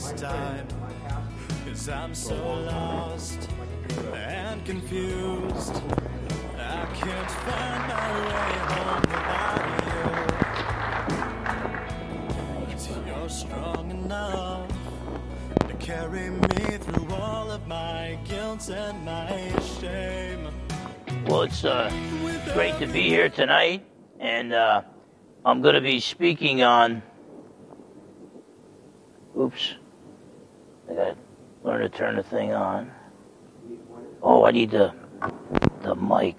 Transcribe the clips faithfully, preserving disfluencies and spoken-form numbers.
this time, 'cause I'm so lost and confused. I can't find my way home without you. But you're strong enough to carry me through all of my guilt and my shame. Well, it's uh, great to be here tonight, and uh, I'm going to be speaking on. Oops, I got to learn to turn the thing on. Oh, I need the the mic.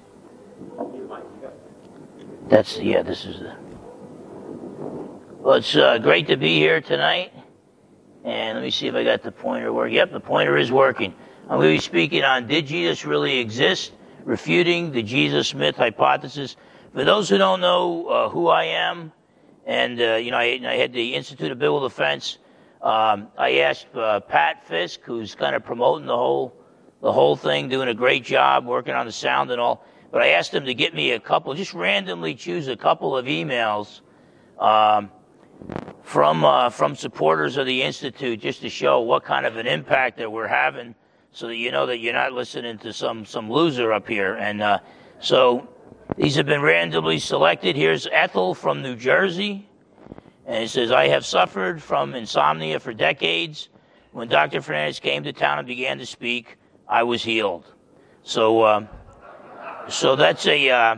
That's yeah. This is the. Well, it's uh, great to be here tonight, and let me see if I got the pointer working. Yep, the pointer is working. I'm going to be speaking on: Did Jesus really exist? Refuting the Jesus myth hypothesis. For those who don't know uh, who I am, and uh, you know, I, I had the Institute of Biblical Defense. Um, I asked uh, Pat Fisk, who's kind of promoting the whole the whole thing, doing a great job, working on the sound and all. But I asked him to get me a couple, just randomly choose a couple of emails um, from uh, from supporters of the Institute, just to show what kind of an impact that we're having, so that you know that you're not listening to some some loser up here. And uh, so these have been randomly selected. Here's Ethel from New Jersey. And it says, I have suffered from insomnia for decades. When Doctor Fernandez came to town and began to speak, I was healed. So, uh, so that's a, uh,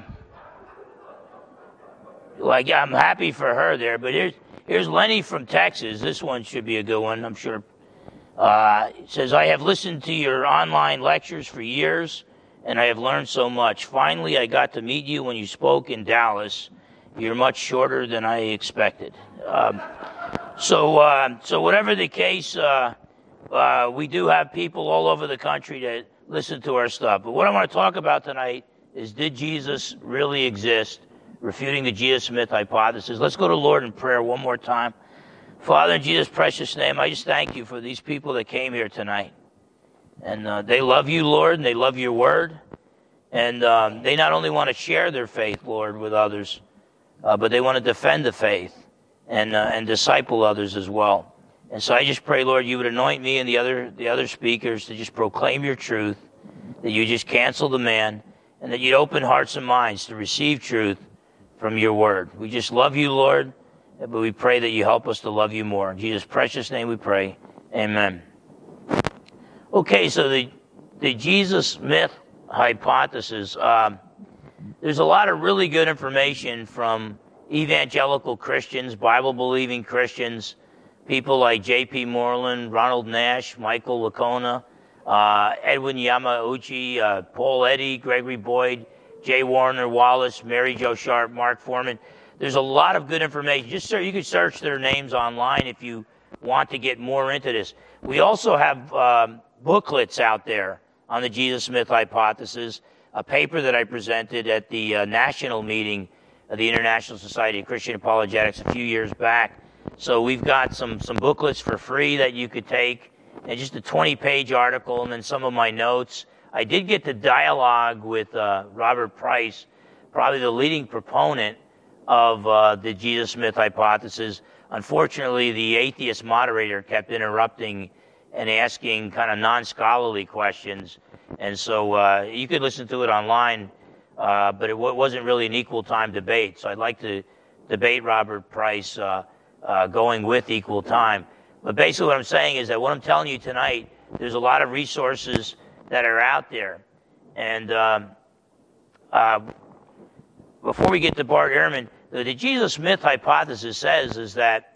like, I'm happy for her there. But here's, here's Lenny from Texas. This one should be a good one, I'm sure. Uh, it says, I have listened to your online lectures for years, and I have learned so much. Finally, I got to meet you when you spoke in Dallas. You're much shorter than I expected. Um, so, uh, so whatever the case, uh, uh, we do have people all over the country that listen to our stuff. But what I want to talk about tonight is: Did Jesus really exist? Refuting the Jesus myth hypothesis. Let's go to the Lord in prayer one more time. Father, in Jesus' precious name, I just thank you for these people that came here tonight. And uh, they love you, Lord, and they love your word. And um, they not only want to share their faith, Lord, with others, Uh, but they want to defend the faith and uh, and disciple others as well. And so I just pray, Lord, you would anoint me and the other the other speakers to just proclaim your truth, that you just cancel the man, and that you'd open hearts and minds to receive truth from your word. We just love you, Lord, but we pray that you help us to love you more. In Jesus' precious name we pray. Amen. Okay, so the the Jesus myth hypothesis. Um, There's a lot of really good information from evangelical Christians, Bible-believing Christians, people like J P Moreland, Ronald Nash, Michael Licona, uh, Edwin Yamauchi, uh, Paul Eddy, Gregory Boyd, J. Warner Wallace, Mary Jo Sharp, Mark Foreman. There's a lot of good information. Just so you can search their names online if you want to get more into this. We also have um, booklets out there on the Jesus myth hypothesis. A paper that I presented at the uh, national meeting of the International Society of Christian Apologetics a few years back. So we've got some, some booklets for free that you could take, and just a twenty-page article, and then some of my notes. I did get the dialogue with uh, Robert Price, probably the leading proponent of uh, the Jesus myth hypothesis. Unfortunately, the atheist moderator kept interrupting and asking kind of non-scholarly questions. And so uh, you could listen to it online, uh, but it w- wasn't really an equal time debate. So I'd like to debate Robert Price uh, uh, going with equal time. But basically what I'm saying is that what I'm telling you tonight, there's a lot of resources that are out there. And um, uh, before we get to Bart Ehrman, the, the Jesus myth hypothesis says is that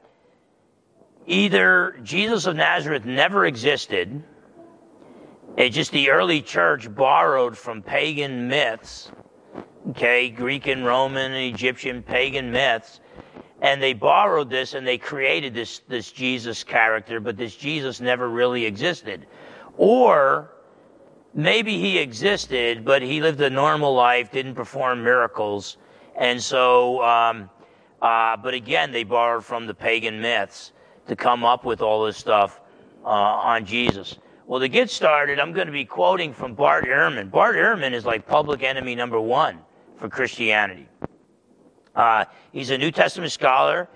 either Jesus of Nazareth never existed, it's just the early church borrowed from pagan myths, okay, Greek and Roman and Egyptian pagan myths, and they borrowed this and they created this, this Jesus character, but this Jesus never really existed. Or maybe he existed, but he lived a normal life, didn't perform miracles, and so, um, uh, but again, they borrowed from the pagan myths to come up with all this stuff uh, on Jesus. Well, to get started, I'm going to be quoting from Bart Ehrman. Bart Ehrman is like public enemy number one for Christianity. Uh, he's a New Testament scholar.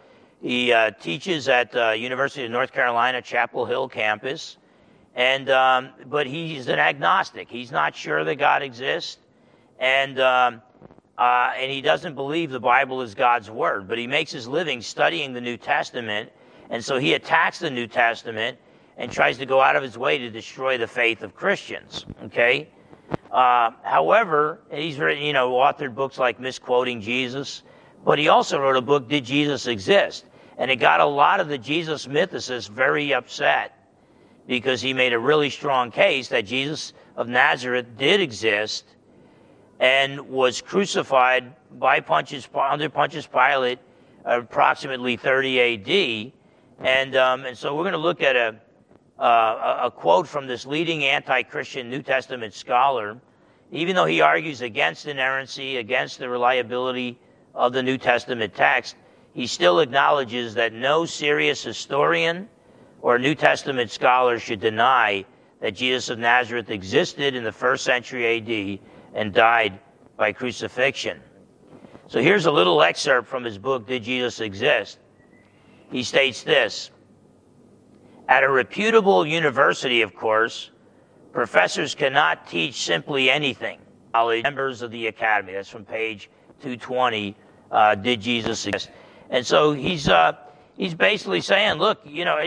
He uh, teaches at the University of North Carolina, Chapel Hill campus. And um, but he's an agnostic. He's not sure that God exists. And um, uh, and he doesn't believe the Bible is God's word. But he makes his living studying the New Testament. And so he attacks the New Testament and tries to go out of his way to destroy the faith of Christians. Okay? Uh, however, he's written, you know, authored books like Misquoting Jesus. But he also wrote a book, Did Jesus Exist? And it got a lot of the Jesus mythicists very upset because he made a really strong case that Jesus of Nazareth did exist and was crucified by Pontius, under Pontius Pilate approximately thirty A D. And um, and so we're going to look at a, uh, a quote from this leading anti-Christian New Testament scholar. Even though he argues against inerrancy, against the reliability of the New Testament text, he still acknowledges that no serious historian or New Testament scholar should deny that Jesus of Nazareth existed in the first century A D and died by crucifixion. So here's a little excerpt from his book, Did Jesus Exist? He states this: at a reputable university, of course, professors cannot teach simply anything. Members of the academy, that's from page two twenty, uh, Did Jesus Exist? And so he's uh, he's basically saying, look, you know,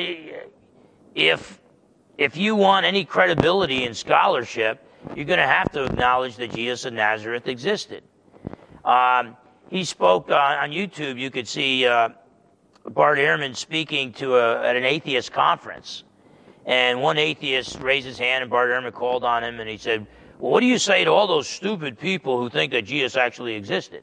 if if you want any credibility in scholarship, you're going to have to acknowledge that Jesus of Nazareth existed. Um, he spoke on, on YouTube. You could see uh, Bart Ehrman speaking to a, at an atheist conference, and one atheist raised his hand, and Bart Ehrman called on him, and he said, "Well, what do you say to all those stupid people who think that Jesus actually existed?"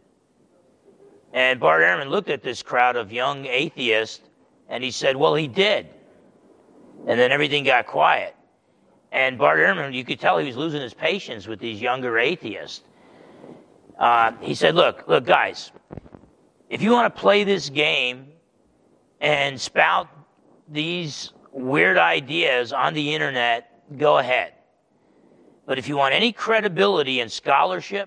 And Bart Ehrman looked at this crowd of young atheists, and he said, "Well, he did." And then everything got quiet. And Bart Ehrman, you could tell he was losing his patience with these younger atheists. Uh, he said, look, look, guys, if you want to play this game and spout these weird ideas on the internet, go ahead. But if you want any credibility and scholarship,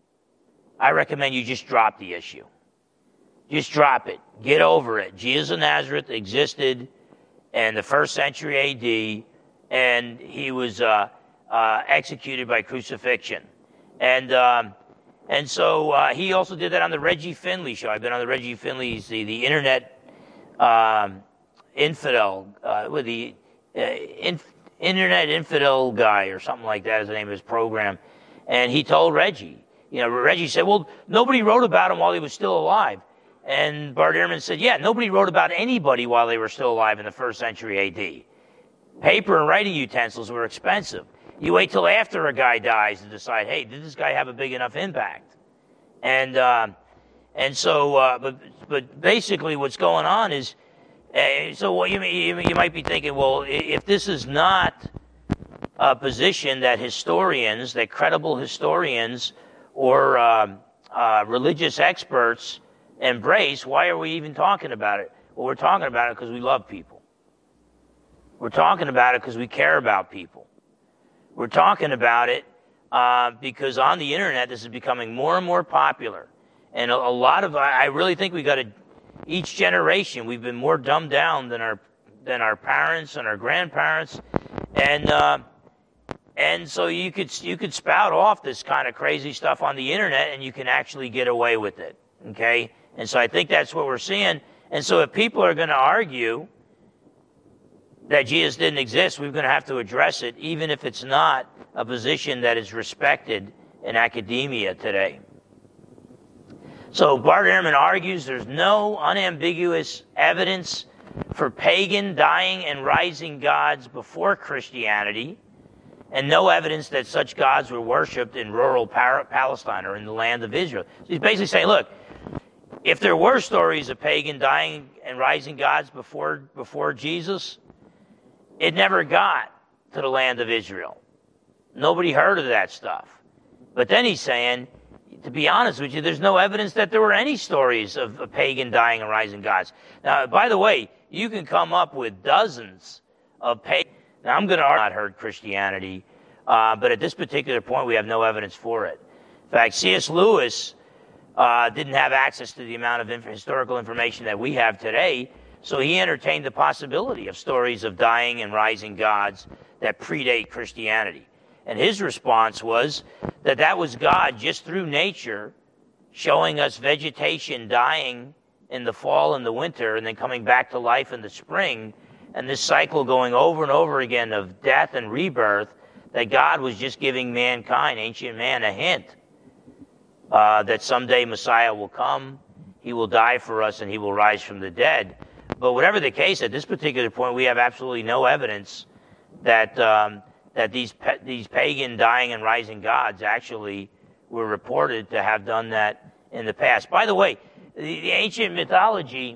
I recommend you just drop the issue. Just drop it. Get over it. Jesus of Nazareth existed in the first century A D, and he was uh, uh, executed by crucifixion. And um, and so uh, he also did that on the Reggie Finley show. I've been on the Reggie Finley's, the, the internet um, infidel, uh, with the uh, in, internet infidel guy or something like that is the name of his program. And he told Reggie, you know, Reggie said, well, nobody wrote about him while he was still alive. And Bart Ehrman said, yeah, nobody wrote about anybody while they were still alive in the first century A D. Paper and writing utensils were expensive. You wait till after a guy dies to decide, hey, did this guy have a big enough impact? And uh, and so, uh, but but basically, what's going on is, uh, so what you, you you might be thinking, well, if this is not a position that historians, that credible historians or uh, uh, religious experts embrace, why are we even talking about it? Well, we're talking about it because we love people. We're talking about it because we care about people. We're talking about it uh, because on the internet, this is becoming more and more popular. And a, a lot of, I really think we got to, each generation, we've been more dumbed down than our than our parents and our grandparents. And uh, and so you could you could spout off this kind of crazy stuff on the internet, and you can actually get away with it. Okay? And so I think that's what we're seeing. And so if people are going to argue that Jesus didn't exist, we're going to have to address it, even if it's not a position that is respected in academia today. So Bart Ehrman argues there's no unambiguous evidence for pagan dying and rising gods before Christianity, and no evidence that such gods were worshipped in rural Palestine or in the land of Israel. So he's basically saying, look, if there were stories of pagan dying and rising gods before before Jesus, it never got to the land of Israel. Nobody heard of that stuff. But then he's saying, to be honest with you, there's no evidence that there were any stories of, of pagan dying and rising gods. Now, by the way, you can come up with dozens of pagan. Now, I'm going to argue not heard Christianity, uh, but at this particular point, we have no evidence for it. In fact, C S Lewis uh, didn't have access to the amount of inf- historical information that we have today, so he entertained the possibility of stories of dying and rising gods that predate Christianity. And his response was that that was God just through nature showing us vegetation dying in the fall and the winter and then coming back to life in the spring, and this cycle going over and over again of death and rebirth, that God was just giving mankind, ancient man, a hint uh, that someday Messiah will come, he will die for us, and he will rise from the dead. But whatever the case, at this particular point, we have absolutely no evidence that um, that these these pagan dying and rising gods actually were reported to have done that in the past. By the way, the, the ancient mythology,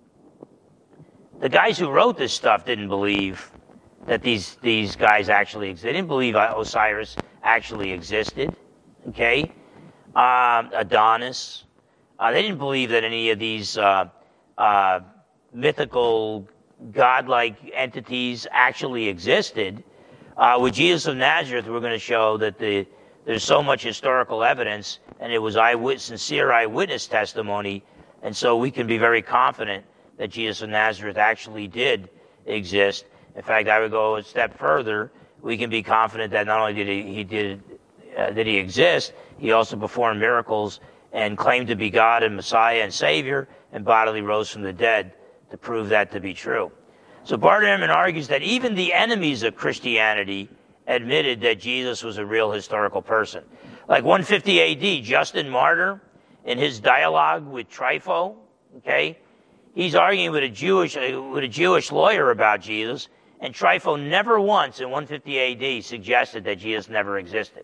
the guys who wrote this stuff didn't believe that these these guys actually existed. They didn't believe Osiris actually existed. Okay, um, Adonis. Uh, they didn't believe that any of these uh, uh, mythical, godlike entities actually existed. Uh, with Jesus of Nazareth, we're going to show that the there's so much historical evidence, and it was eyewitness, sincere eyewitness testimony, and so we can be very confident that Jesus of Nazareth actually did exist. In fact, I would go a step further. We can be confident that not only did he, he did uh, did he exist, he also performed miracles and claimed to be God and Messiah and Savior, and bodily rose from the dead to prove that to be true. So Bart Ehrman argues that even the enemies of Christianity admitted that Jesus was a real historical person. Like one fifty A D, Justin Martyr, in his dialogue with Trypho, okay, he's arguing with a Jewish with a Jewish lawyer about Jesus, and Trypho never once in one fifty A D suggested that Jesus never existed.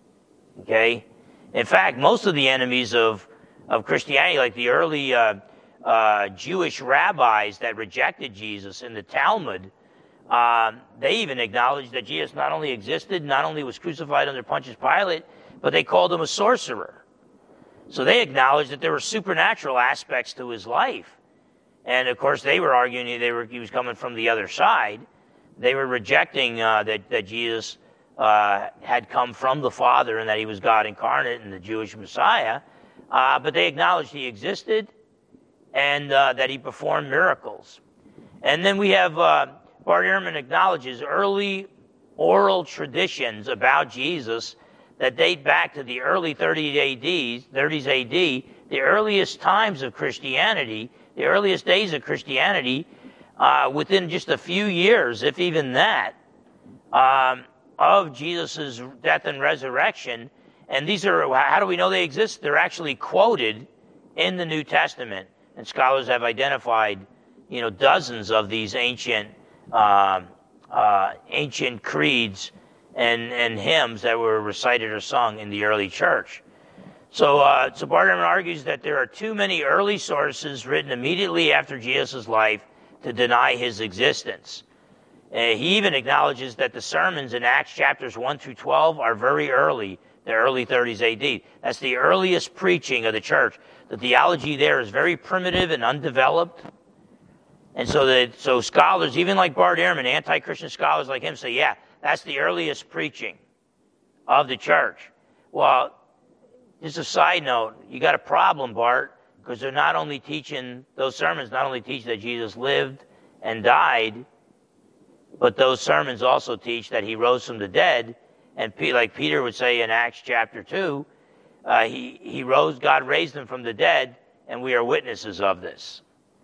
Okay, in fact, most of the enemies of of Christianity, like the early uh, uh, Jewish rabbis that rejected Jesus in the Talmud, um, they even acknowledged that Jesus not only existed, not only was crucified under Pontius Pilate, but they called him a sorcerer. So they acknowledged that there were supernatural aspects to his life. And of course, they were arguing they were, he was coming from the other side. They were rejecting uh, that, that Jesus uh, had come from the Father and that he was God incarnate and the Jewish Messiah. Uh, but they acknowledged he existed and uh, that he performed miracles. And then we have, uh, Bart Ehrman acknowledges early oral traditions about Jesus that date back to the early thirties A D, thirties A D, the earliest times of Christianity, the earliest days of Christianity, uh, within just a few years, if even that, um, of Jesus' death and resurrection. And these are, how do we know they exist? They're actually quoted in the New Testament. And scholars have identified, you know, dozens of these ancient, um, uh, ancient creeds and, and hymns that were recited or sung in the early church. So, uh, so Bart Ehrman argues that there are too many early sources written immediately after Jesus' life to deny his existence. Uh, he even acknowledges that the sermons in Acts chapters one through twelve are very early, the early thirties A D. That's the earliest preaching of the church. The theology there is very primitive and undeveloped. And so that so scholars, even like Bart Ehrman, anti-Christian scholars like him, say, yeah, that's the earliest preaching of the church. Well, just a side note, you got a problem, Bart, because they're not only teaching, those sermons not only teach that Jesus lived and died, but those sermons also teach that he rose from the dead. And like Peter would say in Acts chapter two, uh, he, he rose, God raised him from the dead, and we are witnesses of this.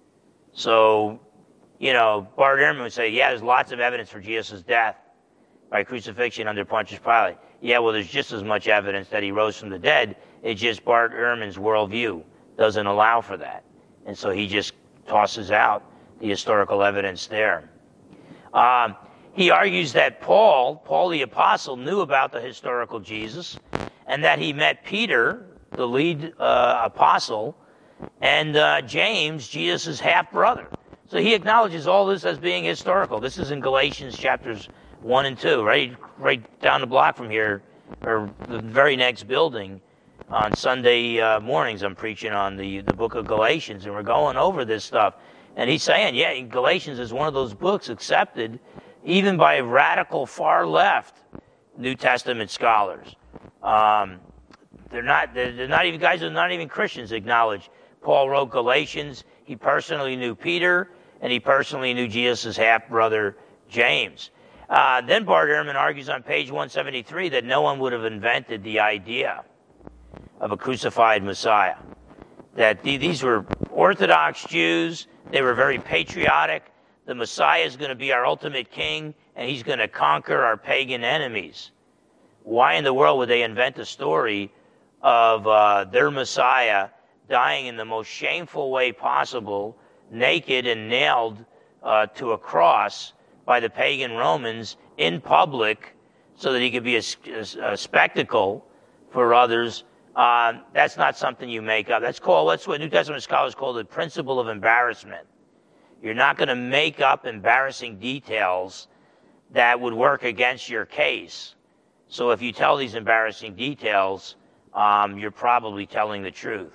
So, you know, Bart Ehrman would say, yeah, there's lots of evidence for Jesus' death by crucifixion under Pontius Pilate. Yeah, well, there's just as much evidence that he rose from the dead. It's just Bart Ehrman's worldview doesn't allow for that. And so he just tosses out the historical evidence there. Um, he argues that Paul, Paul the Apostle, knew about the historical Jesus, and that he met Peter, the lead uh, apostle, and uh, James, Jesus' half-brother. So he acknowledges all this as being historical. This is in Galatians chapters one and two, right, right down the block from here, or the very next building. On Sunday uh, mornings, I'm preaching on the, the book of Galatians, and we're going over this stuff. And he's saying, yeah, Galatians is one of those books accepted even by radical far left New Testament scholars. Um, they're not. They're, they're not even guys who are not even Christians acknowledge. Paul wrote Galatians. He personally knew Peter, and he personally knew Jesus' half brother James. Uh, then Bart Ehrman argues on page one seventy-three that no one would have invented the idea of a crucified Messiah. That the, these were Orthodox Jews. They were very patriotic. The Messiah is going to be our ultimate king, and he's going to conquer our pagan enemies. Why in the world would they invent a story of uh, their Messiah dying in the most shameful way possible, naked and nailed uh, to a cross by the pagan Romans in public so that he could be a, a, a spectacle for others? Uh, that's not something you make up. That's called, that's what New Testament scholars call the principle of embarrassment. You're not going to make up embarrassing details that would work against your case. So if you tell these embarrassing details, um, you're probably telling the truth.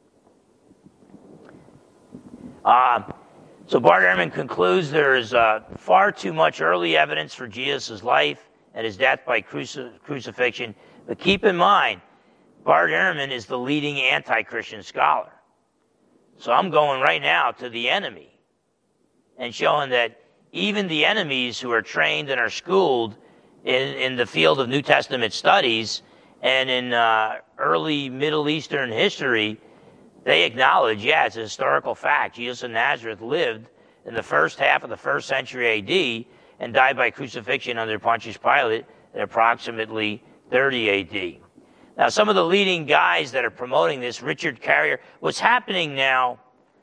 Uh, so Bart Ehrman concludes there is uh, far too much early evidence for Jesus' life and his death by cruci- crucifixion. But keep in mind, Bart Ehrman is the leading anti-Christian scholar. So I'm going right now to the enemy and showing that even the enemies who are trained and are schooled in, in the field of New Testament studies and in uh, early Middle Eastern history, they acknowledge, yeah, it's a historical fact. Jesus of Nazareth lived in the first half of the first century A D and died by crucifixion under Pontius Pilate at approximately thirty A D. Now, some of the leading guys that are promoting this, Richard Carrier, what's happening now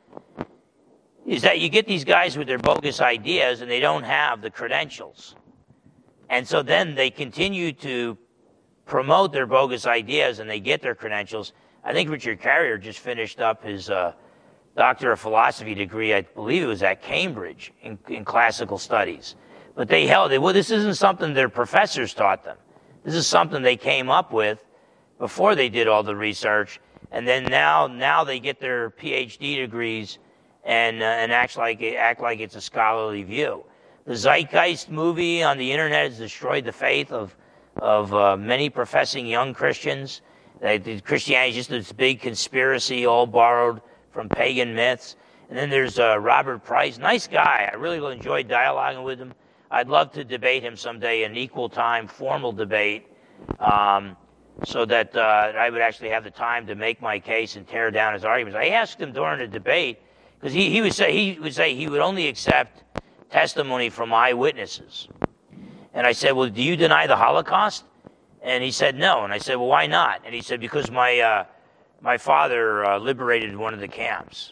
is that you get these guys with their bogus ideas and they don't have the credentials. And so then they continue to promote their bogus ideas and they get their credentials. I think Richard Carrier just finished up his uh, Doctor of Philosophy degree, I believe it was at Cambridge, in, in classical studies. But they held it. Well, this isn't something their professors taught them. This is something they came up with before they did all the research. And then now now they get their P H D degrees and uh, and act like act like it's a scholarly view. The Zeitgeist movie on the internet has destroyed the faith of of uh, many professing young Christians. They, Christianity is just this big conspiracy, all borrowed from pagan myths. And then there's uh, Robert Price, nice guy. I really enjoyed dialoguing with him. I'd love to debate him someday, an equal time, formal debate, um, so that uh, I would actually have the time to make my case and tear down his arguments. I asked him during the debate, because he, he would say he would say he would only accept testimony from eyewitnesses. And I said, well, do you deny the Holocaust? And he said no. And I said, well, why not? And he said, because my uh, my father uh, liberated one of the camps.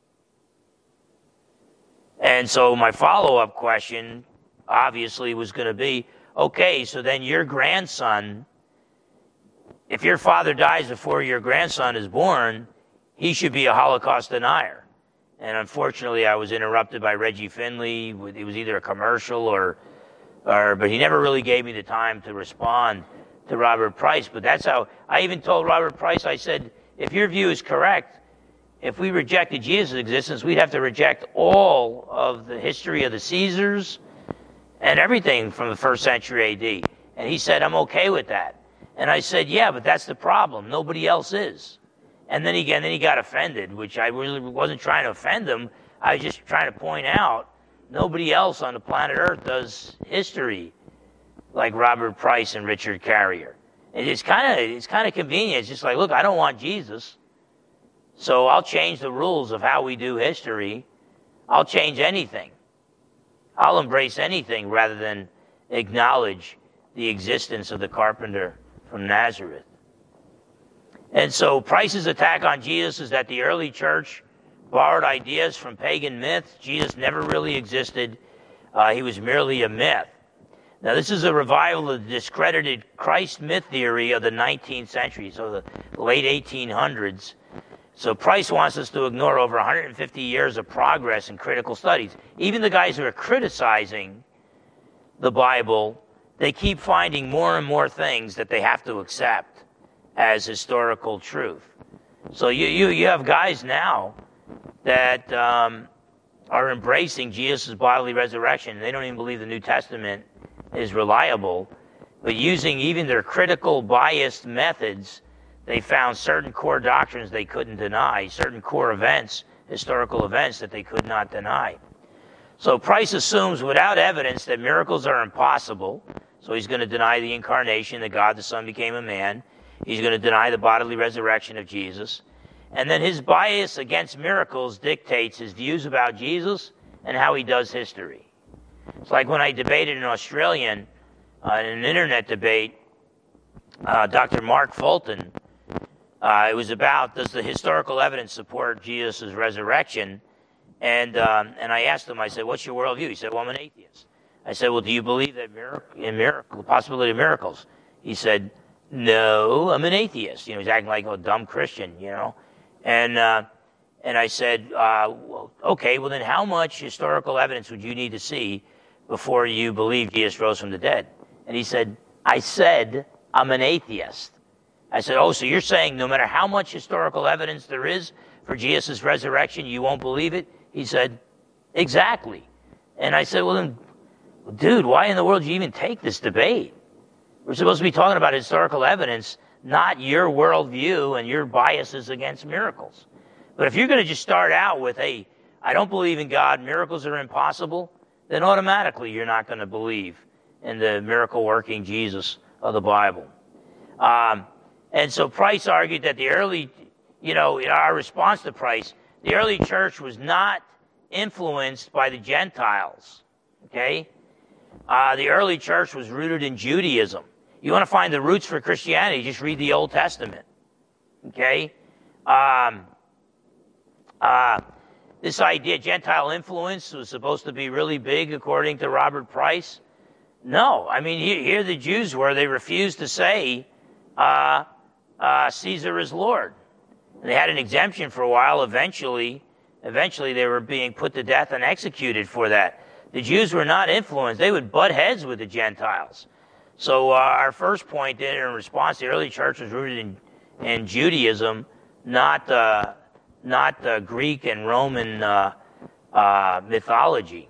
And so my follow-up question obviously was going to be, okay, so then your grandson, if your father dies before your grandson is born, he should be a Holocaust denier. And unfortunately, I was interrupted by Reggie Finley. It was either a commercial or, or, but he never really gave me the time to respond to Robert Price. But that's how, I even told Robert Price, I said, if your view is correct, if we rejected Jesus' existence, we'd have to reject all of the history of the Caesars and everything from the first century A D. And he said, I'm okay with that. And I said, yeah, but that's the problem. Nobody else is. And then again, then he got offended, which I really wasn't trying to offend him. I was just trying to point out nobody else on the planet Earth does history like Robert Price and Richard Carrier. And it's kind of it's kind of convenient. It's just like, look, I don't want Jesus, so I'll change the rules of how we do history. I'll change anything. I'll embrace anything rather than acknowledge the existence of the carpenter from Nazareth. And so Price's attack on Jesus is that the early church borrowed ideas from pagan myths. Jesus never really existed. Uh, he was merely a myth. Now, this is a revival of the discredited Christ myth theory of the nineteenth century, so the late eighteen hundreds. So Price wants us to ignore over one hundred fifty years of progress in critical studies. Even the guys who are criticizing the Bible, they keep finding more and more things that they have to accept as historical truth. So you you, you have guys now that um, are embracing Jesus' bodily resurrection. They don't even believe the New Testament is reliable, but using even their critical, biased methods they found certain core doctrines they couldn't deny, certain core events, historical events that they could not deny. So Price assumes without evidence that miracles are impossible. So he's going to deny the incarnation, that God the Son became a man. He's going to deny the bodily resurrection of Jesus. And then his bias against miracles dictates his views about Jesus and how he does history. It's like when I debated an Australian uh, in an internet debate, uh, Doctor Mark Fulton. Uh, it was about, does the historical evidence support Jesus' resurrection? And um, and I asked him, I said, what's your worldview? He said, well, I'm an atheist. I said, well, do you believe that miracle, in miracle, the possibility of miracles? He said, no, I'm an atheist. You know, he's acting like a dumb Christian, you know. And uh, and I said, uh, well, okay, well then how much historical evidence would you need to see before you believe Jesus rose from the dead? And he said, I said, I'm an atheist. I said, oh, so you're saying no matter how much historical evidence there is for Jesus' resurrection, you won't believe it? He said, exactly. And I said, well then, dude, why in the world do you even take this debate? We're supposed to be talking about historical evidence, not your worldview and your biases against miracles. But if you're going to just start out with, hey, I don't believe in God, miracles are impossible, then automatically you're not going to believe in the miracle-working Jesus of the Bible. Um, and so Price argued that the early, you know, in our response to Price, the early church was not influenced by the Gentiles, okay? Uh, the early church was rooted in Judaism. You want to find the roots for Christianity, just read the Old Testament, okay? Um, uh, this idea, Gentile influence, was supposed to be really big, according to Robert Price. No, I mean, here, here the Jews were. They refused to say uh, uh, Caesar is Lord. They had an exemption for a while. Eventually, eventually they were being put to death and executed for that. The Jews were not influenced. They would butt heads with the Gentiles. So uh, our first point in response, the early church was rooted in, in Judaism, not uh, not uh, Greek and Roman uh, uh, mythology.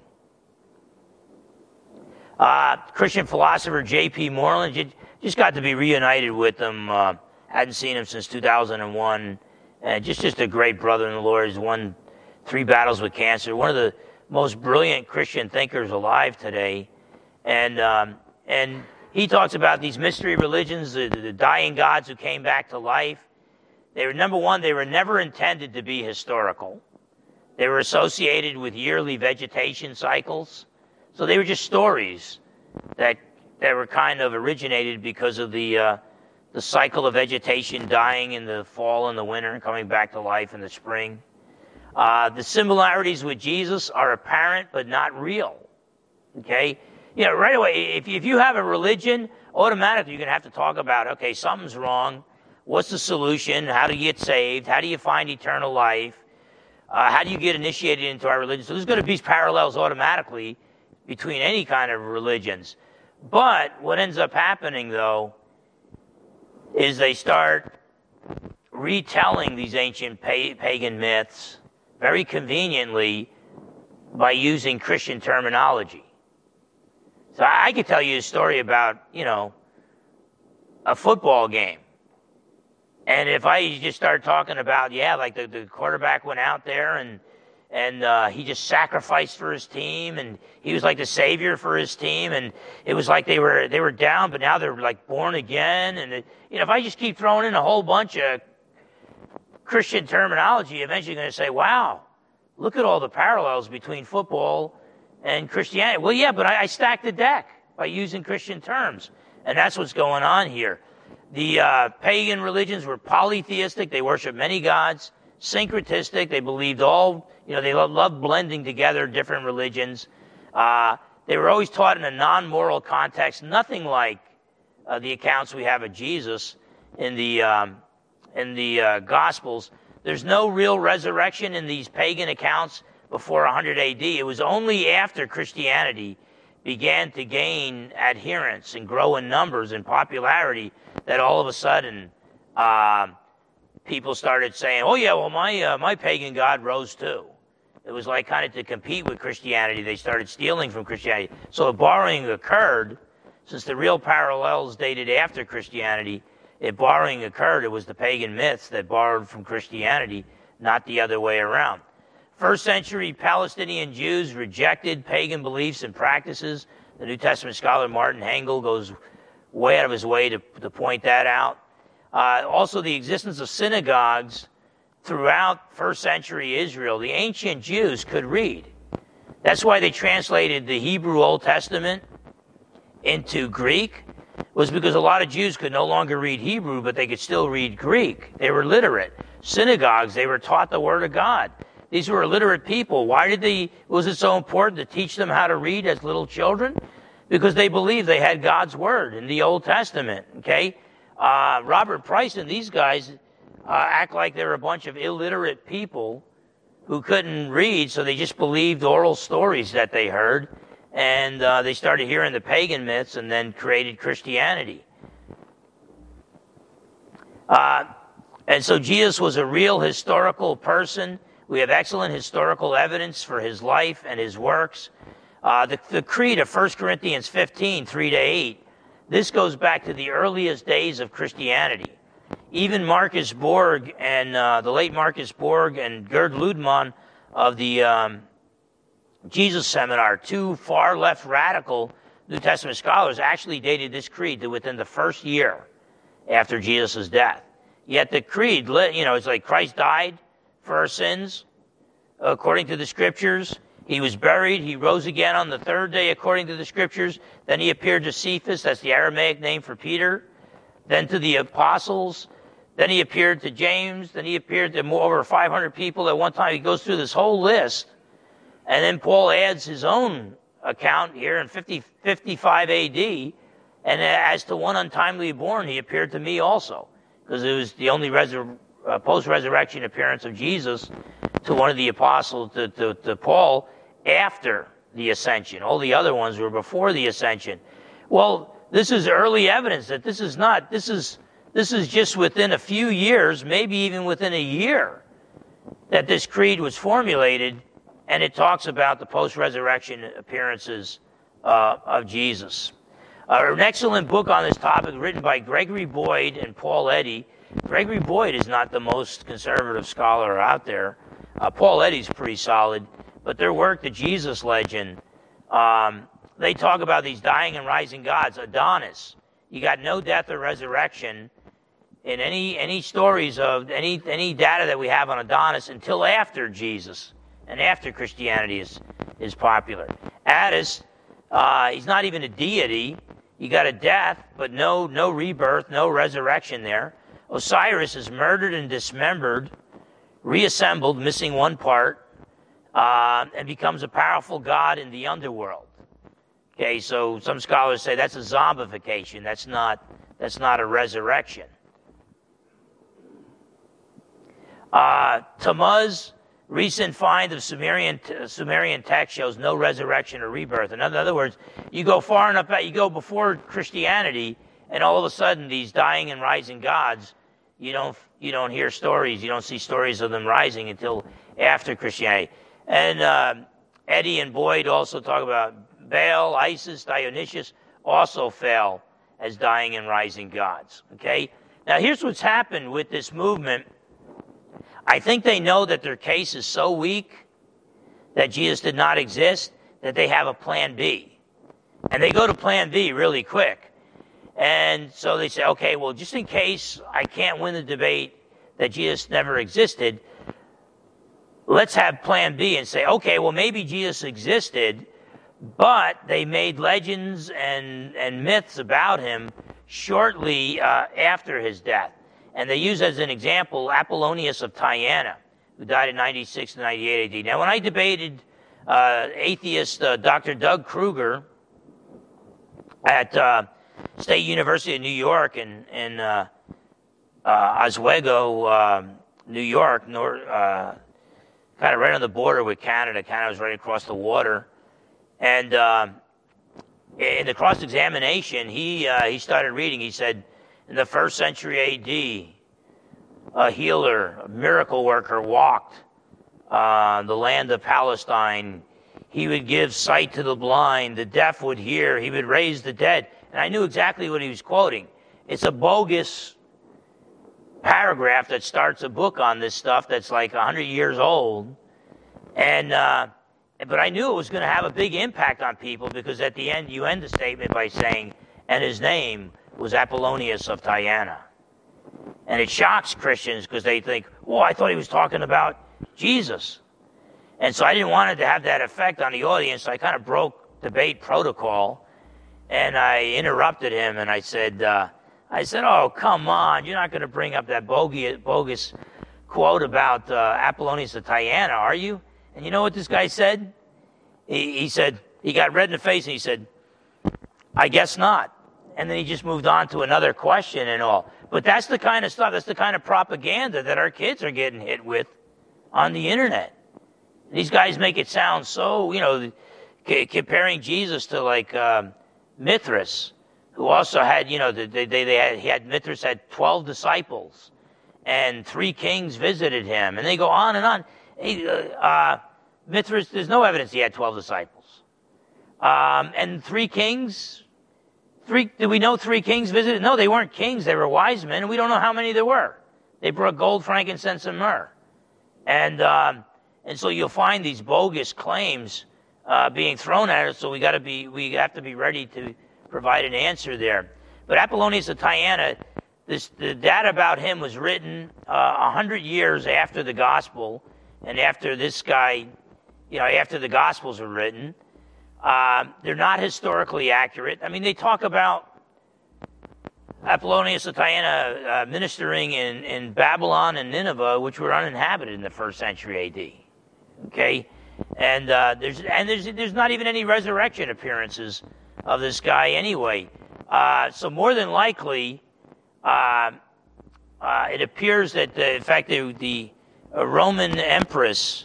Uh, Christian philosopher J P Moreland, just got to be reunited with him. Uh, hadn't seen him since two thousand one. And just, just a great brother in the Lord. He's won three battles with cancer. One of the most brilliant Christian thinkers alive today. And um, and he talks about these mystery religions, the, the dying gods who came back to life. They were, number one, they were never intended to be historical. They were associated with yearly vegetation cycles. So they were just stories that that were kind of originated because of the uh, the cycle of vegetation dying in the fall and the winter and coming back to life in the spring. Uh, the similarities with Jesus are apparent but not real. Okay? You know, right away, if, if you have a religion, automatically you're going to have to talk about, okay, something's wrong. What's the solution? How do you get saved? How do you find eternal life? Uh, how do you get initiated into our religion? So there's going to be parallels automatically between any kind of religions. But what ends up happening, though, is they start retelling these ancient pa- pagan myths very conveniently by using Christian terminology. So I, I could tell you a story about, you know, a football game. And if I just start talking about, yeah, like the, the quarterback went out there and and uh, he just sacrificed for his team, and he was like the savior for his team, and it was like they were they were down, but now they're like born again. And it, you know, if I just keep throwing in a whole bunch of Christian terminology, eventually you're going to say, "Wow, look at all the parallels between football and Christianity." Well, yeah, but I, I stacked the deck by using Christian terms, and that's what's going on here. The uh, pagan religions were polytheistic; they worshiped many gods. Syncretistic, they believed all, you know, they loved, loved blending together different religions. Uh, they were always taught in a non-moral context, nothing like uh, the accounts we have of Jesus in the um, in the uh, Gospels. There's no real resurrection in these pagan accounts before one hundred A D. It was only after Christianity began to gain adherents and grow in numbers and popularity that all of a sudden uh, people started saying, oh yeah, well my uh, my pagan god rose too. It was like kind of to compete with Christianity. They started stealing from Christianity. So the borrowing occurred, since the real parallels dated after Christianity. if borrowing occurred, it was the pagan myths that borrowed from Christianity, not the other way around. First century Palestinian Jews rejected pagan beliefs and practices. The New Testament scholar Martin Hengel goes way out of his way to, to point that out. Uh, also, the existence of synagogues throughout first century Israel. The ancient Jews could read. That's why they translated the Hebrew Old Testament into Greek, was because a lot of Jews could no longer read Hebrew, but they could still read Greek. They were literate. Synagogues, they were taught the Word of God. These were illiterate people. Why did they, was it so important to teach them how to read as little children? Because they believed they had God's Word in the Old Testament, okay? Uh, Robert Price and these guys uh, act like they're a bunch of illiterate people who couldn't read, so they just believed oral stories that they heard, and uh, they started hearing the pagan myths and then created Christianity. Uh, and so Jesus was a real historical person. We have excellent historical evidence for his life and his works. Uh, the, the creed of First Corinthians fifteen, three to eight, this goes back to the earliest days of Christianity. Even Marcus Borg and uh, the late Marcus Borg and Gerd Ludemann of the um, Jesus Seminar, two far left radical New Testament scholars, actually dated this creed to within the first year after Jesus' death. Yet the creed, you know, it's like Christ died for our sins, according to the Scriptures. He was buried. He rose again on the third day, according to the Scriptures. Then he appeared to Cephas, that's the Aramaic name for Peter. Then to the apostles. Then he appeared to James. Then he appeared to more over five hundred people at one time. He goes through this whole list. And then Paul adds his own account here in fifty, fifty-five A D. And as to one untimely born, he appeared to me also. Because it was the only resur- uh, post-resurrection appearance of Jesus to one of the apostles, to, to, to Paul, after the ascension. All the other ones were before the ascension. Well, this is early evidence that this is not, this is, this is just within a few years, maybe even within a year, that this creed was formulated, and it talks about the post-resurrection appearances uh, of Jesus. Uh, an excellent book on this topic written by Gregory Boyd and Paul Eddy. Gregory Boyd is not the most conservative scholar out there. Uh, Paul Eddy's pretty solid, but their work, The Jesus Legend, um, they talk about these dying and rising gods. Adonis, you got no death or resurrection in any any stories of any any data that we have on Adonis until after Jesus and after Christianity is is popular. Attis, uh, he's not even a deity. You got a death, but no no rebirth, no resurrection there. Osiris is murdered and dismembered, reassembled, missing one part, uh, and becomes a powerful god in the underworld. Okay, so some scholars say that's a zombification. That's not that's not a resurrection. Uh, Tammuz, recent find of Sumerian uh, Sumerian text shows no resurrection or rebirth. In other words, you go far enough back, you go before Christianity, and all of a sudden these dying and rising gods, you don't you don't hear stories, you don't see stories of them rising until after Christianity. And uh, Eddy and Boyd also talk about Baal, Isis, Dionysius also fell as dying and rising gods. Okay? Now here's what's happened with this movement. I think they know that their case is so weak that Jesus did not exist that they have a plan B. And they go to plan B really quick. And so they say, okay, well, just in case I can't win the debate that Jesus never existed, let's have plan B and say, okay, well, maybe Jesus existed, but they made legends and, and myths about him shortly uh, after his death. And they use as an example Apollonius of Tyana, who died in ninety-six to ninety-eight A D. Now, when I debated uh, atheist uh, Doctor Doug Kruger at uh, State University of New York in, in uh, uh, Oswego, uh, New York, nor, uh, kind of right on the border with Canada. Canada was right across the water. And uh, in the cross-examination, he uh, he started reading. He said, in the first century A D, a healer, a miracle worker walked uh, the land of Palestine. He would give sight to the blind. The deaf would hear. He would raise the dead. And I knew exactly what he was quoting. It's a bogus paragraph that starts a book on this stuff that's like one hundred years old. And uh, but I knew it was going to have a big impact on people, because at the end you end the statement by saying, and his name was Apollonius of Tyana. And it shocks Christians because they think, oh, I thought he was talking about Jesus. And so I didn't want it to have that effect on the audience, so I kind of broke debate protocol, and I interrupted him, and I said, uh, I said, oh, come on, you're not going to bring up that bogus, bogus quote about uh, Apollonius of Tyana, are you? And you know what this guy said? He, he said, he got red in the face, and he said, I guess not. And then he just moved on to another question and all. But that's the kind of stuff, that's the kind of propaganda that our kids are getting hit with on the internet. These guys make it sound so, you know, c- comparing Jesus to like um, Mithras, who also had, you know, they, they, they had, he had, Mithras had twelve disciples, and three kings visited him, and they go on and on. He, uh, uh, Mithras, there's no evidence he had twelve disciples. Um, and three kings, three, do we know three kings visited? No, they weren't kings, they were wise men, and we don't know how many there were. They brought gold, frankincense, and myrrh. And, um, and so you'll find these bogus claims uh, being thrown at us, so we gotta be, we have to be ready to provide an answer there. But Apollonius of Tyana, this, the data about him was written uh, a hundred years after the gospel, and after this guy, you know, after the Gospels were written. Uh, they're not historically accurate. I mean, they talk about Apollonius of Tyana uh, ministering in, in Babylon and Nineveh, which were uninhabited in the first century A D. Okay, and uh, there's and there's there's not even any resurrection appearances of this guy anyway. Uh, so more than likely, uh, uh, it appears that the, in fact the, the a Roman empress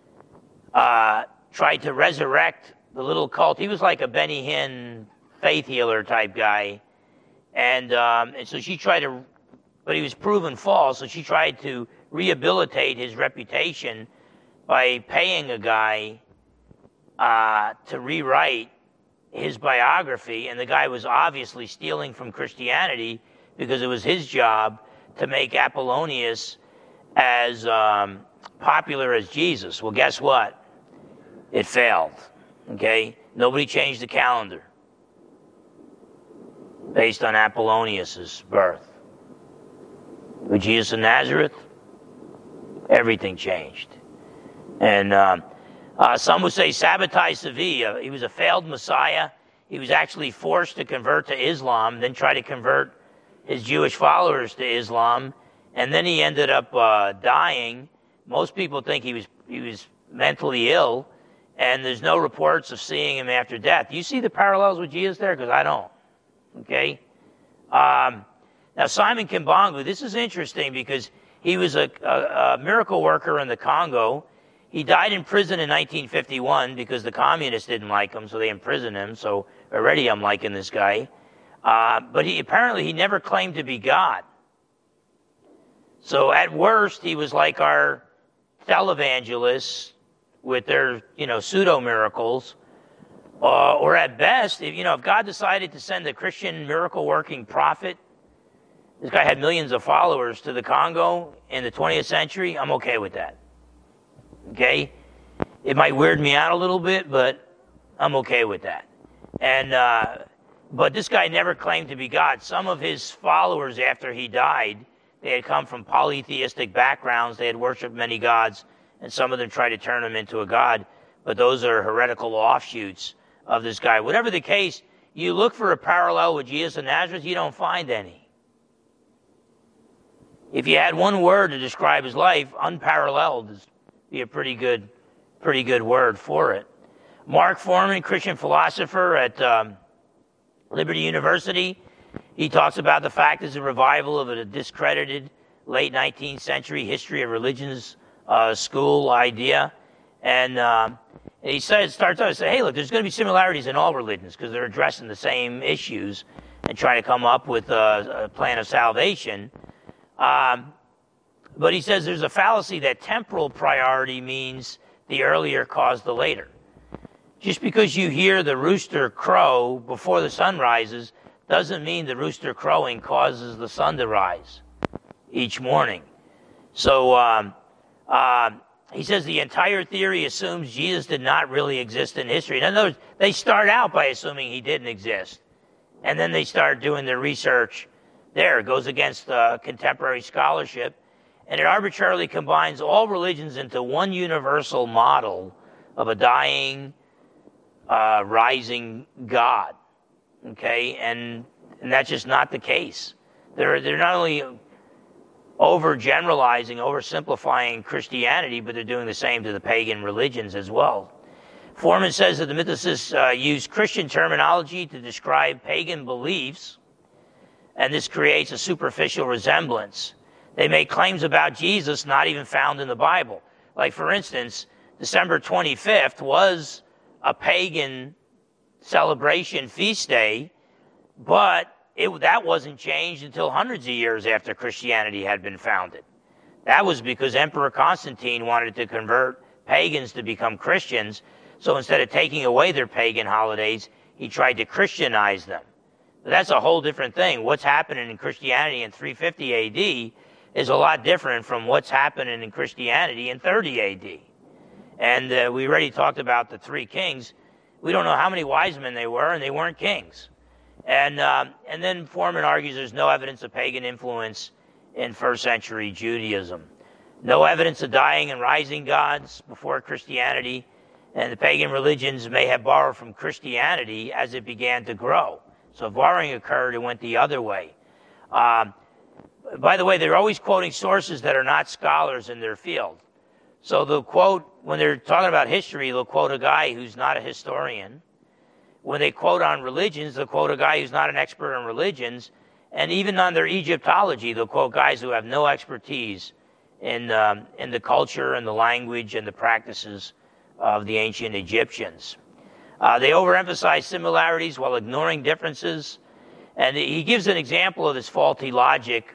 uh, tried to resurrect the little cult. He was like a Benny Hinn faith healer type guy. And, um, and so she tried to, but he was proven false, so she tried to rehabilitate his reputation by paying a guy uh, to rewrite his biography. And the guy was obviously stealing from Christianity, because it was his job to make Apollonius as um, popular as Jesus. Well, guess what? It failed. Okay? Nobody changed the calendar based on Apollonius's birth. With Jesus of Nazareth, everything changed. And um, uh, some would say Sabbatai Sevi, he was a failed Messiah. He was actually forced to convert to Islam, then try to convert his Jewish followers to Islam, and then he ended up uh, dying. Most people think he was he was mentally ill, and there's no reports of seeing him after death. Do you see the parallels with Jesus there? Because I don't. Okay? Um, now, Simon Kimbangu, this is interesting because he was a, a, a miracle worker in the Congo. He died in prison in nineteen fifty-one because the communists didn't like him, so they imprisoned him. So already I'm liking this guy. Uh, but he apparently he never claimed to be God. So at worst, he was like our televangelists with their, you know, pseudo miracles. Uh, or at best, if, you know, if God decided to send a Christian miracle-working prophet, this guy had millions of followers, to the Congo in the twentieth century, I'm okay with that. Okay? It might weird me out a little bit, but I'm okay with that. And, uh, but this guy never claimed to be God. Some of his followers, after he died, they had come from polytheistic backgrounds. They had worshipped many gods, and some of them tried to turn him into a god. But those are heretical offshoots of this guy. Whatever the case, you look for a parallel with Jesus of Nazareth, you don't find any. If you had one word to describe his life, unparalleled is be a pretty good, pretty good word for it. Mark Foreman, Christian philosopher at um, Liberty University, he talks about the fact there's a revival of a discredited late nineteenth century history of religions uh, school idea. And um, he says, starts out to say, hey, look, there's going to be similarities in all religions because they're addressing the same issues and trying to come up with a, a plan of salvation. Um, but he says there's a fallacy that temporal priority means the earlier caused the later. Just because you hear the rooster crow before the sun rises doesn't mean the rooster crowing causes the sun to rise. each morning. So um, uh, he says the entire theory assumes Jesus did not really exist in history. In other words, they start out by assuming he didn't exist. And then they start doing their research there. It goes against uh, contemporary scholarship. And it arbitrarily combines all religions into one universal model of a dying, uh, rising God. Okay? And, and that's just not the case. They're, they're not only overgeneralizing, oversimplifying Christianity, but they're doing the same to the pagan religions as well. Foreman says that the mythicists uh, use Christian terminology to describe pagan beliefs, and this creates a superficial resemblance. They make claims about Jesus not even found in the Bible. Like, for instance, December twenty-fifth was a pagan celebration feast day, but it, that wasn't changed until hundreds of years after Christianity had been founded. That was because Emperor Constantine wanted to convert pagans to become Christians, so instead of taking away their pagan holidays, he tried to Christianize them. But that's a whole different thing. What's happening in Christianity in three fifty A D is a lot different from what's happening in Christianity in thirty A D. And uh, we already talked about the three kings. We don't know how many wise men they were, and they weren't kings. And um, and then Foreman argues there's no evidence of pagan influence in first century Judaism. No evidence of dying and rising gods before Christianity, and the pagan religions may have borrowed from Christianity as it began to grow. So if borrowing occurred, it went the other way. Um, by the way, they're always quoting sources that are not scholars in their field. So they'll quote, when they're talking about history, they'll quote a guy who's not a historian. When they quote on religions, they'll quote a guy who's not an expert on religions. And even on their Egyptology, they'll quote guys who have no expertise in, um, in the culture and the language and the practices of the ancient Egyptians. Uh, they overemphasize similarities while ignoring differences. And he gives an example of this faulty logic.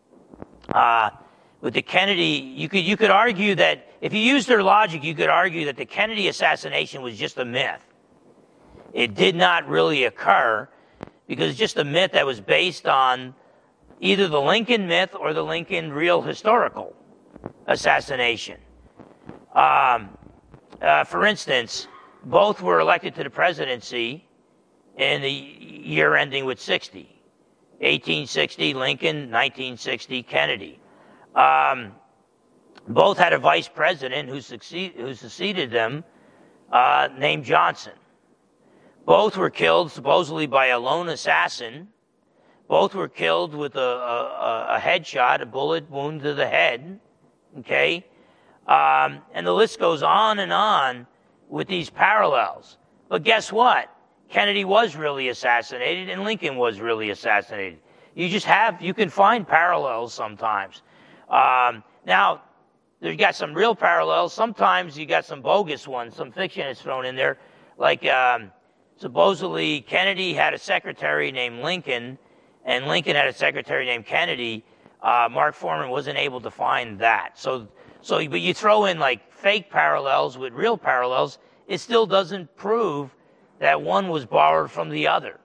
Uh, with the Kennedy, you could, you could argue that, if you use their logic, you could argue that the Kennedy assassination was just a myth. It did not really occur because it's just a myth that was based on either the Lincoln myth or the Lincoln real historical assassination. Um, uh, for instance, both were elected to the presidency in the year ending with sixty. eighteen sixty, Lincoln, nineteen sixty, Kennedy. Um, both had a vice president who, succeed, who succeeded them uh, named Johnson. Both were killed supposedly by a lone assassin. Both were killed with a, a, a headshot, a bullet wound to the head. Okay? Um, and the list goes on and on with these parallels. But guess what? Kennedy was really assassinated and Lincoln was really assassinated. You just have, you can find parallels sometimes. Um, now, you've got some real parallels. Sometimes you got some bogus ones, some fiction is thrown in there. Like, um, supposedly Kennedy had a secretary named Lincoln, and Lincoln had a secretary named Kennedy. Uh, Mark Foreman wasn't able to find that. So, so, but you throw in like fake parallels with real parallels, it still doesn't prove that one was borrowed from the other.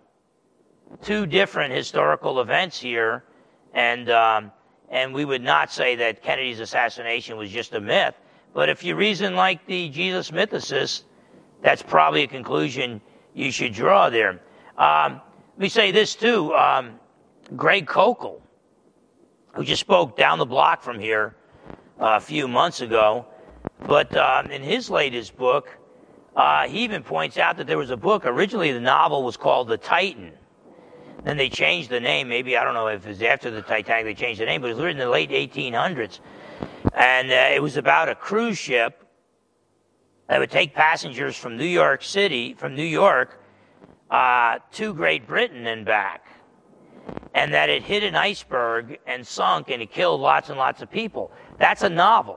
Two different historical events here, and um, and we would not say that Kennedy's assassination was just a myth. But if you reason like the Jesus mythicists, that's probably a conclusion you should draw there. Um, let me say this too. Um, Greg Koukl, who just spoke down the block from here uh, a few months ago, but um, in his latest book, uh, he even points out that there was a book. Originally, the novel was called The Titan. Then they changed the name. Maybe, I don't know if it was after the Titanic they changed the name, but it was written in the late eighteen hundreds. And uh, it was about a cruise ship that would take passengers from New York City, from New York, uh, to Great Britain and back. And that it hit an iceberg and sunk and it killed lots and lots of people. That's a novel.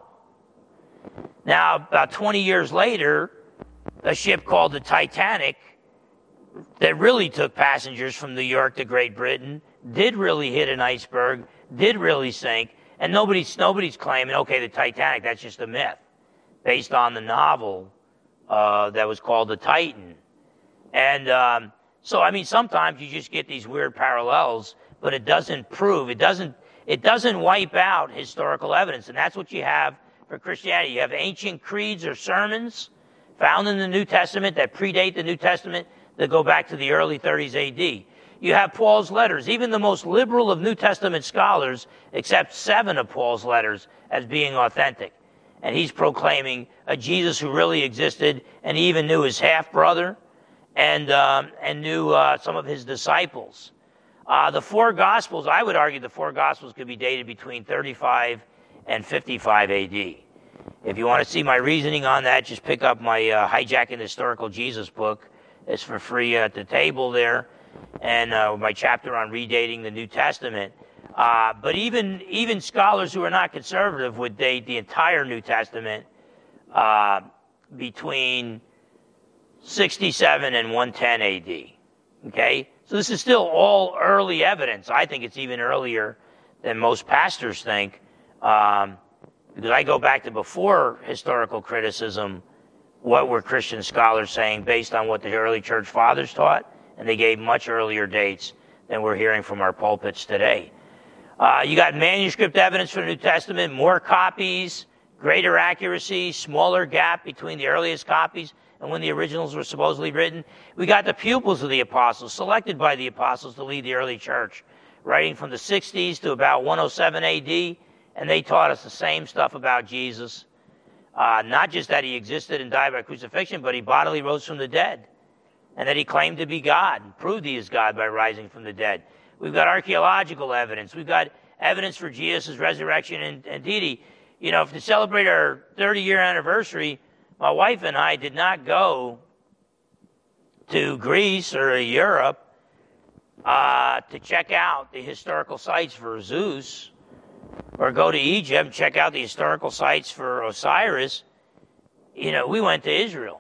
Now, about twenty years later, a ship called the Titanic that really took passengers from New York to Great Britain, did really hit an iceberg, did really sink, and nobody's, nobody's claiming, okay, the Titanic, that's just a myth, based on the novel uh, that was called The Titan. And um, so, I mean, sometimes you just get these weird parallels, but it doesn't prove, it doesn't, it doesn't wipe out historical evidence, and that's what you have for Christianity. You have ancient creeds or sermons found in the New Testament that predate the New Testament that go back to the early thirties A D. You have Paul's letters. Even the most liberal of New Testament scholars accept seven of Paul's letters as being authentic. And he's proclaiming a Jesus who really existed, and he even knew his half-brother and um, and knew uh, some of his disciples. Uh, the four Gospels, I would argue the four Gospels could be dated between thirty-five and fifty-five A D. If you want to see my reasoning on that, just pick up my uh, Hijacking the Historical Jesus book. It's for free at the table there, and uh, my chapter on redating the New Testament. Uh, but even even scholars who are not conservative would date the entire New Testament uh, between sixty-seven and one ten A D. Okay? So this is still all early evidence. I think it's even earlier than most pastors think, um, because I go back to before historical criticism. What were Christian scholars saying based on what the early church fathers taught? And they gave much earlier dates than we're hearing from our pulpits today. Uh, you got manuscript evidence for the New Testament, more copies, greater accuracy, smaller gap between the earliest copies and when the originals were supposedly written. We got the pupils of the apostles, selected by the apostles to lead the early church, writing from the sixties to about one oh seven A D, and they taught us the same stuff about Jesus. Uh, not just that he existed and died by crucifixion, but he bodily rose from the dead, and that he claimed to be God and proved he is God by rising from the dead. We've got archaeological evidence. We've got evidence for Jesus' resurrection and, and deity. You know, to celebrate our thirty-year anniversary, my wife and I did not go to Greece or Europe uh, to check out the historical sites for Zeus, or go to Egypt and check out the historical sites for Osiris. You know, we went to Israel.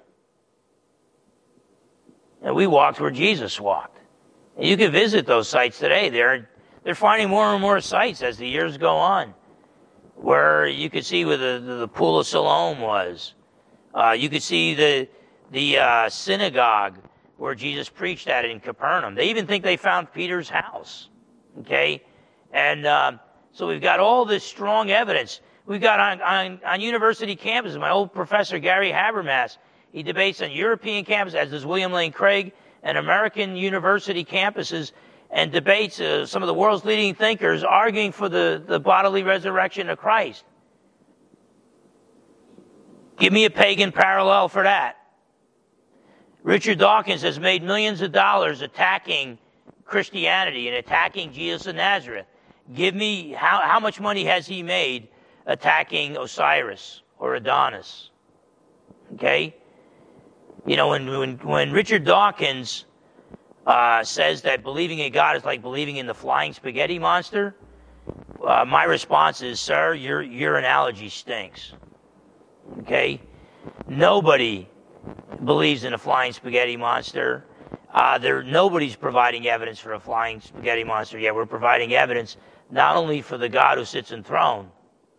And we walked where Jesus walked. And you can visit those sites today. They're, they're finding more and more sites as the years go on, where you could see where the, the, the Pool of Siloam was. Uh, you could see the, the uh, synagogue where Jesus preached at in Capernaum. They even think they found Peter's house. Okay? And um, so we've got all this strong evidence. We've got on, on, on university campuses, my old professor, Gary Habermas, he debates on European campuses, as does William Lane Craig, and American university campuses, and debates uh, some of the world's leading thinkers arguing for the, the bodily resurrection of Christ. Give me a pagan parallel for that. Richard Dawkins has made millions of dollars attacking Christianity and attacking Jesus of Nazareth. Give me, how, how much money has he made attacking Osiris or Adonis? Okay? You know, when when, when Richard Dawkins uh, says that believing in God is like believing in the flying spaghetti monster, uh, my response is, sir, your your analogy stinks. Okay? Nobody believes in a flying spaghetti monster. Uh, there, nobody's providing evidence for a flying spaghetti monster yet. We're providing evidence not only for the God who sits enthroned,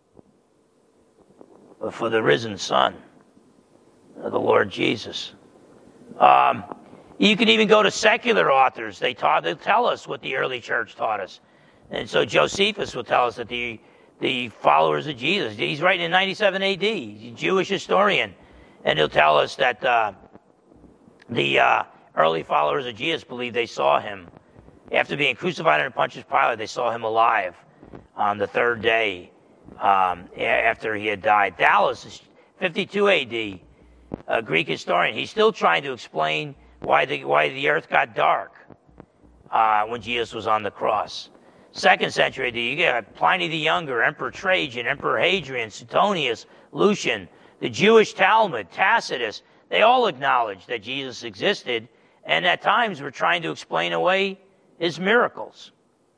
but for the risen Son of the Lord Jesus. Um, you can even go to secular authors. They taught, they tell us what the early church taught us. And so Josephus will tell us that the the followers of Jesus, he's writing in ninety-seven A D, he's a Jewish historian, and he'll tell us that uh, the uh, early followers of Jesus believed they saw him. After being crucified under Pontius Pilate, they saw him alive on the third day um, after he had died. Dallas is fifty-two A D, a Greek historian. He's still trying to explain why the why the earth got dark uh, when Jesus was on the cross. Second century A D, you got Pliny the Younger, Emperor Trajan, Emperor Hadrian, Suetonius, Lucian, the Jewish Talmud, Tacitus. They all acknowledge that Jesus existed, and at times were trying to explain away his miracles.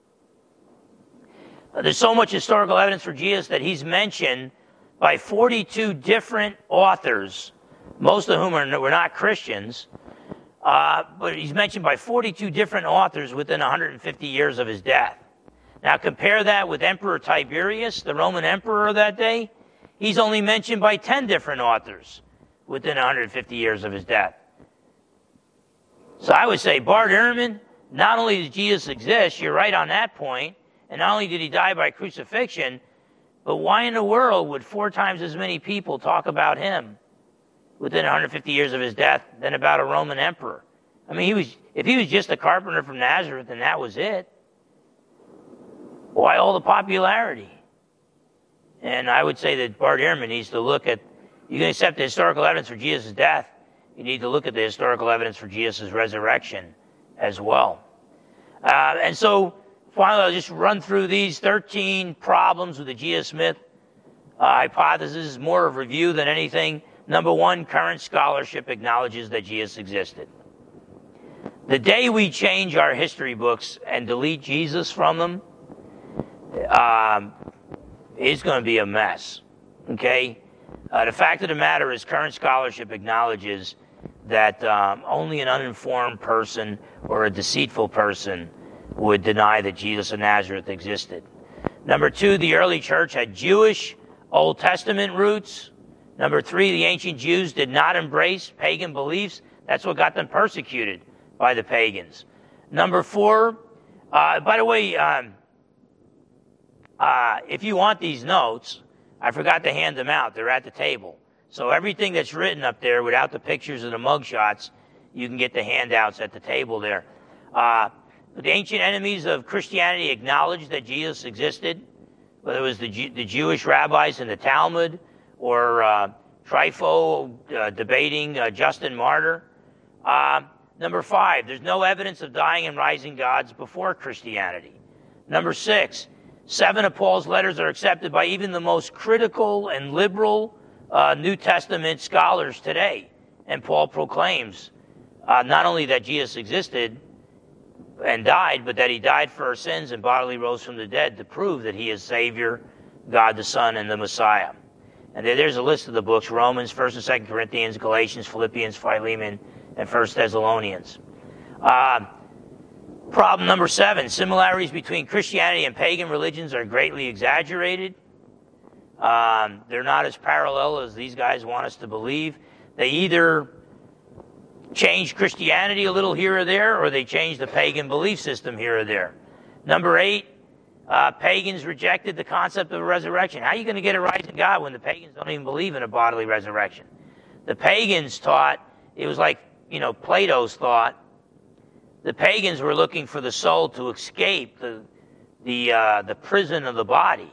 There's so much historical evidence for Jesus that he's mentioned by forty-two different authors, most of whom are, were not Christians, uh, but he's mentioned by forty-two different authors within one hundred fifty years of his death. Now compare that with Emperor Tiberius, the Roman emperor of that day. He's only mentioned by ten different authors within one hundred fifty years of his death. So I would say, Bart Ehrman, not only does Jesus exist, you're right on that point, And not only did he die by crucifixion, but why in the world would four times as many people talk about him within one hundred fifty years of his death than about a Roman emperor? I mean, he was if he was just a carpenter from Nazareth and that was it, why all the popularity? And I would say that Bart Ehrman needs to look at, you can accept the historical evidence for Jesus' death, you need to look at the historical evidence for Jesus' resurrection as well. Uh, and so, finally, I'll just run through these thirteen problems with the Jesus myth uh, hypothesis, more of review than anything. Number one, current scholarship acknowledges that Jesus existed. The day we change our history books and delete Jesus from them, um, it's going to be a mess, okay? Uh, the fact of the matter is current scholarship acknowledges that um, only an uninformed person or a deceitful person would deny that Jesus of Nazareth existed. Number two, the early church had Jewish Old Testament roots. Number three, the ancient Jews did not embrace pagan beliefs. That's what got them persecuted by the pagans. Number four, uh, by the way, um, uh, if you want these notes, I forgot to hand them out. They're at the table. So everything that's written up there without the pictures of the mugshots, you can get the handouts at the table there. Uh, the ancient enemies of Christianity acknowledged that Jesus existed, whether it was the, Jew- the Jewish rabbis in the Talmud or uh, Trypho uh, debating uh, Justin Martyr. Uh, number five, there's no evidence of dying and rising gods before Christianity. Number six, seven of Paul's letters are accepted by even the most critical and liberal uh, New Testament scholars today. And Paul proclaims uh, not only that Jesus existed and died, but that he died for our sins and bodily rose from the dead to prove that he is Savior, God the Son, and the Messiah. And there's a list of the books: Romans, First and Second Corinthians, Galatians, Philippians, Philemon, and First Thessalonians. Uh, problem number seven, similarities between Christianity and pagan religions are greatly exaggerated. Um, they're not as parallel as these guys want us to believe. They either change Christianity a little here or there, or they change the pagan belief system here or there. Number eight, uh, pagans rejected the concept of a resurrection. How are you going to get a rising God when the pagans don't even believe in a bodily resurrection? The pagans taught, it was like, you know, Plato's thought. The pagans were looking for the soul to escape the the uh, the prison of the body.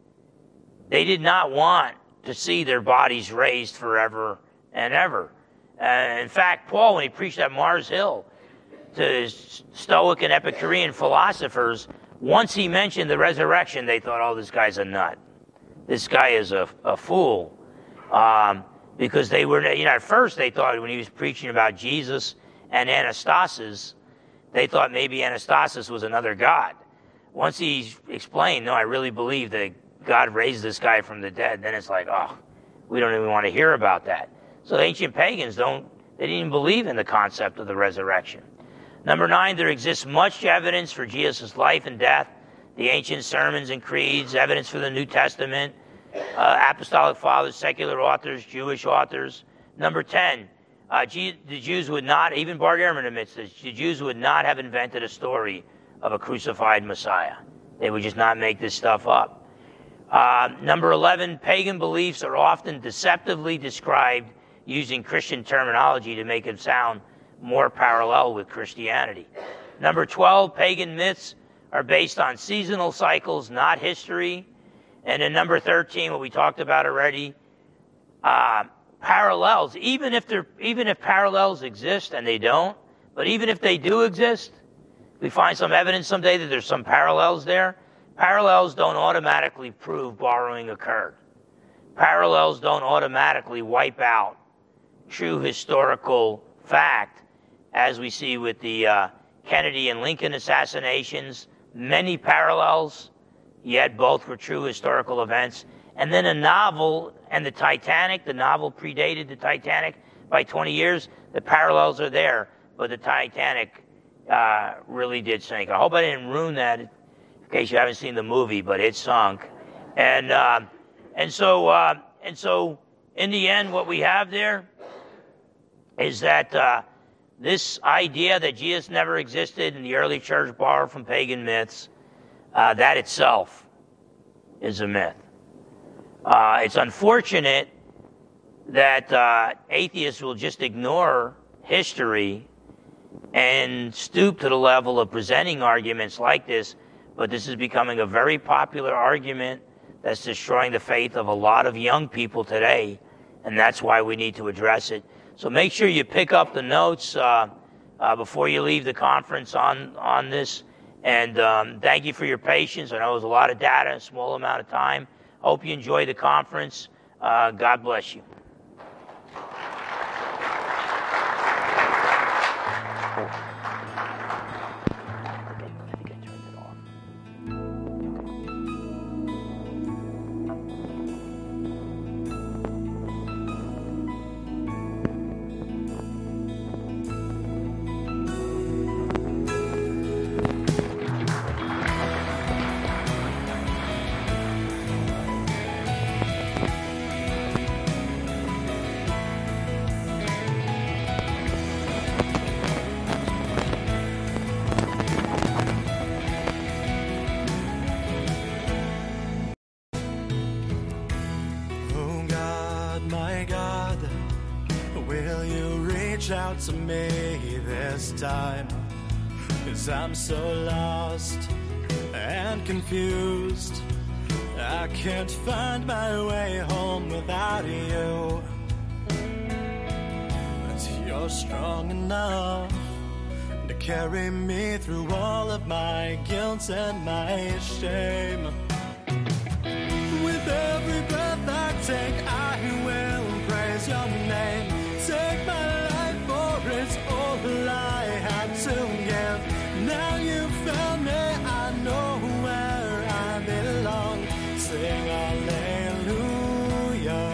They did not want to see their bodies raised forever and ever. Uh, in fact, Paul, when he preached at Mars Hill to Stoic and Epicurean philosophers, once he mentioned the resurrection, they thought, oh, this guy's a nut. This guy is a, a fool. Um, because they were, you know, at first they thought when he was preaching about Jesus and Anastasis, they thought maybe Anastasis was another god. Once he explained, no, I really believe that God raised this guy from the dead, then it's like, oh, we don't even want to hear about that. So the ancient pagans don't, they didn't even believe in the concept of the resurrection. Number nine, there exists much evidence for Jesus' life and death, the ancient sermons and creeds, evidence for the New Testament, uh, apostolic fathers, secular authors, Jewish authors. Number ten, uh, G- the Jews would not, even Bart Ehrman admits this, the Jews would not have invented a story of a crucified Messiah. They would just not make this stuff up. Uh, number eleven, pagan beliefs are often deceptively described using Christian terminology to make them sound more parallel with Christianity. Number twelve, pagan myths are based on seasonal cycles, not history. And then number thirteen, what we talked about already, uh, parallels. Even if they're, even if parallels exist, and they don't, but even if they do exist, we find some evidence someday that there's some parallels there. Parallels don't automatically prove borrowing occurred. Parallels don't automatically wipe out true historical fact, as we see with the uh, Kennedy and Lincoln assassinations. Many parallels, yet both were true historical events. And then a novel and the Titanic, the novel predated the Titanic by twenty years. The parallels are there, but the Titanic uh, really did sink. I hope I didn't ruin that in case you haven't seen the movie, but it sunk. And uh, and so uh, and so in the end, what we have there is that uh, this idea that Jesus never existed and the early church borrowed from pagan myths, uh, that itself is a myth. Uh, it's unfortunate that uh, atheists will just ignore history and stoop to the level of presenting arguments like this, but this is becoming a very popular argument that's destroying the faith of a lot of young people today, and that's why we need to address it. So make sure you pick up the notes uh, uh, before you leave the conference on, on this, and um, thank you for your patience. I know it was a lot of data in a small amount of time. Hope you enjoy the conference. Uh, God bless you. Out to me this time, 'cause I'm so lost and confused. I can't find my way home without you, but you're strong enough to carry me through all of my guilt and my shame. With every breath I take, I will praise your name. Take my it's all I had to give. Now you found me, I know where I belong. Sing hallelujah.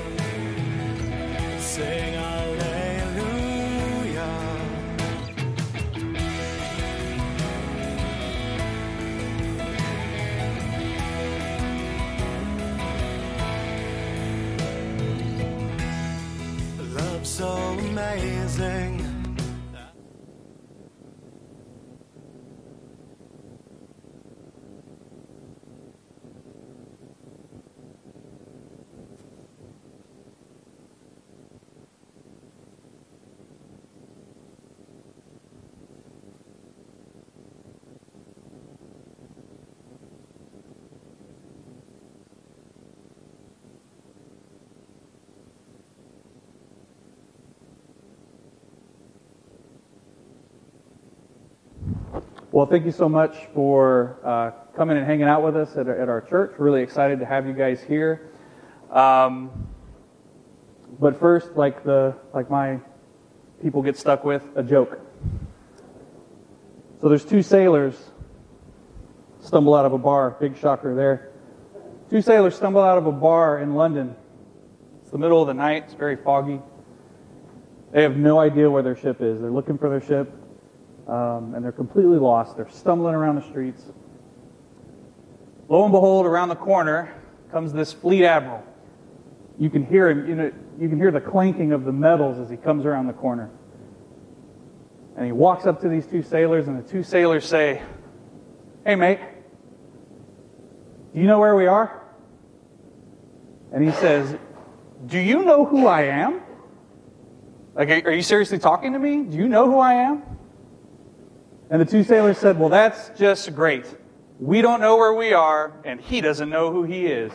Sing hallelujah. Love so amazing. Well, thank you so much for uh, coming and hanging out with us at our, at our church. We're really excited to have you guys here. Um, but first, like the like my people get stuck with, a joke. So there's two sailors stumble out of a bar. Big shocker there. Two sailors stumble out of a bar in London. It's the middle of the night. It's very foggy. They have no idea where their ship is. They're looking for their ship. Um, and they're completely lost. They're stumbling around the streets. Lo and behold, around the corner comes this fleet admiral. You can hear him. You know, you can hear the clanking of the metals as he comes around the corner. And he walks up to these two sailors, and the two sailors say, "Hey, mate, do you know where we are?" And he says, "Do you know who I am? Like, are you seriously talking to me? Do you know who I am?" And the two sailors said, "Well, that's just great. We don't know where we are, and he doesn't know who he is."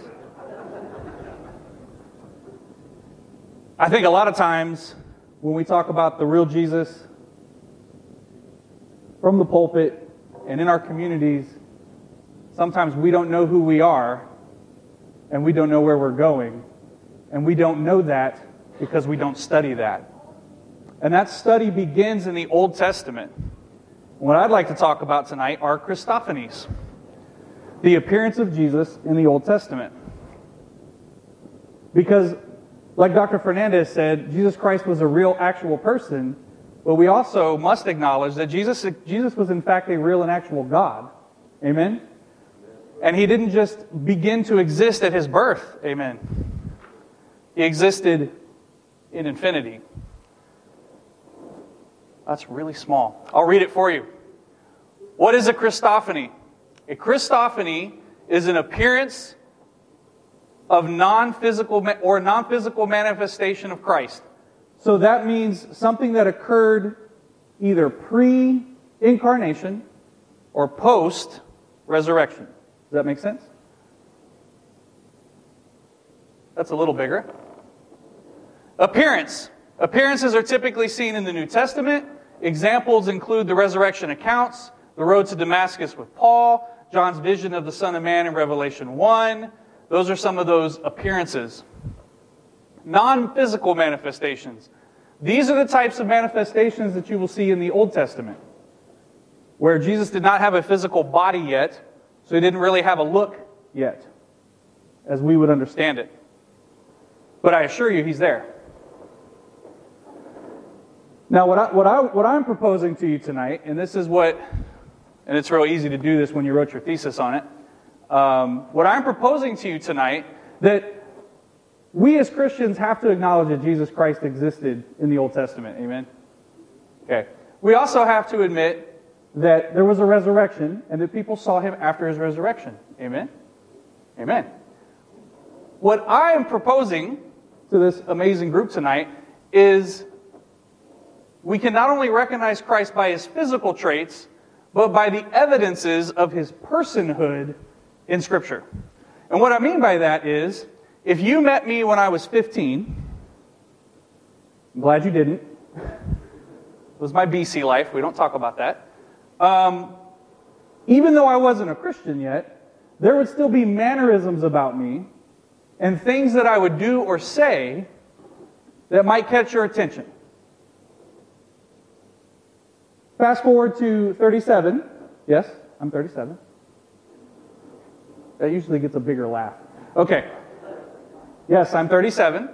I think a lot of times when we talk about the real Jesus from the pulpit and in our communities, sometimes we don't know who we are, and we don't know where we're going. And we don't know that because we don't study that. And that study begins in the Old Testament. What I'd like to talk about tonight are Christophanies, the appearance of Jesus in the Old Testament. Because, like Doctor Fernandez said, Jesus Christ was a real, actual person, but we also must acknowledge that Jesus, Jesus was in fact a real and actual God. Amen? And he didn't just begin to exist at his birth. Amen. He existed in infinity. That's really small. I'll read it for you. What is a Christophany? A Christophany is an appearance of non-physical or non-physical manifestation of Christ. So that means something that occurred either pre-incarnation or post-resurrection. Does that make sense? That's a little bigger. Appearance. Appearances are typically seen in the New Testament. Examples include the resurrection accounts, the road to Damascus with Paul, John's vision of the Son of Man in Revelation one. Those are some of those appearances. Non-physical manifestations. These are the types of manifestations that you will see in the Old Testament, where Jesus did not have a physical body yet, so he didn't really have a look yet, as we would understand it. But I assure you, he's there. Now, what, I, what, I, what I'm proposing to you tonight, and this is what, and it's real easy to do this when you wrote your thesis on it, um, what I'm proposing to you tonight, that we as Christians have to acknowledge that Jesus Christ existed in the Old Testament. Amen? Okay. We also have to admit that there was a resurrection, and that people saw him after his resurrection. Amen? Amen. What I am proposing to this amazing group tonight is we can not only recognize Christ by his physical traits, but by the evidences of his personhood in Scripture. And what I mean by that is, if you met me when I was fifteen, I'm glad you didn't. It was my B C life. We don't talk about that. Um, even though I wasn't a Christian yet, there would still be mannerisms about me and things that I would do or say that might catch your attention. Fast forward to thirty-seven. Yes, I'm thirty-seven. That usually gets a bigger laugh. Okay. Yes, I'm thirty-seven.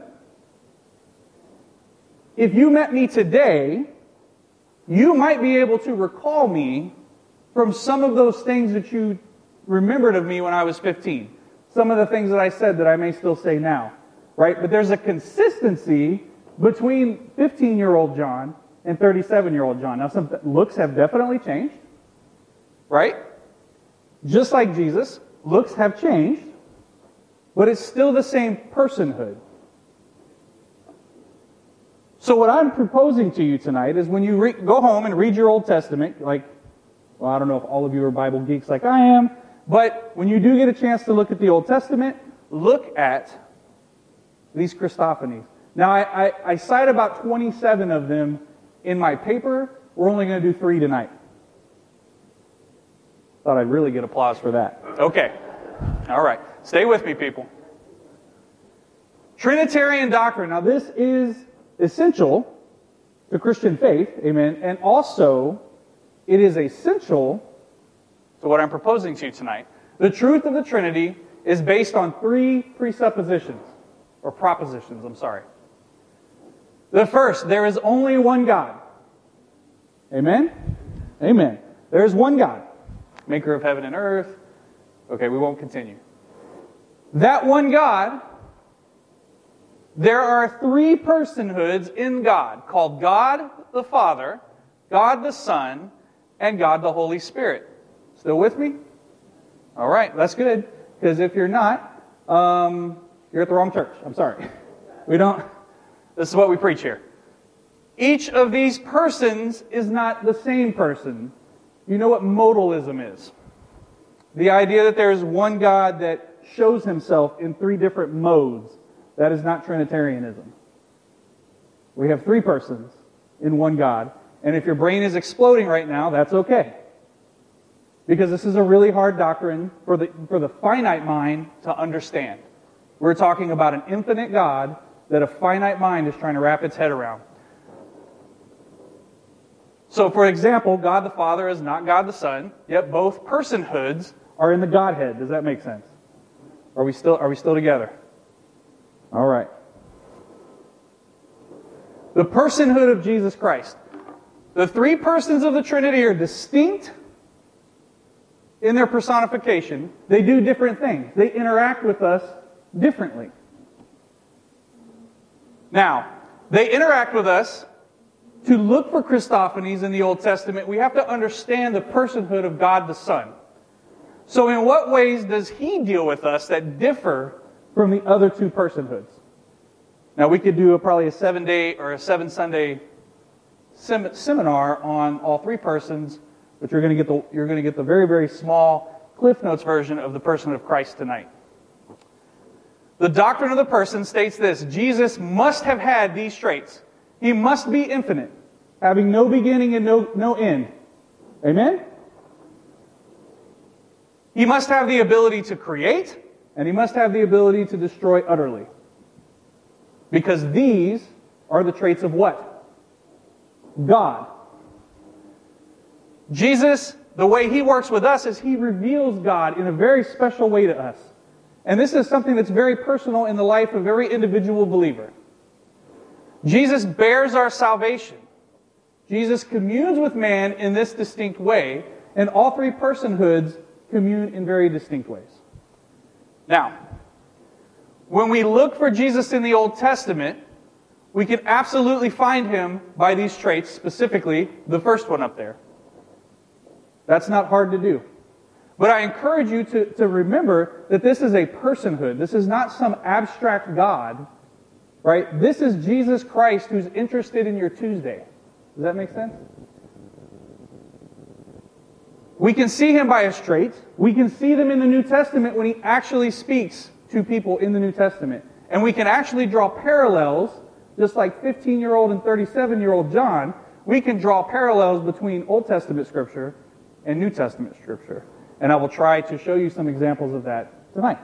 If you met me today, you might be able to recall me from some of those things that you remembered of me when I was fifteen. Some of the things that I said that I may still say now. Right? But there's a consistency between fifteen-year-old John and thirty-seven-year-old John. Now, some looks have definitely changed. Right? Just like Jesus, looks have changed. But it's still the same personhood. So what I'm proposing to you tonight is when you re- go home and read your Old Testament, like, well, I don't know if all of you are Bible geeks like I am, but when you do get a chance to look at the Old Testament, look at these Christophanies. Now, I, I, I cite about twenty-seven of them in my paper. We're only going to do three tonight. Thought I'd really get applause for that. Okay. All right. Stay with me, people. Trinitarian doctrine. Now, this is essential to Christian faith. Amen. And also, it is essential to what I'm proposing to you tonight. The truth of the Trinity is based on three presuppositions, or propositions, I'm sorry. The first, there is only one God. Amen? Amen. There is one God, maker of heaven and earth. Okay, we won't continue. That one God, there are three personhoods in God, called God the Father, God the Son, and God the Holy Spirit. Still with me? All right, that's good. Because if you're not, um, you're at the wrong church. I'm sorry. We don't... This is what we preach here. Each of these persons is not the same person. You know what modalism is. The idea that there is one God that shows himself in three different modes. That is not Trinitarianism. We have three persons in one God. And if your brain is exploding right now, that's okay. Because this is a really hard doctrine for the, for the finite mind to understand. We're talking about an infinite God that a finite mind is trying to wrap its head around. So, for example, God the Father is not God the Son, yet both personhoods are in the Godhead. Does that make sense? Are we still, are we still together? All right. The personhood of Jesus Christ. The three persons of the Trinity are distinct in their personification. They do different things. They interact with us differently. Now, they interact with us. To look for Christophanies in the Old Testament, we have to understand the personhood of God the Son. So in what ways does he deal with us that differ from the other two personhoods? Now we could do a, probably a seven-day or a seven-Sunday sem- seminar on all three persons, but you're going to get the you're going to get the very, very small Cliff Notes version of the person of Christ tonight. The doctrine of the person states this: Jesus must have had these traits. He must be infinite, having no beginning and no, no end. Amen? He must have the ability to create, and he must have the ability to destroy utterly. Because these are the traits of what? God. Jesus, the way he works with us is he reveals God in a very special way to us. And this is something that's very personal in the life of every individual believer. Jesus bears our salvation. Jesus communes with man in this distinct way, and all three personhoods commune in very distinct ways. Now, when we look for Jesus in the Old Testament, we can absolutely find him by these traits, specifically the first one up there. That's not hard to do. But I encourage you to, to remember that this is a personhood. This is not some abstract God, right? This is Jesus Christ who's interested in your Tuesday. Does that make sense? We can see him by his traits. We can see them in the New Testament when he actually speaks to people in the New Testament. And we can actually draw parallels, just like fifteen-year-old and thirty-seven-year-old John, we can draw parallels between Old Testament Scripture and New Testament Scripture. And I will try to show you some examples of that tonight.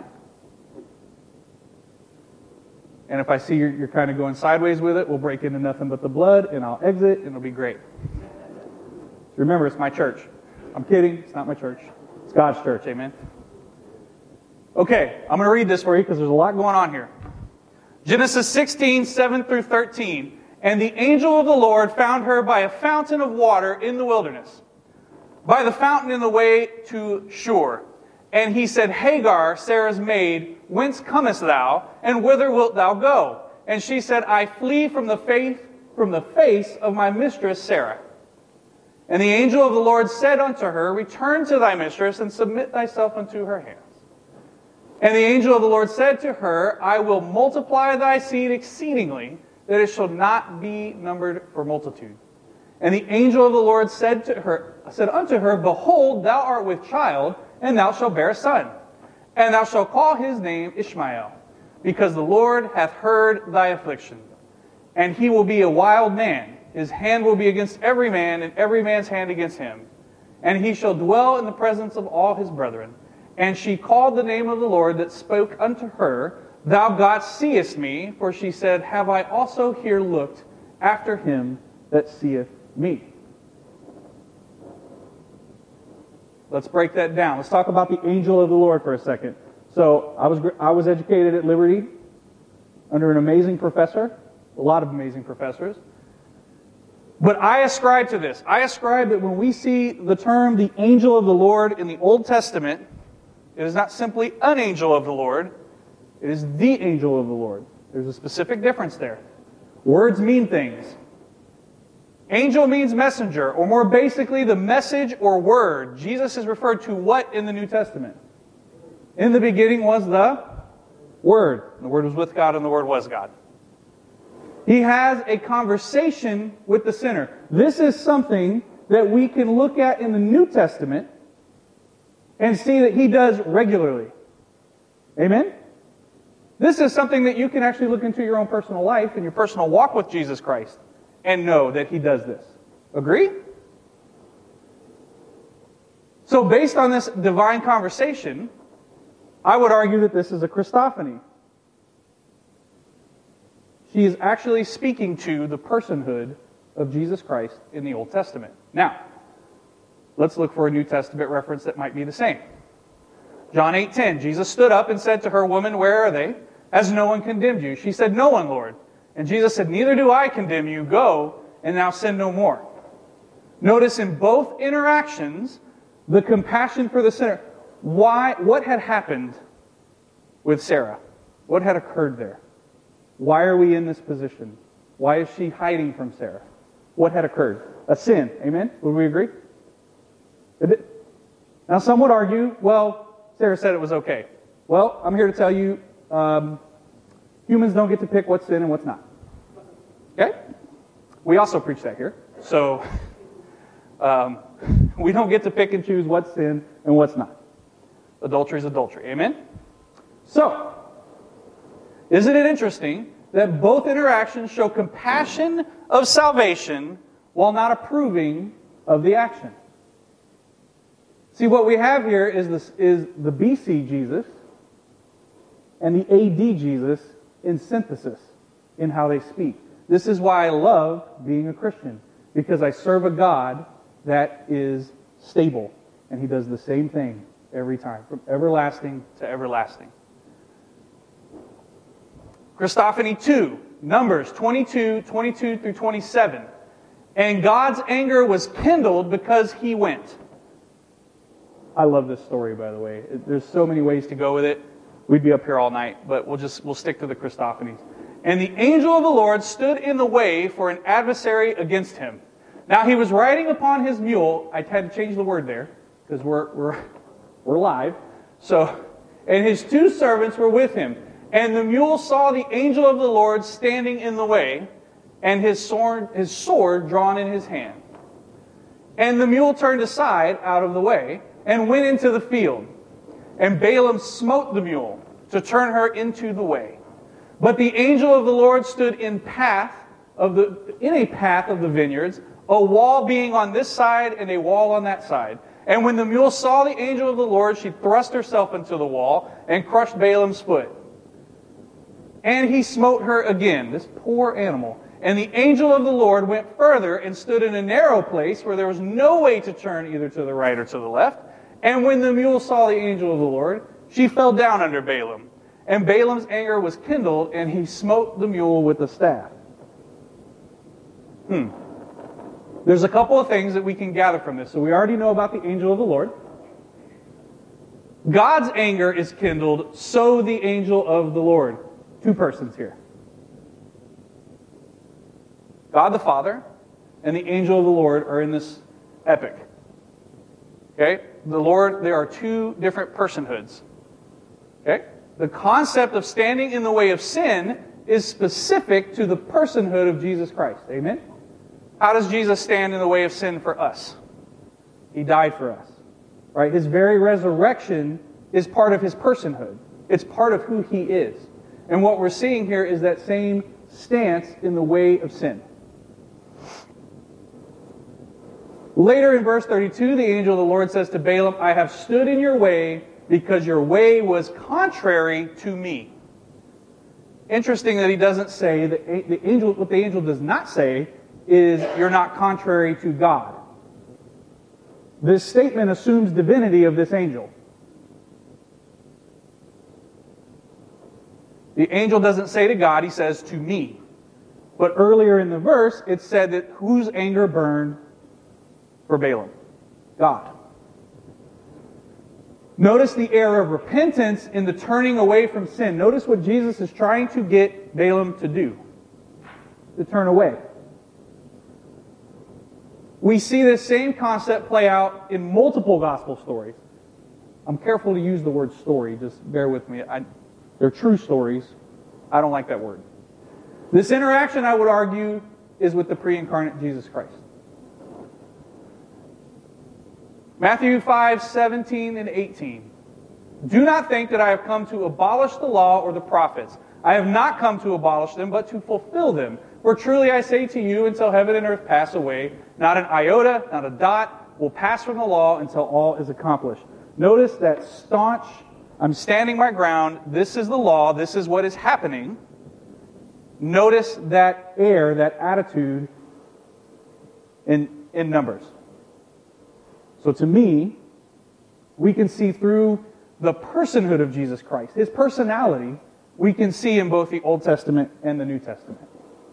And if I see you're, you're kind of going sideways with it, we'll break into nothing but the blood, and I'll exit, and it'll be great. Remember, it's my church. I'm kidding. It's not my church. It's God's church. Amen. Okay, I'm going to read this for you because there's a lot going on here. Genesis sixteen, seven through thirteen. And the angel of the Lord found her by a fountain of water in the wilderness, by the fountain in the way to Shur. And he said, Hagar, Sarah's maid, whence comest thou, and whither wilt thou go? And she said, I flee from the faith, from the face of my mistress Sarah. And the angel of the Lord said unto her, Return to thy mistress, and submit thyself unto her hands. And the angel of the Lord said to her, I will multiply thy seed exceedingly, that it shall not be numbered for multitude. And the angel of the Lord said to her, said unto her, Behold, thou art with child, and thou shalt bear a son. And thou shalt call his name Ishmael, because the Lord hath heard thy affliction. And he will be a wild man. His hand will be against every man, and every man's hand against him. And he shall dwell in the presence of all his brethren. And she called the name of the Lord that spoke unto her, Thou God seest me, for she said, Have I also here looked after him that seeth me? Let's break that down. Let's talk about the angel of the Lord for a second. So I was I was educated at Liberty under an amazing professor, a lot of amazing professors. But I ascribe to this. I ascribe that when we see the term the angel of the Lord in the Old Testament, it is not simply an angel of the Lord. It is the angel of the Lord. There's a specific difference there. Words mean things. Angel means messenger, or more basically, the message or word. Jesus is referred to what in the New Testament? In the beginning was the Word. The Word was with God, and the Word was God. He has a conversation with the sinner. This is something that we can look at in the New Testament and see that he does regularly. Amen? This is something that you can actually look into your own personal life and your personal walk with Jesus Christ and know that he does this. Agree? So based on this divine conversation, I would argue that this is a Christophany. She is actually speaking to the personhood of Jesus Christ in the Old Testament. Now, let's look for a New Testament reference that might be the same. John eight ten, Jesus stood up and said to her, Woman, where are they? Has no one condemned you? She said, No one, Lord. And Jesus said, Neither do I condemn you. Go, and now sin no more. Notice in both interactions, the compassion for the sinner. Why? What had happened with Sarah? What had occurred there? Why are we in this position? Why is she hiding from Sarah? What had occurred? A sin. Amen? Would we agree? Now, some would argue, well, Sarah said it was okay. Well, I'm here to tell you, um, humans don't get to pick what's sin and what's not. Okay? We also preach that here. So, um, we don't get to pick and choose what's sin and what's not. Adultery is adultery. Amen? So, isn't it interesting that both interactions show compassion of salvation while not approving of the action? See, what we have here is, this, is the B C Jesus and the A D Jesus in synthesis in how they speak. This is why I love being a Christian, because I serve a God that is stable, and He does the same thing every time, from everlasting to everlasting. Christophany two, Numbers twenty-two, twenty-two through twenty-seven. And God's anger was kindled because He went. I love this story, by the way. There's so many ways to go with it. We'd be up here all night, but we'll just we'll stick to the Christophanies. And the angel of the Lord stood in the way for an adversary against him. Now he was riding upon his mule. I had to change the word there because we're we're we're live. So, and his two servants were with him. And the mule saw the angel of the Lord standing in the way, and his sword his sword drawn in his hand. And the mule turned aside out of the way and went into the field. And Balaam smote the mule to turn her into the way. But the angel of the Lord stood in path of the in a path of the vineyards, a wall being on this side and a wall on that side. And when the mule saw the angel of the Lord, she thrust herself into the wall and crushed Balaam's foot. And he smote her again, this poor animal. And the angel of the Lord went further and stood in a narrow place where there was no way to turn either to the right or to the left. And when the mule saw the angel of the Lord, she fell down under Balaam. And Balaam's anger was kindled, and he smote the mule with the staff. Hmm. There's a couple of things that we can gather from this. So we already know about the angel of the Lord. God's anger is kindled, so the angel of the Lord. Two persons here. God the Father and the angel of the Lord are in this epic. Okay? The Lord, there are two different personhoods. Okay? The concept of standing in the way of sin is specific to the personhood of Jesus Christ. Amen? How does Jesus stand in the way of sin for us? He died for us. Right? His very resurrection is part of His personhood. It's part of who He is. And what we're seeing here is that same stance in the way of sin. Later in verse thirty-two, the angel of the Lord says to Balaam, I have stood in your way because your way was contrary to me. Interesting that he doesn't say, that the angel, what the angel does not say is, you're not contrary to God. This statement assumes divinity of this angel. The angel doesn't say to God, he says to me. But earlier in the verse, it said that whose anger burned for Balaam? God. Notice the air of repentance in the turning away from sin. Notice what Jesus is trying to get Balaam to do. To turn away. We see this same concept play out in multiple gospel stories. I'm careful to use the word story, just bear with me. I, they're true stories. I don't like that word. This interaction, I would argue, is with the pre-incarnate Jesus Christ. Matthew five, seventeen and eighteen. Do not think that I have come to abolish the law or the prophets. I have not come to abolish them, but to fulfill them. For truly I say to you, until heaven and earth pass away, not an iota, not a dot, will pass from the law until all is accomplished. Notice that staunch, I'm standing my ground, this is the law, this is what is happening. Notice that air, that attitude in, in Numbers. So to me, we can see through the personhood of Jesus Christ, His personality, we can see in both the Old Testament and the New Testament.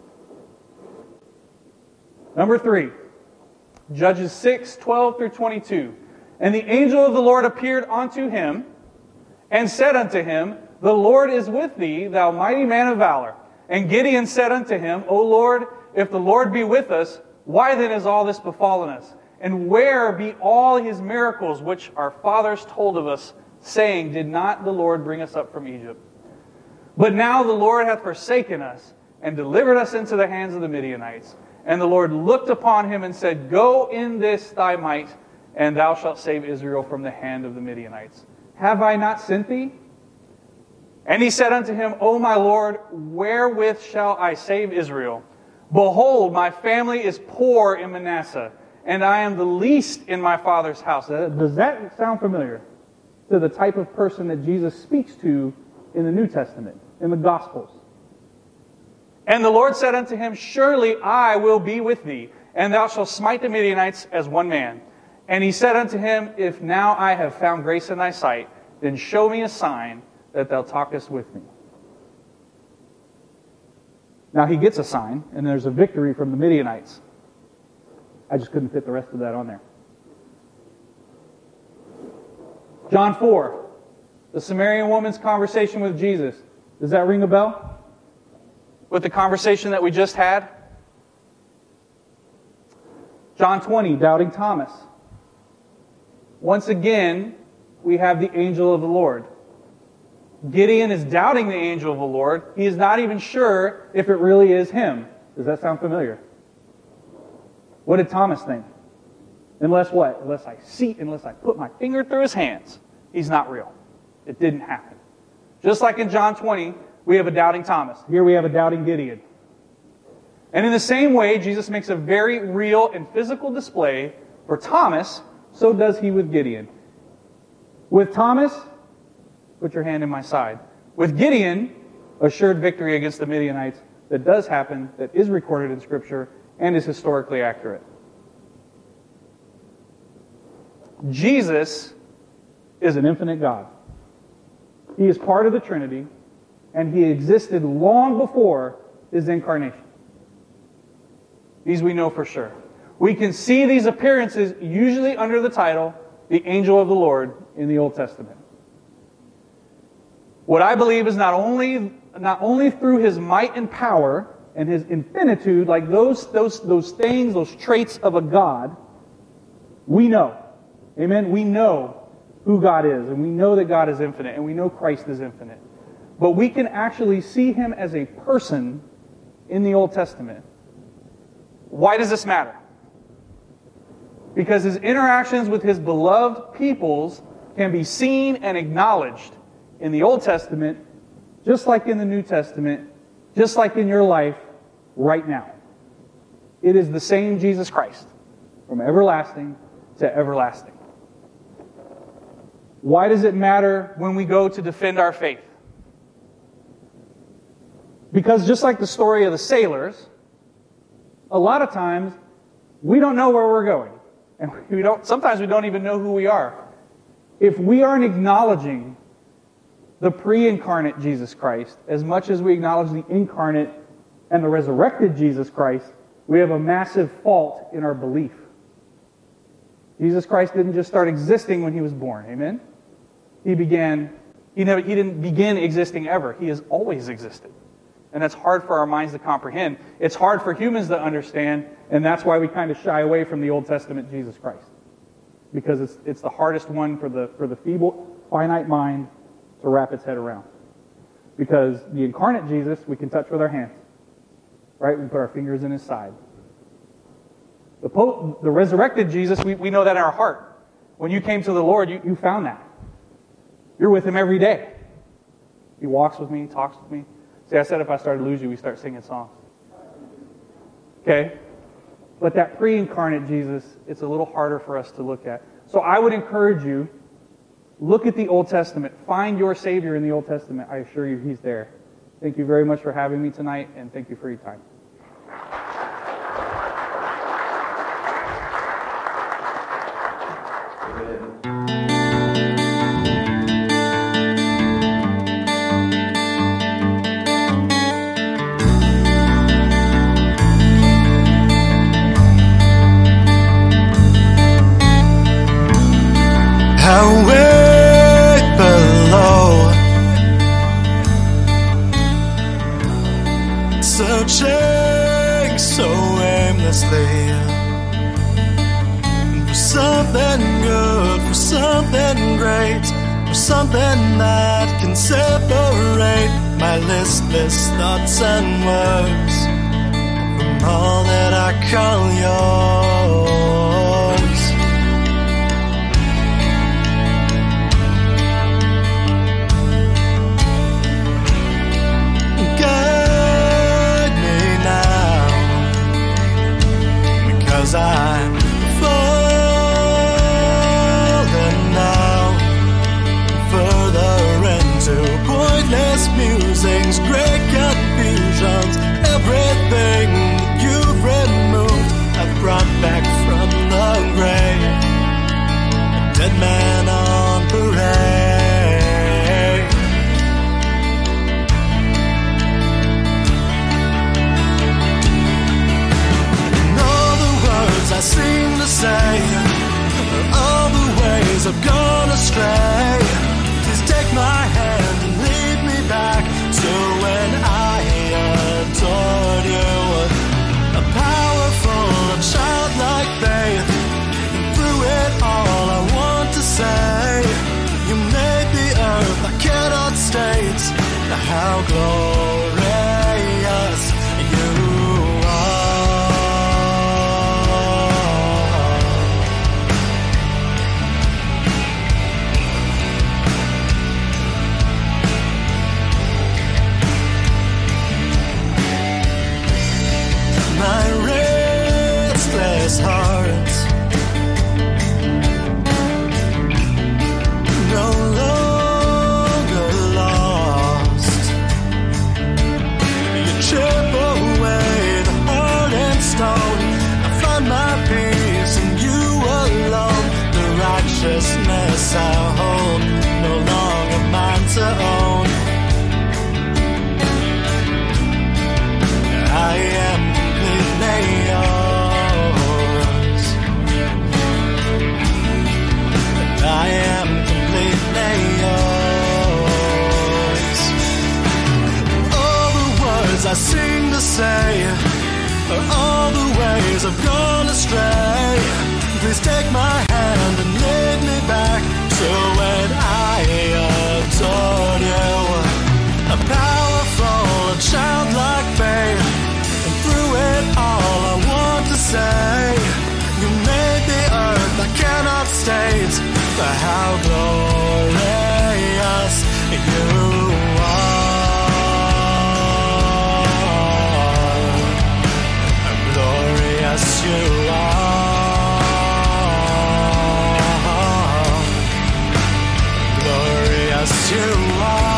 Number three, Judges six, twelve through twenty-two. And the angel of the Lord appeared unto him, and said unto him, The Lord is with thee, thou mighty man of valor. And Gideon said unto him, O Lord, if the Lord be with us, why then is all this befallen us? And where be all his miracles, which our fathers told of us, saying, did not the Lord bring us up from Egypt? But now the Lord hath forsaken us, and delivered us into the hands of the Midianites. And the Lord looked upon him and said, go in this thy might, and thou shalt save Israel from the hand of the Midianites. Have I not sent thee? And he said unto him, O my Lord, wherewith shall I save Israel? Behold, my family is poor in Manasseh, and I am the least in my father's house. Does that sound familiar to the type of person that Jesus speaks to in the New Testament, in the Gospels? And the Lord said unto him, surely I will be with thee, and thou shalt smite the Midianites as one man. And he said unto him, if now I have found grace in thy sight, then show me a sign that thou talkest with me. Now he gets a sign, and there's a victory from the Midianites. I just couldn't fit the rest of that on there. John four, the Samaritan woman's conversation with Jesus. Does that ring a bell? With the conversation that we just had? John twenty, doubting Thomas. Once again, we have the angel of the Lord. Gideon is doubting the angel of the Lord. He is not even sure if it really is him. Does that sound familiar? What did Thomas think? Unless what? Unless I see, unless I put my finger through his hands, he's not real. It didn't happen. Just like in John twenty, we have a doubting Thomas. Here we have a doubting Gideon. And in the same way, Jesus makes a very real and physical display for Thomas, so does he with Gideon. With Thomas, put your hand in my side. With Gideon, assured victory against the Midianites that does happen, that is recorded in Scripture, and is historically accurate. Jesus is an infinite God. He is part of the Trinity, and he existed long before his incarnation. These we know for sure. We can see these appearances usually under the title, the angel of the Lord, in the Old Testament. What I believe is not only, not only through his might and power and his infinitude, like those, those, those things, those traits of a God, we know. Amen? We know who God is, and we know that God is infinite, and we know Christ is infinite. But we can actually see him as a person in the Old Testament. Why does this matter? Because his interactions with his beloved peoples can be seen and acknowledged in the Old Testament, just like in the New Testament, just like in your life right now. It is the same Jesus Christ, from everlasting to everlasting. Why does it matter when we go to defend our faith? Because just like the story of the sailors, a lot of times we don't know where we're going. And we don't. Sometimes we don't even know who we are. If we aren't acknowledging the pre-incarnate Jesus Christ as much as we acknowledge the incarnate and the resurrected Jesus Christ, we have a massive fault in our belief. Jesus Christ didn't just start existing when he was born. Amen? He began, he, never, he didn't begin existing ever. He has always existed. And that's hard for our minds to comprehend. It's hard for humans to understand, and that's why we kind of shy away from the Old Testament Jesus Christ. Because it's it's the hardest one for the for the feeble, finite mind to wrap its head around. Because the incarnate Jesus, we can touch with our hands. Right? We put our fingers in his side. The, po- the resurrected Jesus, we, we know that in our heart. When you came to the Lord, you, you found that. You're with him every day. He walks with me, he talks with me. See, I said if I started to lose you, we start singing songs. Okay? But that pre-incarnate Jesus, it's a little harder for us to look at. So I would encourage you, look at the Old Testament. Find your Savior in the Old Testament. I assure you he's there. Thank you very much for having me tonight, and thank you for your time. Way below, searching so aimlessly, something good, for something great, for something that can separate my listless thoughts and words from all that I call yours. Guide me now, because I'm falling now further into pointless musings, great confusions, everything you've removed I've brought back from the grave, a dead man on parade. And all the words I seem to say, all the ways I've gone astray, please take my hand and lead me back to when I adored you. A powerful, a childlike faith, and through it all I want to say, you made the earth, I cannot state how glorious you my restless heart no longer lost. You chip away the heart and stone. I find my peace in you alone. The righteousness I hold, no longer mine to own. I am yours. I am completely yours. All the words I seem to say are all the ways I've gone astray. Please take my hand and lead me back to when I adored you. A powerful, a childlike faith, through it all I want to say, you made the earth, I cannot state how glorious you are. Glorious you are. Glorious you are.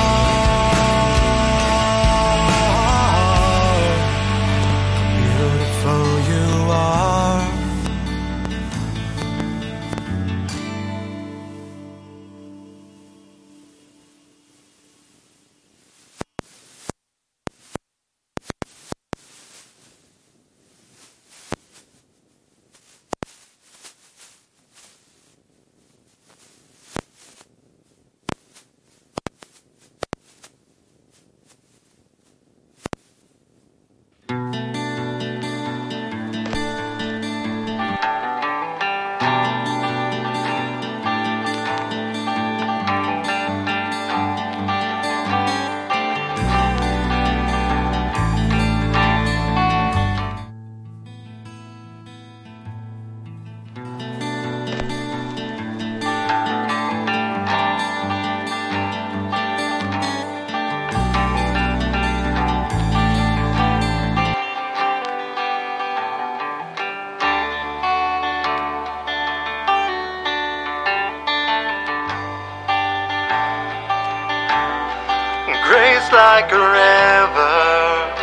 Grace like a river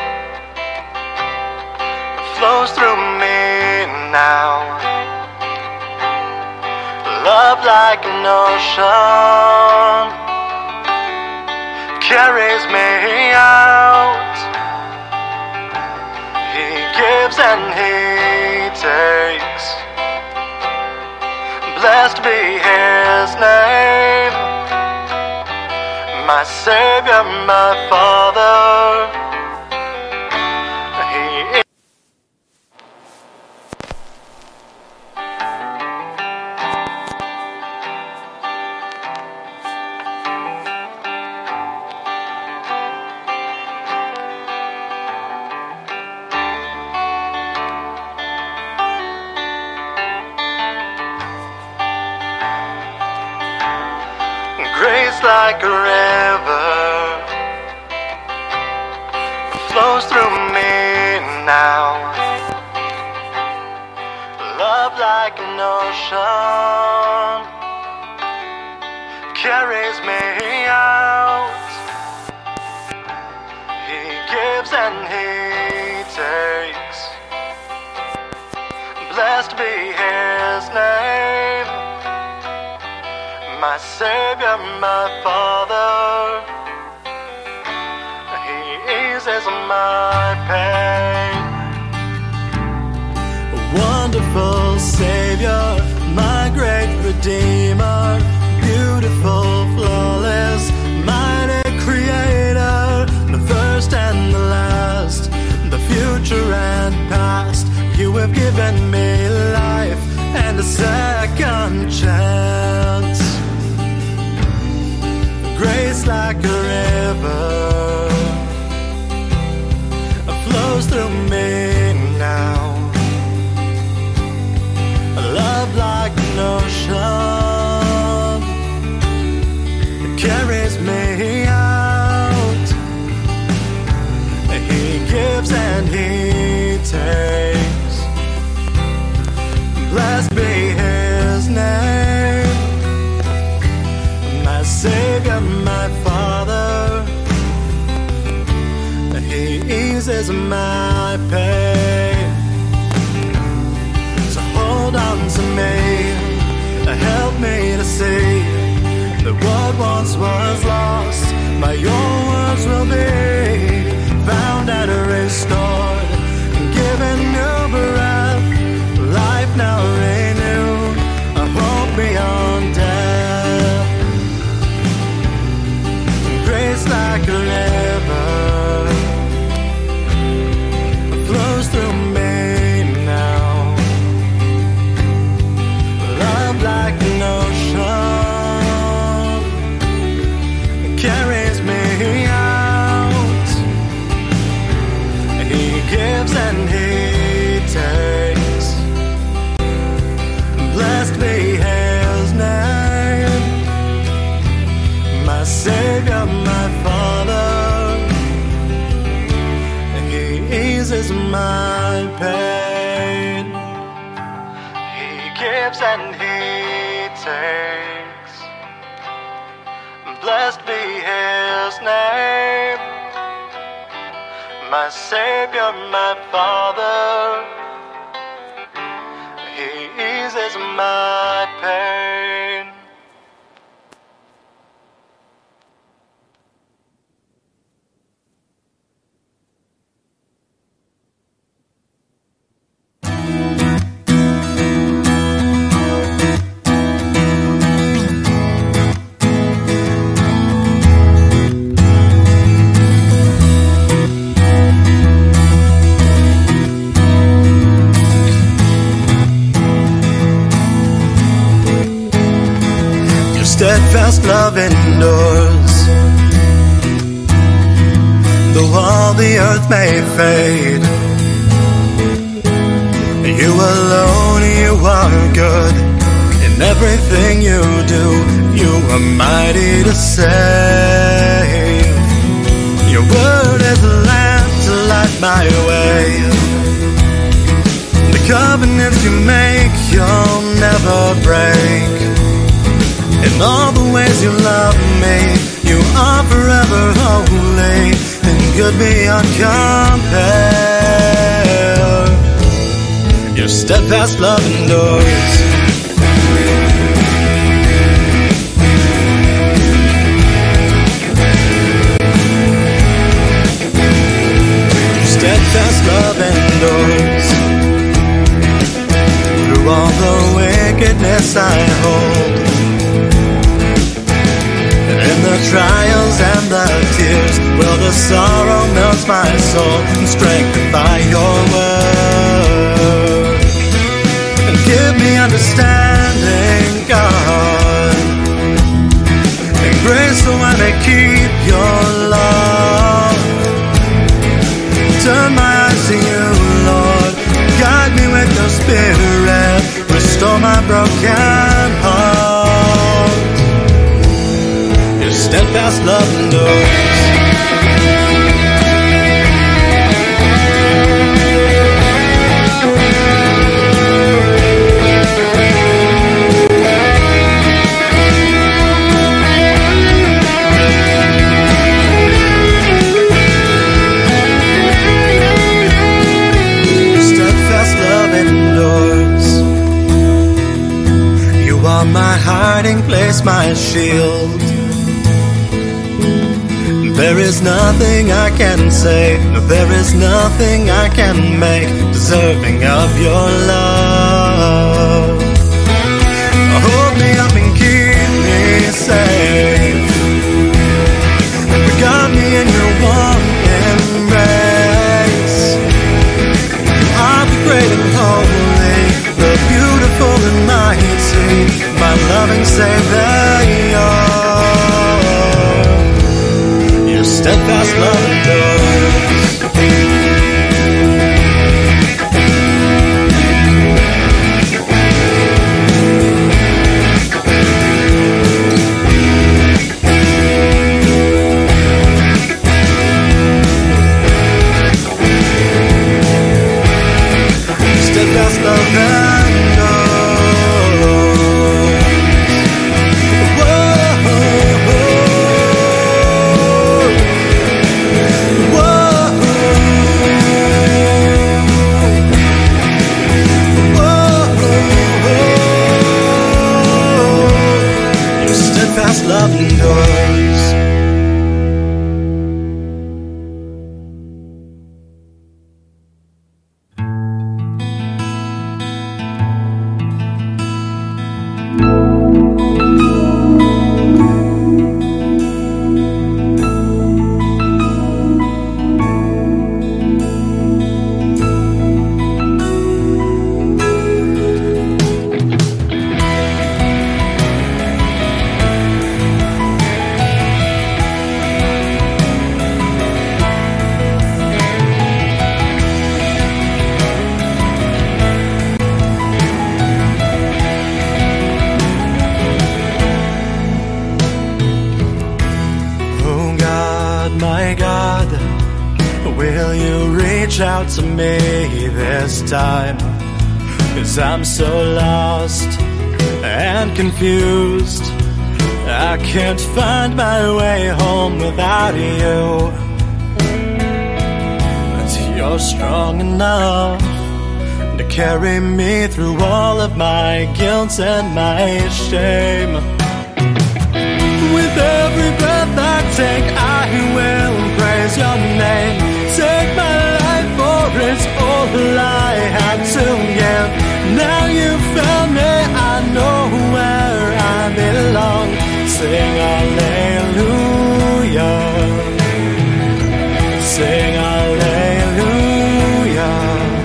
flows through me now. Love like an ocean carries me out. He gives and he takes. Blessed be his name, my Savior, my Father. He is Grace like a river flows through me now. Love like an ocean carries me out. He gives and he takes. Blessed be his name, my Savior, my Father. He eases my pain. Wonderful Savior, my great Redeemer, beautiful, flawless, mighty Creator, the first and the last, the future and past. You have given me life and a second chance. Grace like a river flows through me now. Love like an ocean carries me out. He gives and he takes. Blessed be his name, my Savior, my Father. He eases my pain. So hold on to me, help me to see that what once was lost, by your words will be found and restored, given new breath, life now renewed, a hope beyond death. Grace like a river flows through me now. Love like an ocean carries me out. He gives and he takes. Blessed be his name, my Savior, my Father. He eases my pain. He gives and he takes. Blessed be his name, my Savior, my Father. He eases my pain. Steadfast love endures, though all the earth may fade. You alone, you are good. In everything you do, you are mighty to save. Your word is a lamp to light my way. The covenants you make, you'll never break. In all the ways you love me, you are forever holy and good beyond compare. Your steadfast love endures. Your steadfast love endures. Through all the wickedness I hold, in the trials and the tears, well, the sorrow melts my soul and strengthened by your word. And give me understanding, God, and grace so I may keep your law. Turn my eyes to you, Lord. Guide me with your spirit. Restore my broken heart. steadfast love endures. My hiding place, my shield. There is nothing I can say, no, there is nothing I can make deserving of your love. Hold me up and keep me safe. Guard me in your warm embrace. I'm the great and holy, the beautiful and mighty, my loving Savior. Your steadfast love endures. Steadfast love endures. Love endures. Out to me this time, 'cause I'm so lost and confused. I can't find my way home without you. But you're strong enough to carry me through all of my guilt and my shame. With every breath I take, I will praise your name. Take my life, for it's all I had to give. Now you found me, I know where I belong. Sing hallelujah. Sing hallelujah.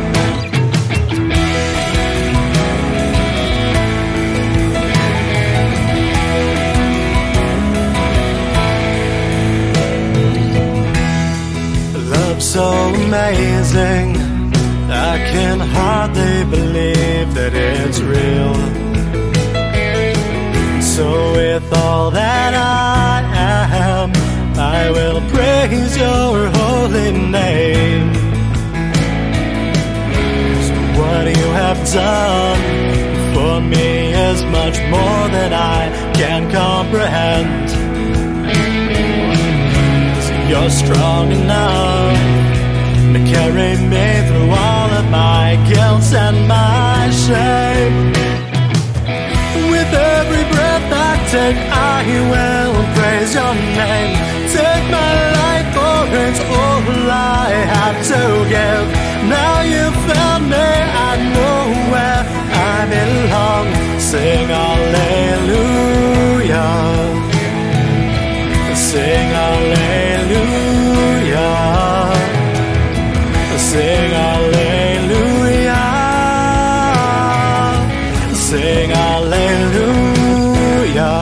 So amazing, I can hardly believe that it's real. So with all that I am, I will praise your holy name. So what you have done for me is much more than I can comprehend. So you're strong enough to carry me through all of my guilt and my shame. With every breath I take, I will praise your name. Take my life, for it's all I have to give. Now you found me, I know where I belong. Sing hallelujah. Sing hallelujah. Sing hallelujah. Sing hallelujah.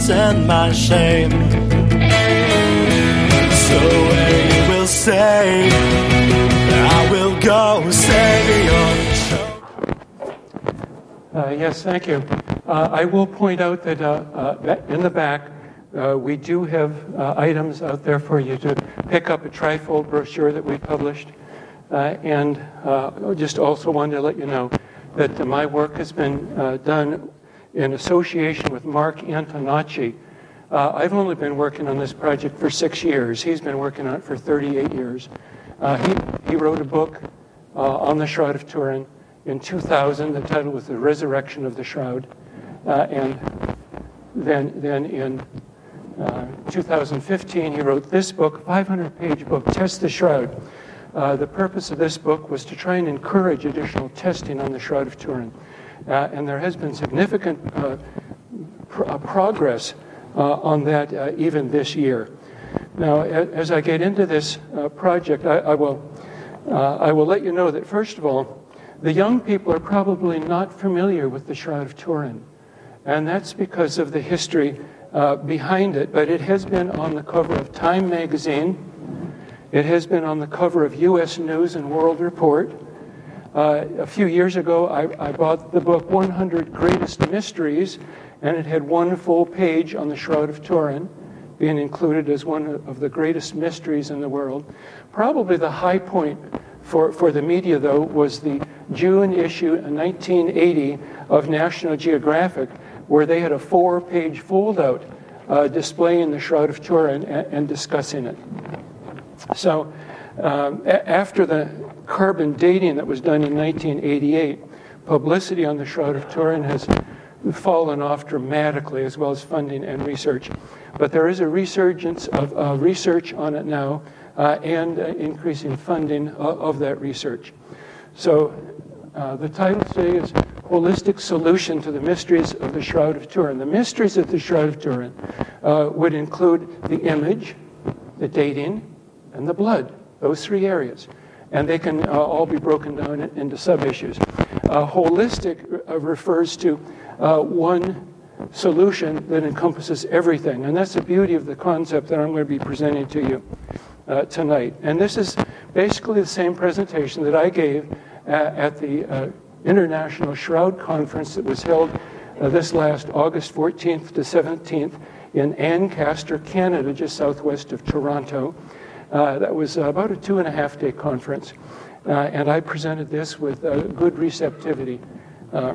guilt and my shame. So where you will say, I will go say your show. Uh, yes, thank you. Uh, I will point out that uh, uh, in the back, uh, we do have uh, items out there for you to pick up, a trifold brochure that we published. Uh, and uh, just also wanted to let you know that uh, my work has been uh, done in association with Mark Antonacci. Uh, I've only been working on this project for six years. He's been working on it for thirty-eight years. Uh, he, he wrote a book uh, on the Shroud of Turin in two thousand. The title was The Resurrection of the Shroud. Uh, and then, then in uh, two thousand fifteen, he wrote this book, five hundred page book, Test the Shroud. Uh, the purpose of this book was to try and encourage additional testing on the Shroud of Turin. Uh, and there has been significant uh, pr- uh, progress uh, on that uh, even this year. Now, a- as I get into this uh, project, I, I will uh, I will let you know that, first of all, the young people are probably not familiar with the Shroud of Turin. And that's because of the history uh, behind it. But it has been on the cover of Time magazine. It has been on the cover of U S News and World Report. Uh, a few years ago, I, I bought the book one hundred Greatest Mysteries, and it had one full page on the Shroud of Turin, being included as one of the greatest mysteries in the world. Probably the high point for, for the media, though, was the June issue in nineteen eighty of National Geographic, where they had a four-page fold-out uh, displaying the Shroud of Turin and, and discussing it. So um, a- after the carbon dating that was done in nineteen eighty-eight, publicity on the Shroud of Turin has fallen off dramatically, as well as funding and research. But there is a resurgence of uh, research on it now uh, and uh, increasing funding of, of that research. So uh, the title today is Holistic Solution to the Mysteries of the Shroud of Turin. The mysteries of the Shroud of Turin uh, would include the image, the dating, and the blood, those three areas. And they can uh, all be broken down into sub-issues. Uh, holistic uh, refers to uh, one solution that encompasses everything. And that's the beauty of the concept that I'm going to be presenting to you uh, tonight. And this is basically the same presentation that I gave uh, at the uh, International Shroud Conference that was held uh, this last August fourteenth to seventeenth in Ancaster, Canada, just southwest of Toronto. Uh, that was uh, about a two and a half day conference. Uh, and I presented this with uh, good receptivity. Uh,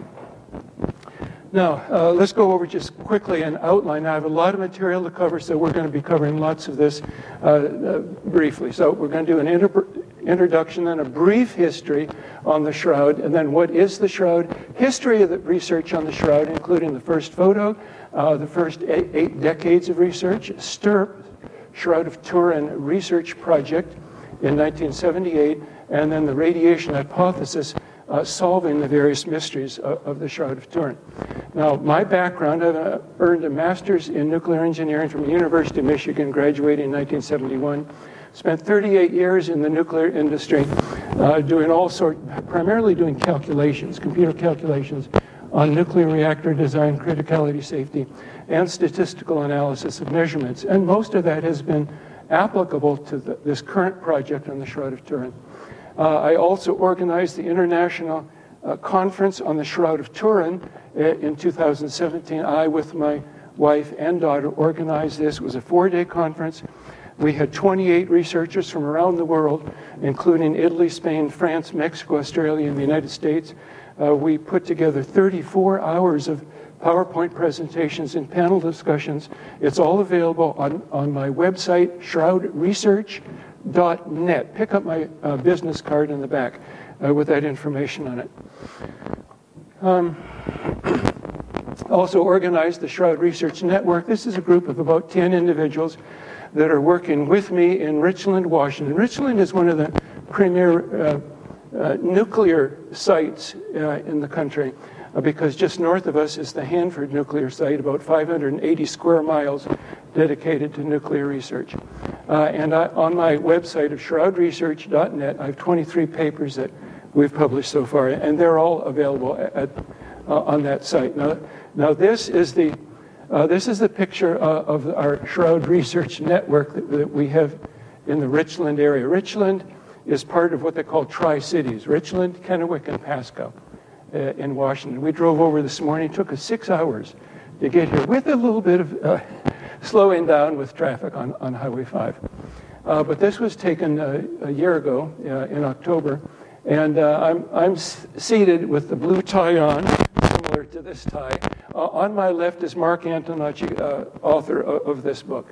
now, uh, let's go over just quickly an outline. I have a lot of material to cover, so we're going to be covering lots of this uh, uh, briefly. So we're going to do an inter- introduction, then a brief history on the Shroud, and then what is the Shroud, history of the research on the Shroud, including the first photo, uh, the first eight, eight decades of research, STURP, Shroud of Turin Research Project in nineteen seventy-eight, and then the radiation hypothesis uh, solving the various mysteries of, of the Shroud of Turin. Now, my background, I've uh, earned a master's in nuclear engineering from the University of Michigan, graduated in nineteen seventy-one. Spent thirty-eight years in the nuclear industry, uh, doing all sorts, primarily doing calculations, computer calculations on nuclear reactor design, criticality, safety, and statistical analysis of measurements. And most of that has been applicable to the, this current project on the Shroud of Turin. Uh, I also organized the International uh, Conference on the Shroud of Turin uh, in two thousand seventeen. I, with my wife and daughter, organized this. It was a four-day conference. We had twenty-eight researchers from around the world, including Italy, Spain, France, Mexico, Australia, and the United States. Uh, we put together thirty-four hours of PowerPoint presentations and panel discussions. It's all available on, on my website, shroud research dot net. Pick up my uh, business card in the back uh, with that information on it. Um, also organized the Shroud Research Network. This is a group of about ten individuals that are working with me in Richland, Washington. Richland is one of the premier uh, uh, nuclear sites uh, in the country. Uh, because just north of us is the Hanford nuclear site, about five hundred eighty square miles dedicated to nuclear research. Uh, and I, on my website of shroud research dot net, I have twenty-three papers that we've published so far, and they're all available at, uh, on that site. Now, now this is the Uh, this is the picture uh, of our Shroud Research Network that, that we have in the Richland area. Richland is part of what they call Tri-Cities, Richland, Kennewick, and Pasco uh, in Washington. We drove over this morning. It took us six hours to get here with a little bit of uh, slowing down with traffic on, on Highway five. Uh, but this was taken uh, a year ago uh, in October. And uh, I'm, I'm s- seated with the blue tie on, similar to this tie. Uh, on my left is Mark Antonacci, uh, author of, of this book.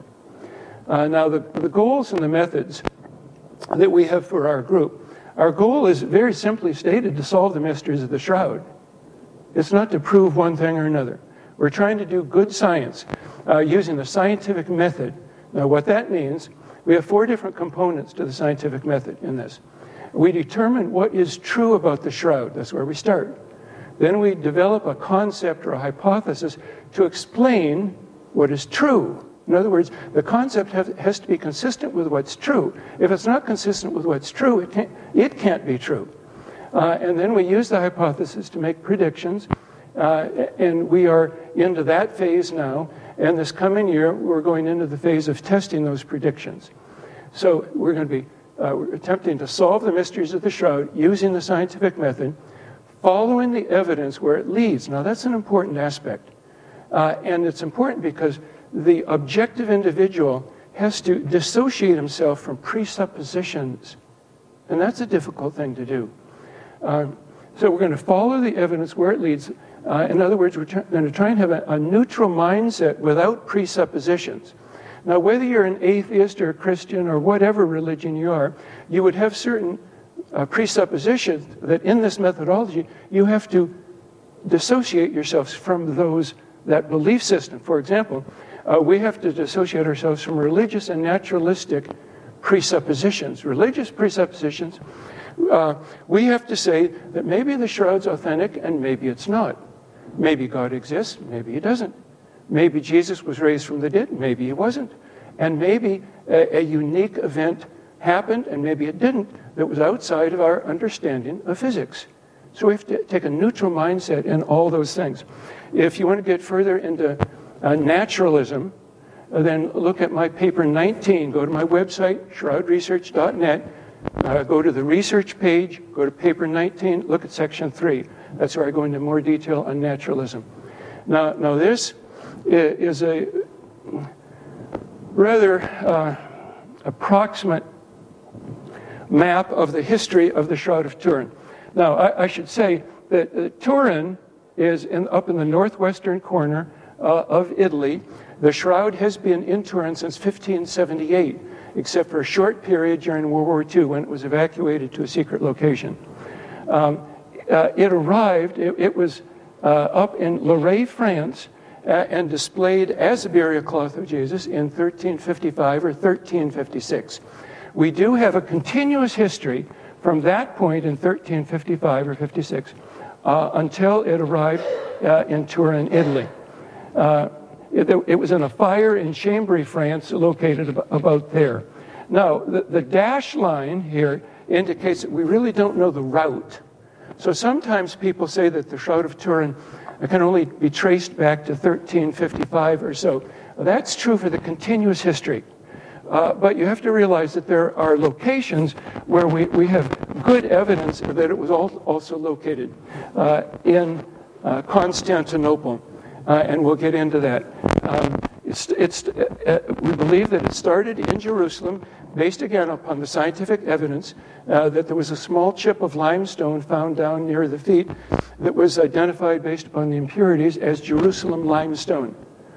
Uh, now, the, the goals and the methods that we have for our group, our goal is very simply stated to solve the mysteries of the Shroud. It's not to prove one thing or another. We're trying to do good science uh, using the scientific method. Now, what that means, we have four different components to the scientific method in this. We determine what is true about the Shroud. That's where we start. Then we develop a concept or a hypothesis to explain what is true. In other words, the concept have, has to be consistent with what's true. If it's not consistent with what's true, it can't, it can't be true. Uh, and then we use the hypothesis to make predictions. Uh, and we are into that phase now. And this coming year, we're going into the phase of testing those predictions. So we're going to be uh, we're attempting to solve the mysteries of the Shroud using the scientific method, following the evidence where it leads. Now, that's an important aspect. Uh, and it's important because the objective individual has to dissociate himself from presuppositions. And that's a difficult thing to do. Uh, so we're going to follow the evidence where it leads. Uh, in other words, we're tr- going to try and have a, a neutral mindset without presuppositions. Now, whether you're an atheist or a Christian or whatever religion you are, you would have certain uh, presuppositions that in this methodology, you have to dissociate yourselves from those, that belief system. For example, Uh, we have to dissociate ourselves from religious and naturalistic presuppositions. Religious presuppositions, uh, we have to say that maybe the Shroud's authentic and maybe it's not. Maybe God exists, maybe he doesn't. Maybe Jesus was raised from the dead, maybe he wasn't. And maybe a, a unique event happened and maybe it didn't that was outside of our understanding of physics. So we have to take a neutral mindset in all those things. If you want to get further into Uh, naturalism, uh, then look at my paper nineteen. Go to my website, shroud research dot net. Uh, go to the research page, go to paper nineteen, look at section three. That's where I go into more detail on naturalism. Now, now this is a rather uh, approximate map of the history of the Shroud of Turin. Now, I, I should say that uh, Turin is in, up in the northwestern corner Uh, of Italy. The Shroud has been in Turin since fifteen seventy-eight, except for a short period during World War Two when it was evacuated to a secret location. Um, uh, it arrived, it, it was uh, up in Lorraine, France, uh, and displayed as the burial cloth of Jesus in thirteen fifty-five or thirteen fifty-six. We do have a continuous history from that point in thirteen fifty-five or fifty-six uh, until it arrived uh, in Turin, Italy. Uh, it, it was in a fire in Chambry, France, located ab- about there. Now, the, the dash line here indicates that we really don't know the route. So sometimes people say that the Shroud of Turin can only be traced back to thirteen fifty-five or so. That's true for the continuous history. Uh, but you have to realize that there are locations where we, we have good evidence that it was all, also located uh, in uh, Constantinople. Uh, and we'll get into that. Um, it's, it's, uh, we believe that it started in Jerusalem, based again upon the scientific evidence uh, that there was a small chip of limestone found down near the feet that was identified based upon the impurities as Jerusalem limestone.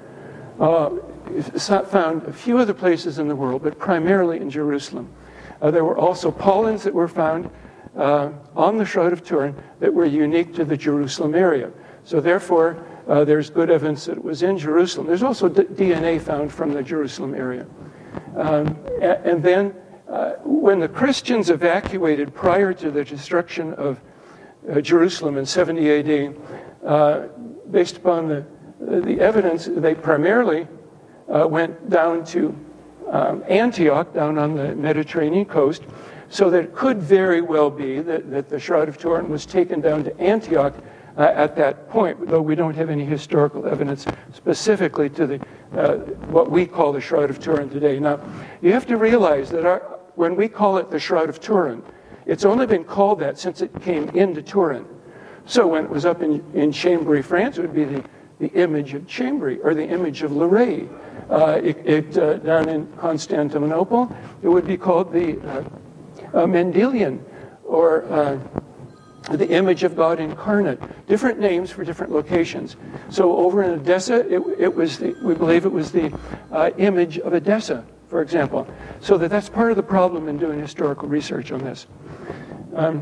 Uh, it's not found a few other places in the world, but primarily in Jerusalem. Uh, there were also pollens that were found uh, on the Shroud of Turin that were unique to the Jerusalem area. So therefore, Uh, there's good evidence that it was in Jerusalem. There's also d- D N A found from the Jerusalem area. Um, a- and then uh, when the Christians evacuated prior to the destruction of uh, Jerusalem in seventy A D, uh, based upon the, the evidence, they primarily uh, went down to um, Antioch, down on the Mediterranean coast, so that it could very well be that, that the Shroud of Turin was taken down to Antioch uh, at that point, though we don't have any historical evidence specifically to the uh, what we call the Shroud of Turin today. Now, you have to realize that our, when we call it the Shroud of Turin, it's only been called that since it came into Turin. So when it was up in, in Chambéry, France, it would be the, the image of Chambéry, or the image of Lorraine. Uh, it, it, uh, down in Constantinople, it would be called the uh, uh, Mendelian, or uh, the image of God incarnate. Different names for different locations. So over in Edessa, it, it was the, we believe it was the uh, image of Edessa, for example. So that that's part of the problem in doing historical research on this. Um,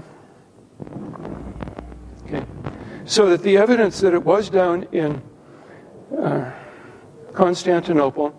okay. So that the evidence that it was down in uh, Constantinople,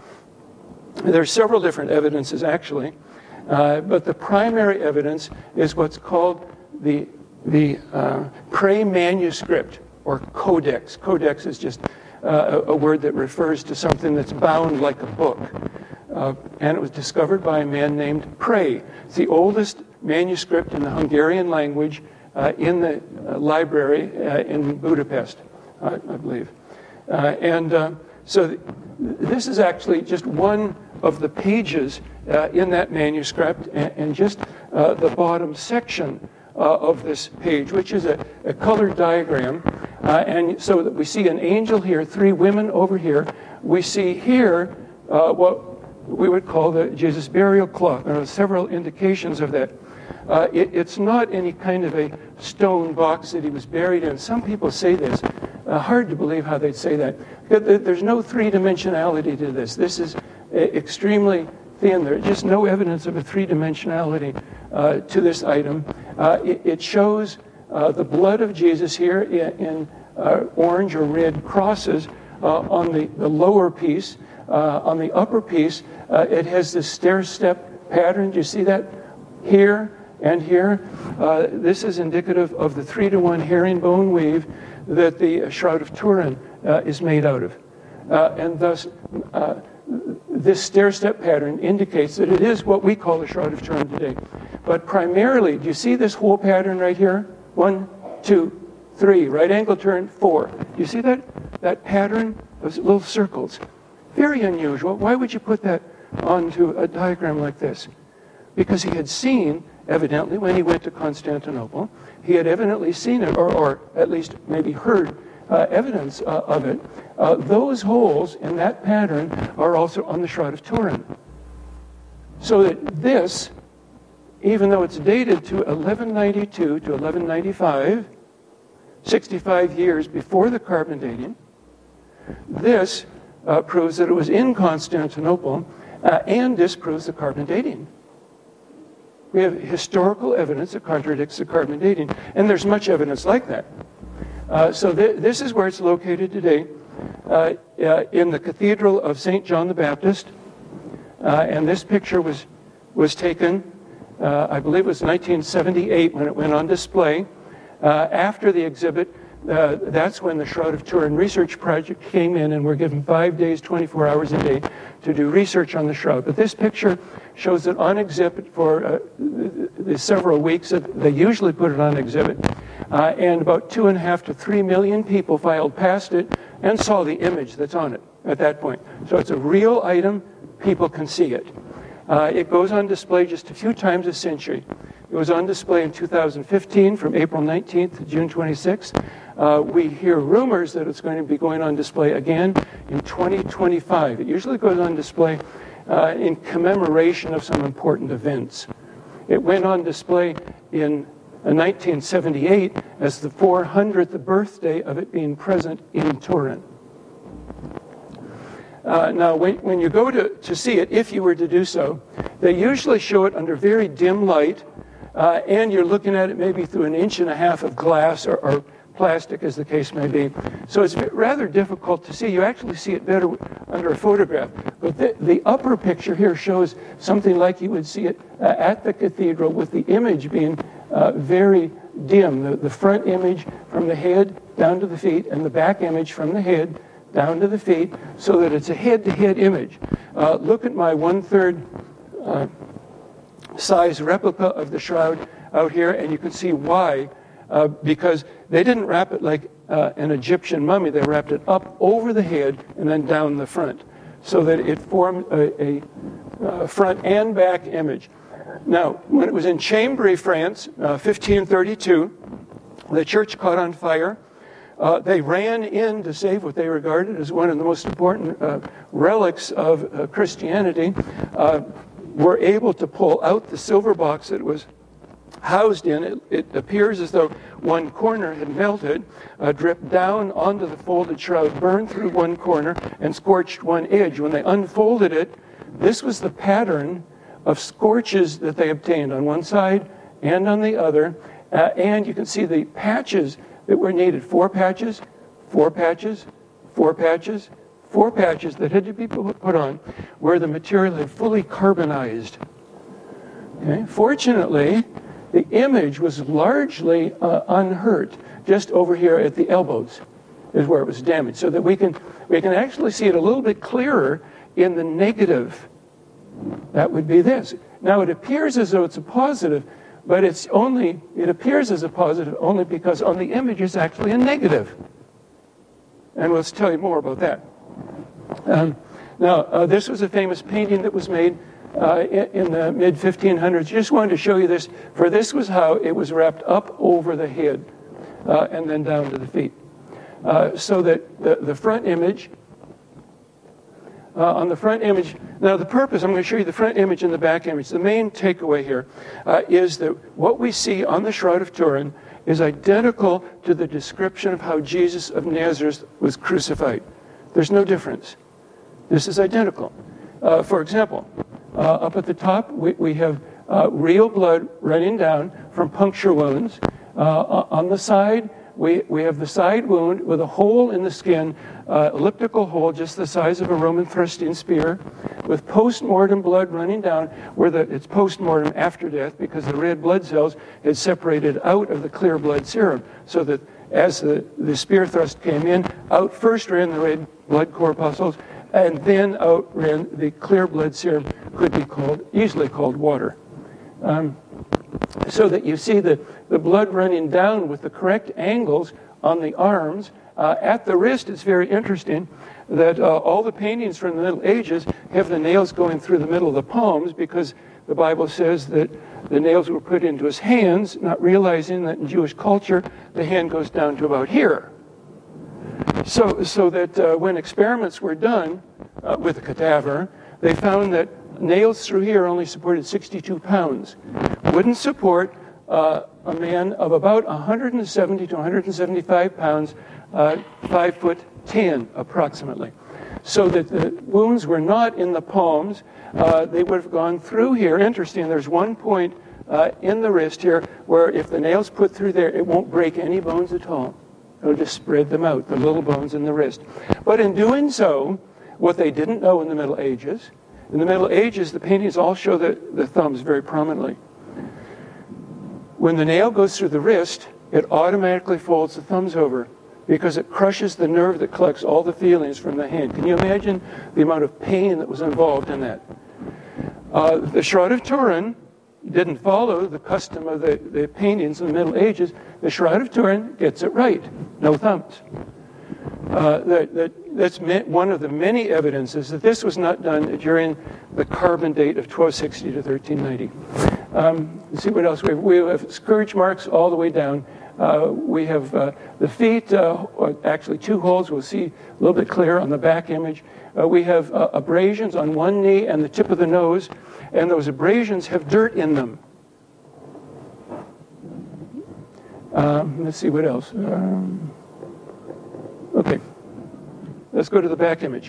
there's several different evidences actually, uh, but the primary evidence is what's called the the uh, Pray manuscript, or codex. Codex is just uh, a, a word that refers to something that's bound like a book. Uh, and it was discovered by a man named Pray. It's the oldest manuscript in the Hungarian language uh, in the uh, library uh, in Budapest, uh, I believe. Uh, and uh, so th- this is actually just one of the pages uh, in that manuscript, and, and just uh, the bottom section uh, of this page, which is a, a colored diagram. Uh, and so that we see an angel here, three women over here. We see here uh, what we would call the Jesus burial cloth. There are several indications of that. Uh, it, it's not any kind of a stone box that he was buried in. Some people say this. Uh, hard to believe how they'd say that. There's no three-dimensionality to this. This is extremely thin. There's just no evidence of a three-dimensionality uh, to this item. Uh, it, it shows uh, the blood of Jesus here in, in uh, orange or red crosses uh, on the, the lower piece. Uh, on the upper piece, uh, it has this stair-step pattern. Do you see that? Here and here. Uh, this is indicative of the three to one herringbone weave that the Shroud of Turin uh, is made out of. Uh, and thus, uh, this stair-step pattern indicates that it is what we call the Shroud of Turin today. But primarily, do you see this whole pattern right here? One, two, three, right angle turn, four. Do you see that? That pattern, those little circles. Very unusual. Why would you put that onto a diagram like this? Because he had seen, evidently, when he went to Constantinople, he had evidently seen it, or, or at least maybe heard uh, evidence uh, of it. Uh, those holes in that pattern are also on the Shroud of Turin. So that this, even though it's dated to eleven ninety-two to eleven ninety-five, sixty-five years before the carbon dating, this Uh, proves that it was in Constantinople uh, and disproves the carbon dating. We have historical evidence that contradicts the carbon dating, and there's much evidence like that. Uh, so th- this is where it's located today, uh, uh, in the Cathedral of Saint John the Baptist, uh, and this picture was, was taken, uh, I believe it was nineteen seventy-eight when it went on display. Uh, after the exhibit, Uh, that's when the Shroud of Turin Research Project came in, and we're given five days, twenty-four hours a day to do research on the Shroud. But this picture shows it on exhibit for uh, the, the several weeks that they usually put it on exhibit. Uh, and about two and a half to three million people filed past it and saw the image that's on it at that point. So it's a real item. People can see it. Uh, it goes on display just a few times a century. It was on display in two thousand fifteen from April nineteenth to June twenty-sixth. Uh, we hear rumors that it's going to be going on display again in twenty twenty-five. It usually goes on display uh, in commemoration of some important events. It went on display in uh, nineteen seventy-eight as the four hundredth birthday of it being present in Turin. Uh, now, when, when you go to, to see it, if you were to do so, they usually show it under very dim light, uh, and you're looking at it maybe through an inch and a half of glass or, or plastic, as the case may be. So it's rather difficult to see. You actually see it better under a photograph. But the, the upper picture here shows something like you would see it uh, at the cathedral, with the image being uh, very dim. The, the front image from the head down to the feet, and the back image from the head down to the feet, so that it's a head-to-head image. Uh, look at my one-third uh, size replica of the Shroud out here, and you can see why uh, because they didn't wrap it like uh, an Egyptian mummy. They wrapped it up over the head and then down the front, so that it formed a, a uh, front and back image. Now, when it was in Chambéry, France, uh, fifteen thirty-two, the church caught on fire. Uh, they ran in to save what they regarded as one of the most important uh, relics of uh, Christianity, uh, were able to pull out the silver box that it was housed in. It, it appears as though one corner had melted, uh, dripped down onto the folded shroud, burned through one corner, and scorched one edge. When they unfolded it, this was the pattern of scorches that they obtained on one side and on the other. Uh, and you can see the patches that were needed. Four patches, four patches, four patches, four patches that had to be put on where the material had fully carbonized. Okay? Fortunately, the image was largely uh, unhurt. Just over here at the elbows is where it was damaged, so that we can we can actually see it a little bit clearer in the negative. That would be this. Now it appears as though it's a positive, but it's only it appears as a positive only because on the image it's actually a negative. And let's tell you more about that. Um, now uh, this was a famous painting that was made Uh, in, in the mid fifteen hundreds. Just wanted to show you this, for this was how it was wrapped up over the head uh, and then down to the feet. Uh, so that the, the front image, uh, on the front image, now the purpose, I'm going to show you the front image and the back image. The main takeaway here uh, is that what we see on the Shroud of Turin is identical to the description of how Jesus of Nazareth was crucified. There's no difference. This is identical. Uh, for example, Uh, up at the top, we, we have uh, real blood running down from puncture wounds. Uh, on the side, we, we have the side wound with a hole in the skin, uh, elliptical hole just the size of a Roman thrusting spear, with post-mortem blood running down, where the, it's post-mortem after death because the red blood cells had separated out of the clear blood serum, so that as the, the spear thrust came in, out first ran the red blood corpuscles, and then out ran the clear blood serum, could be called easily called water. Um, so that you see the, the blood running down with the correct angles on the arms. Uh, at the wrist, it's very interesting that uh, all the paintings from the Middle Ages have the nails going through the middle of the palms, because the Bible says that the nails were put into his hands, not realizing that in Jewish culture, the hand goes down to about here. So, so that uh, when experiments were done uh, with the cadaver, they found that nails through here only supported sixty-two pounds. Wouldn't support uh, a man of about one hundred seventy to one hundred seventy-five pounds, uh, five foot ten approximately. So that the wounds were not in the palms. Uh, they would have gone through here. Interesting, there's one point uh, in the wrist here where if the nail's put through there, it won't break any bones at all. It'll just spread them out, the little bones in the wrist. But in doing so, what they didn't know in the Middle Ages, in the Middle Ages, the paintings all show the, the thumbs very prominently. When the nail goes through the wrist, it automatically folds the thumbs over because it crushes the nerve that collects all the feelings from the hand. Can you imagine the amount of pain that was involved in that? Uh, the Shroud of Turin didn't follow the custom of the, the paintings in the Middle Ages. The Shroud of Turin gets it right. No thumbs. Uh, that, that, that's one of the many evidences that this was not done during the carbon date of twelve sixty to thirteen ninety. Um, let's see what else we have. We have scourge marks all the way down. Uh, we have uh, the feet, uh, actually two holes. We'll see a little bit clearer on the back image. Uh, we have uh, abrasions on one knee and the tip of the nose, and those abrasions have dirt in them. Um, let's see what else. Um, okay, let's go to the back image.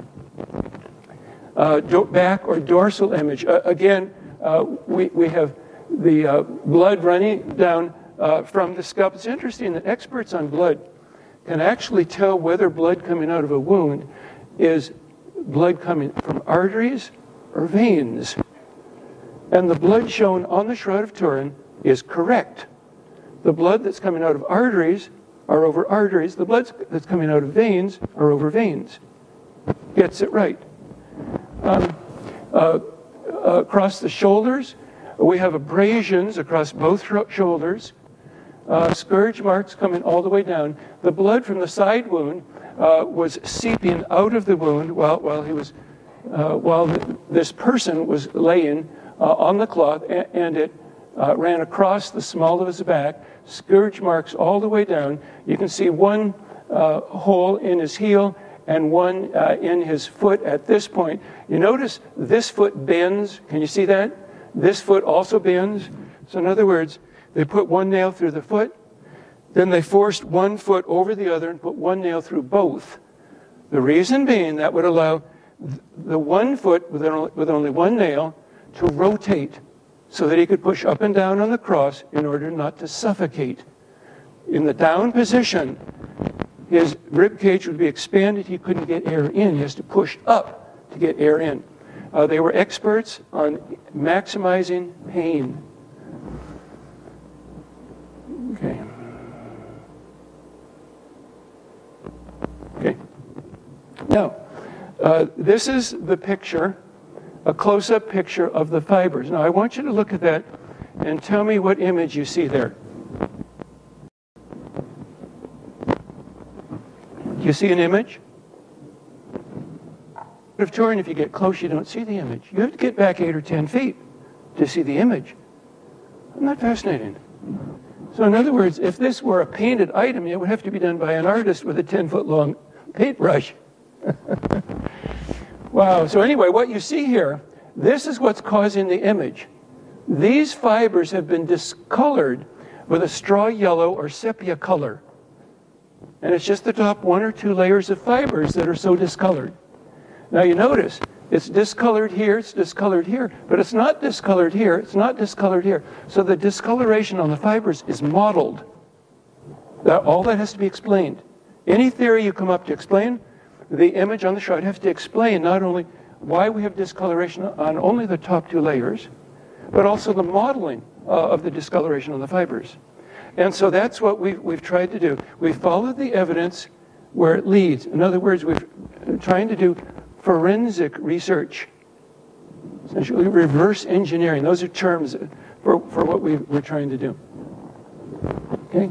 Uh, do- back or dorsal image. Uh, again, uh, we, we have the uh, blood running down uh, from the scalp. It's interesting that experts on blood can actually tell whether blood coming out of a wound is blood coming from arteries or veins. And the blood shown on the Shroud of Turin is correct. The blood that's coming out of arteries are over arteries. The blood that's coming out of veins are over veins. Gets it right. Um, uh, across the shoulders, we have abrasions across both shoulders. uh, scourge marks coming all the way down. The blood from the side wound uh, was seeping out of the wound while, while he was, uh, while the, this person was laying uh, on the cloth, and, and it uh, ran across the small of his back, scourge marks all the way down. You can see one uh, hole in his heel and one uh, in his foot at this point. You notice this foot bends. Can you see that? This foot also bends. So in other words, they put one nail through the foot, then they forced one foot over the other and put one nail through both. The reason being that would allow the one foot with only one nail to rotate so that he could push up and down on the cross in order not to suffocate. In the down position, his rib cage would be expanded. He couldn't get air in. He has to push up to get air in. Uh, they were experts on maximizing pain. Okay. Okay. Now, uh, this is the picture, a close-up picture of the fibers. Now, I want you to look at that and tell me what image you see there. Do you see an image? Of touring, if you get close, you don't see the image. You have to get back eight or ten feet to see the image. Isn't that fascinating? So in other words, if this were a painted item, it would have to be done by an artist with a ten-foot-long paintbrush. Wow. So anyway, what you see here, this is what's causing the image. These fibers have been discolored with a straw yellow or sepia color. And it's just the top one or two layers of fibers that are so discolored. Now you notice, it's discolored here, it's discolored here, but it's not discolored here, it's not discolored here. So the discoloration on the fibers is modeled. That, all that has to be explained. Any theory you come up to explain, the image on the shot has to explain not only why we have discoloration on only the top two layers, but also the modeling uh, of the discoloration on the fibers. And so that's what we've, we've tried to do. We've followed the evidence where it leads. In other words, we're trying to do forensic research, essentially reverse engineering. Those are terms for, for what we, we're trying to do. Okay?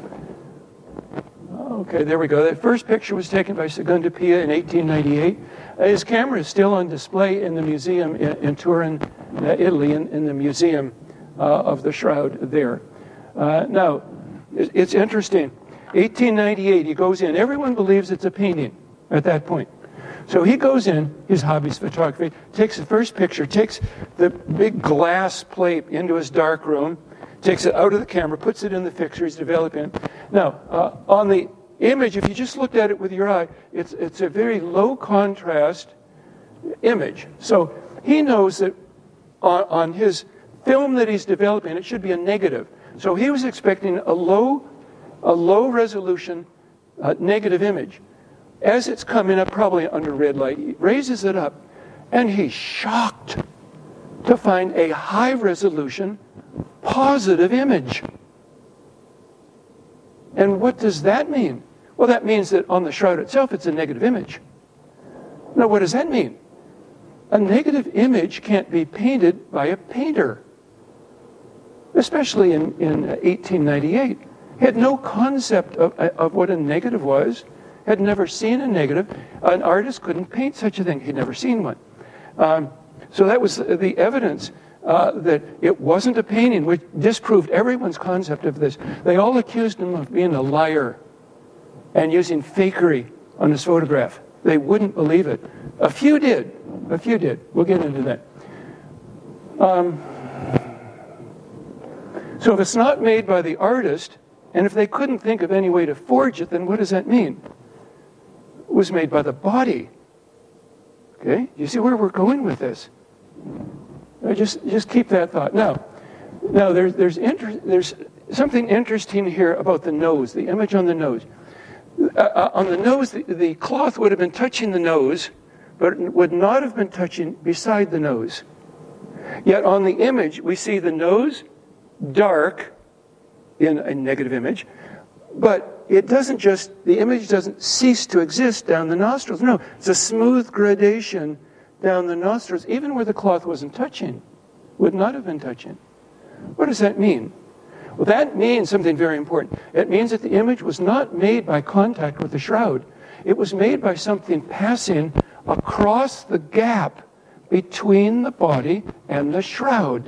Okay, there we go. That first picture was taken by Segundo Pia in eighteen ninety-eight. His camera is still on display in the museum in, in Turin, Italy, in, in the museum uh, of the shroud there. Uh, now, it's interesting. eighteen ninety-eight, he goes in. Everyone believes it's a painting at that point. So he goes in, his hobby's photography, takes the first picture, takes the big glass plate into his dark room, takes it out of the camera, puts it in the fixture he's developing. Now, uh, on the image, if you just looked at it with your eye, it's, it's a very low contrast image. So he knows that on, on his film that he's developing, it should be a negative. So he was expecting a low, a low resolution uh, negative image. As it's coming up, probably under red light, he raises it up, and he's shocked to find a high resolution positive image. And what does that mean? Well, that means that on the shroud itself, it's a negative image. Now, what does that mean? A negative image can't be painted by a painter, especially in, in eighteen ninety-eight. He had no concept of, of what a negative was, had never seen a negative. An artist couldn't paint such a thing. He'd never seen one. Um, so that was the evidence uh, that it wasn't a painting, which disproved everyone's concept of this. They all accused him of being a liar and using fakery on his photograph. They wouldn't believe it. A few did. A few did. We'll get into that. Um, so if it's not made by the artist, and if they couldn't think of any way to forge it, then what does that mean? It was made by the body. Okay? You see where we're going with this? Just, just keep that thought. Now, now there's, there's, inter- there's something interesting here about the nose, the image on the nose. Uh, on the nose, the, the cloth would have been touching the nose, but it would not have been touching beside the nose. Yet on the image, we see the nose dark in a negative image, but it doesn't just, the image doesn't cease to exist down the nostrils. No, it's a smooth gradation down the nostrils, even where the cloth wasn't touching, would not have been touching. What does that mean? Well, that means something very important. It means that the image was not made by contact with the shroud. It was made by something passing across the gap between the body and the shroud.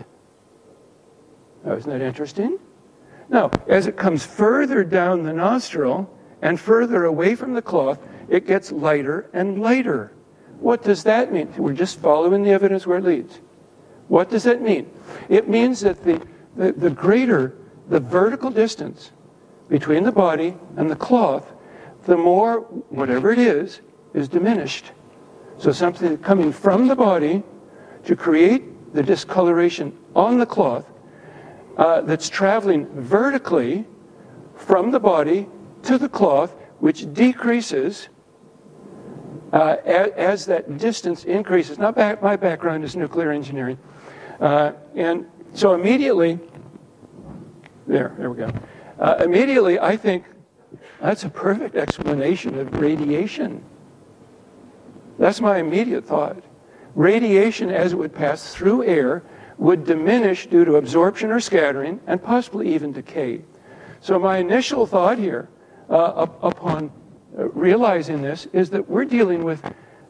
Now, isn't that interesting? Now, as it comes further down the nostril and further away from the cloth, it gets lighter and lighter. What does that mean? We're just following the evidence where it leads. What does that mean? It means that the, the, the greater the vertical distance between the body and the cloth, the more, whatever it is, is diminished. So something coming from the body to create the discoloration on the cloth uh, that's traveling vertically from the body to the cloth, which decreases uh, as, as that distance increases. Now, back, my background is nuclear engineering. Uh, and so immediately, there, there we go. Uh, immediately, I think that's a perfect explanation of radiation. That's my immediate thought. Radiation, as it would pass through air, would diminish due to absorption or scattering, and possibly even decay. So my initial thought here, uh, up, upon uh, realizing this, is that we're dealing with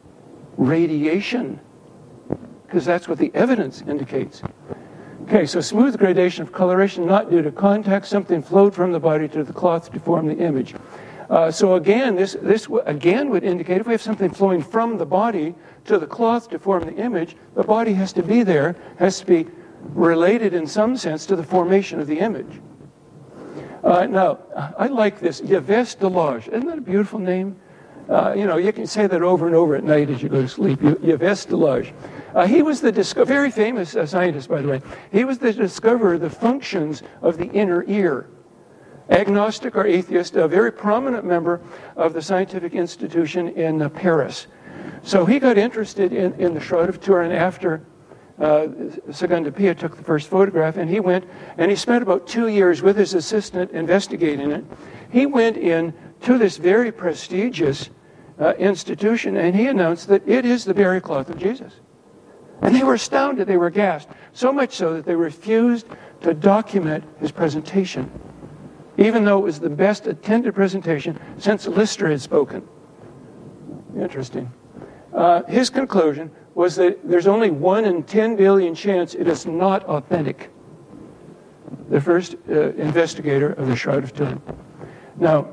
radiation, because that's what the evidence indicates. Okay, so smooth gradation of coloration, not due to contact. Something flowed from the body to the cloth to form the image. Uh, so again, this, this w- again would indicate if we have something flowing from the body to the cloth to form the image, the body has to be there, has to be related in some sense to the formation of the image. Uh, now, I like this, Yves Delage. Isn't that a beautiful name? Uh, you know, you can say that over and over at night as you go to sleep. Yves Delage. Uh, he was the disco- very famous uh, scientist, by the way. He was the discoverer of the functions of the inner ear. Agnostic or atheist, a very prominent member of the scientific institution in uh, Paris. So he got interested in, in the Shroud of Turin after uh, Segunda Pia took the first photograph, and he went and he spent about two years with his assistant investigating it. He went in to this very prestigious uh, institution, and he announced that it is the burial cloth of Jesus. And they were astounded, they were aghast, so much so that they refused to document his presentation, even though it was the best attended presentation since Lister had spoken. Interesting. Uh, his conclusion was that there's only one in ten billion chance it is not authentic. The first uh, investigator of the Shroud of Turin. Now,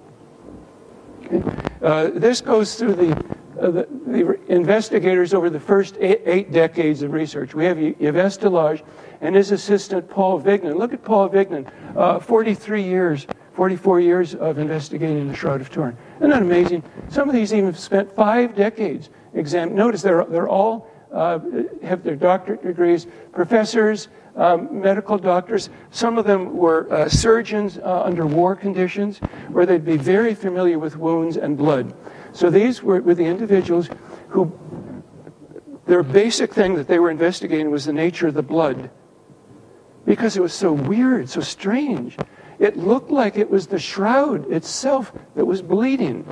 okay, uh, this goes through the, uh, the, the investigators over the first eight, eight decades of research. We have Yves Delage and his assistant Paul Vignan. Look at Paul Vignan, uh, forty-three years, forty-four years of investigating the Shroud of Turin. Isn't that amazing? Some of these even spent five decades examining. Notice they're, they're all uh, have their doctorate degrees, professors, um, medical doctors. Some of them were uh, surgeons uh, under war conditions, where they'd be very familiar with wounds and blood. So these were, were the individuals who, their basic thing that they were investigating was the nature of the blood. Because it was so weird, so strange. It looked like it was the shroud itself that was bleeding.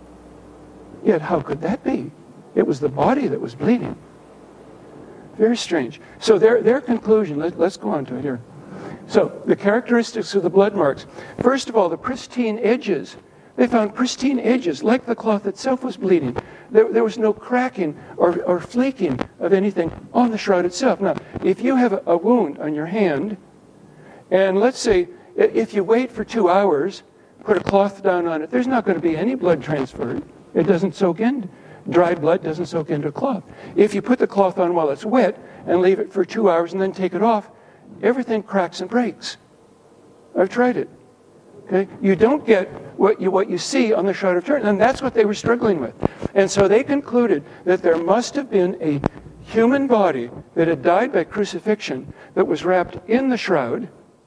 Yet how could that be? It was the body that was bleeding. Very strange. So their, their conclusion, let, let's go on to it here. So the characteristics of the blood marks. First of all, the pristine edges. They found pristine edges, like the cloth itself was bleeding. There, there was no cracking or, or flaking of anything on the shroud itself. Now, if you have a, a wound on your hand, and let's say if you wait for two hours, put a cloth down on it, there's not going to be any blood transferred. It doesn't soak in. Dry blood doesn't soak into a cloth. If you put the cloth on while it's wet and leave it for two hours and then take it off, everything cracks and breaks. I've tried it. Okay? You don't get what you, what you see on the Shroud of Turin, and that's what they were struggling with. And so they concluded that there must have been a human body that had died by crucifixion that was wrapped in the shroud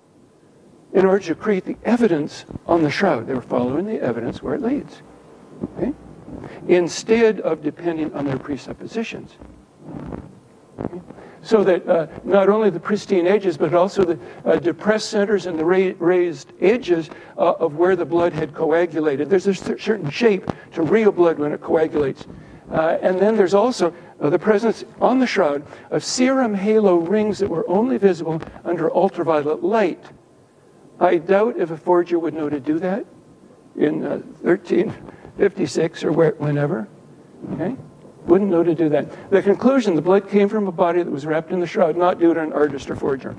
in order to create the evidence on the shroud. They were following the evidence where it leads. Okay? Instead of depending on their presuppositions. Okay? So that uh, not only the pristine edges, but also the uh, depressed centers and the ra- raised edges uh, of where the blood had coagulated. There's a certain shape to real blood when it coagulates. Uh, and then there's also uh, the presence on the shroud of serum halo rings that were only visible under ultraviolet light. I doubt if a forger would know to do that in uh, thirteen fifty-six or where, whenever. Okay? Wouldn't know to do that. The conclusion, the blood came from a body that was wrapped in the shroud, not due to an artist or forger.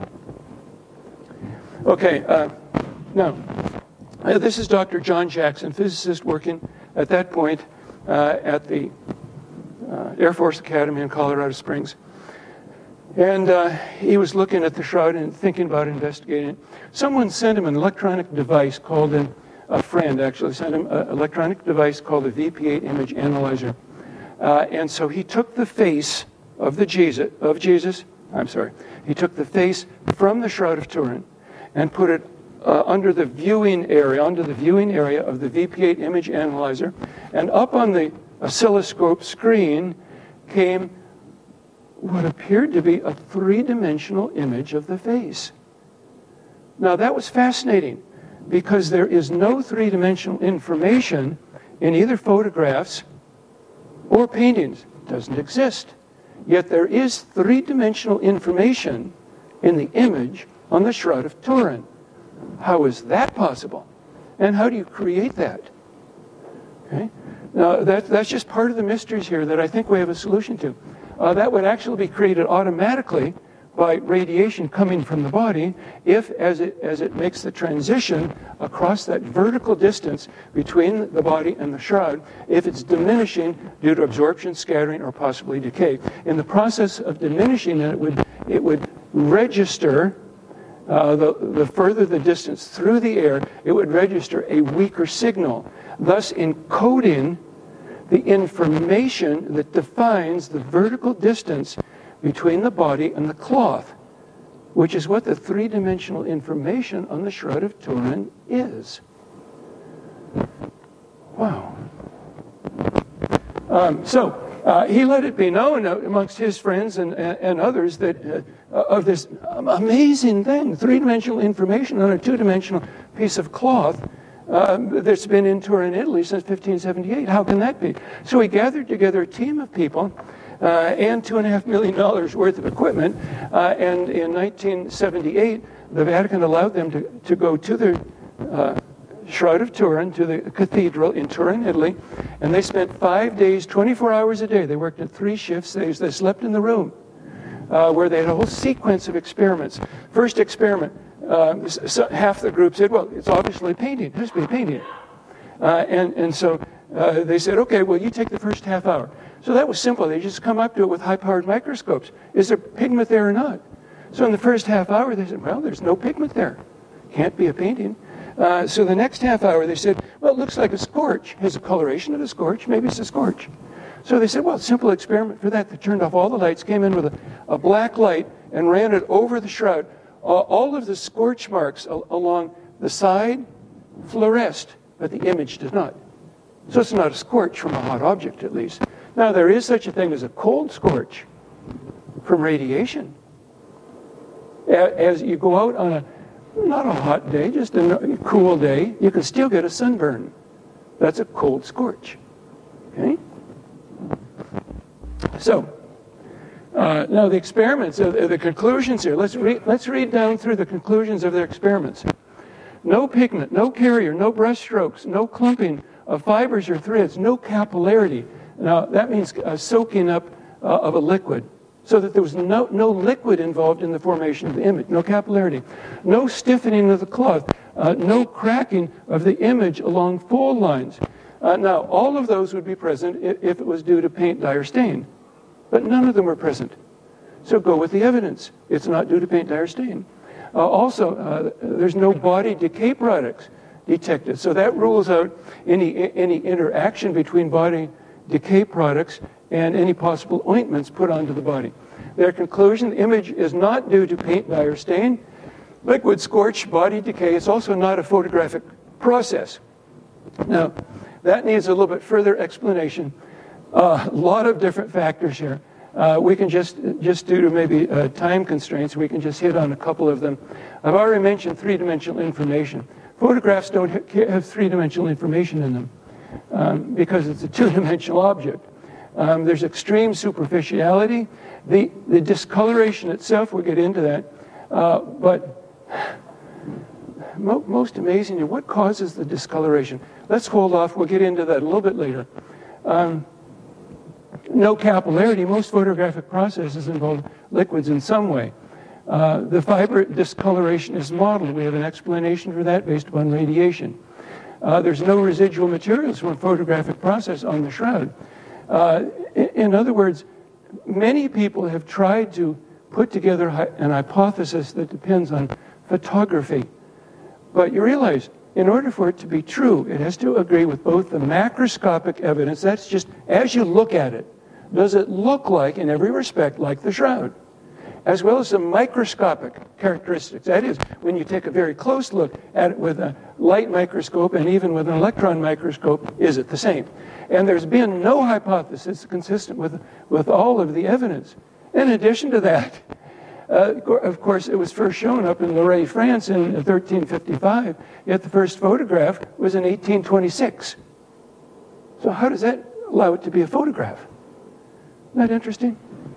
Okay, uh, now, uh, this is Doctor John Jackson, physicist working at that point uh, at the uh, Air Force Academy in Colorado Springs. And uh, he was looking at the shroud and thinking about investigating it. Someone sent him an electronic device called an, a friend actually sent him an electronic device called a V P eight image analyzer. Uh, and so he took the face of the Jesus, of Jesus, I'm sorry, he took the face from the Shroud of Turin and put it uh, under the viewing area, under the viewing area of the V P eight image analyzer, and up on the oscilloscope screen came what appeared to be a three-dimensional image of the face. Now that was fascinating because there is no three-dimensional information in either photographs or paintings. It doesn't exist. Yet there is three-dimensional information in the image on the Shroud of Turin. How is that possible? And how do you create that? Okay? Now, that, that's just part of the mysteries here that I think we have a solution to. Uh, that would actually be created automatically by radiation coming from the body if, as it, as it makes the transition across that vertical distance between the body and the shroud, if it's diminishing due to absorption, scattering, or possibly decay. In the process of diminishing, it would, it would register, uh, the, the further the distance through the air, it would register a weaker signal, thus encoding the information that defines the vertical distance between the body and the cloth, which is what the three-dimensional information on the Shroud of Turin is. Wow. Um, so uh, he let it be known amongst his friends and, and, and others that uh, of this amazing thing, three-dimensional information on a two-dimensional piece of cloth uh, that's been in Turin, Italy since fifteen seventy-eight. How can that be? So he gathered together a team of people Uh, and two and a half million dollars worth of equipment. Uh, and in nineteen seventy-eight, the Vatican allowed them to, to go to the uh, Shroud of Turin, to the cathedral in Turin, Italy. And they spent five days, twenty-four hours a day. They worked at three shifts. They, they slept in the room uh, where they had a whole sequence of experiments. First experiment, uh, so half the group said, well, it's obviously painting. It has to be painting. Uh, and, and so uh, they said, okay, well, you take the first half hour. So that was simple. They just come up to it with high-powered microscopes. Is there pigment there or not? So in the first half hour, they said, well, there's no pigment there. Can't be a painting. Uh, so the next half hour, they said, well, it looks like a scorch. Has a coloration of a scorch. Maybe it's a scorch. So they said, well, simple experiment for that. They turned off all the lights, came in with a, a black light, and ran it over the shroud. Uh, all of the scorch marks al- along the side fluoresced, but the image did not. So it's not a scorch from a hot object, at least. Now, there is such a thing as a cold scorch from radiation. As you go out on a, not a hot day, just a cool day, you can still get a sunburn. That's a cold scorch. Okay? So, uh, now the experiments, uh, the conclusions here. Let's read, let's read down through the conclusions of their experiments. No pigment, no carrier, no brush strokes, no clumping of fibers or threads, no capillarity. Now, that means uh, soaking up uh, of a liquid, so that there was no, no liquid involved in the formation of the image, no capillarity, no stiffening of the cloth, uh, no cracking of the image along fold lines. Uh, now, all of those would be present if, if it was due to paint, dye, or stain, but none of them were present. So go with the evidence. It's not due to paint, dye, or stain. Uh, also, uh, there's no body decay products detected, so that rules out any, any interaction between body decay products and any possible ointments put onto the body. Their conclusion, the image is not due to paint, dye, or stain, liquid scorch, body decay. It's also not a photographic process. Now, that needs a little bit further explanation. A uh, lot of different factors here. Uh, we can just, just due to maybe uh, time constraints, we can just hit on a couple of them. I've already mentioned three-dimensional information. Photographs don't ha- have three-dimensional information in them. Um, because it's a two-dimensional object. Um, there's extreme superficiality. The, the discoloration itself, we'll get into that. Uh, but mo most amazing, what causes the discoloration? Let's hold off. We'll get into that a little bit later. Um, no capillarity. Most photographic processes involve liquids in some way. Uh, the fiber discoloration is modeled. We have an explanation for that based upon radiation. Uh, there's no residual materials from a photographic process on the shroud. Uh, in, in other words, many people have tried to put together an hypothesis that depends on photography. But you realize, in order for it to be true, it has to agree with both the macroscopic evidence, that's just as you look at it, does it look like, in every respect, like the shroud? As well as the microscopic characteristics. That is, when you take a very close look at it with a light microscope and even with an electron microscope, is it the same? And there's been no hypothesis consistent with, with all of the evidence. In addition to that, uh, of course, it was first shown up in Loret, France in thirteen fifty-five, yet the first photograph was in eighteen twenty-six. So how does that allow it to be a photograph? Isn't that interesting?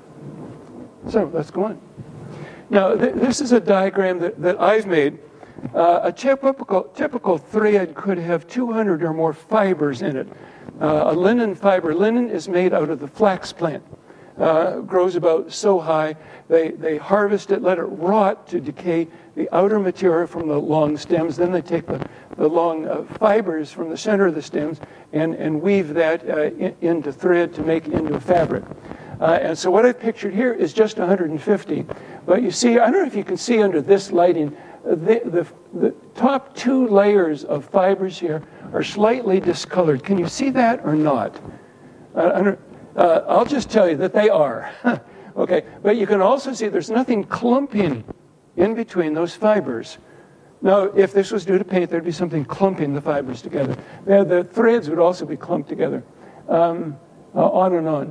So let's go on. Now, th this is a diagram that, that I've made. Uh, a typical, typical thread could have two hundred or more fibers in it. Uh, a linen fiber. Linen is made out of the flax plant. Uh, grows about so high. They, they harvest it, let it rot to decay the outer material from the long stems. Then they take the, the long uh, fibers from the center of the stems and, and weave that uh, in, into thread to make into a fabric. Uh, and so what I've pictured here is just one hundred fifty. But you see, I don't know if you can see under this lighting, the, the, the top two layers of fibers here are slightly discolored. Can you see that or not? Uh, I don't, uh, I'll just tell you that they are. Okay, but you can also see there's nothing clumping in between those fibers. Now, if this was due to paint, there'd be something clumping the fibers together. The, the threads would also be clumped together, um, uh, on and on.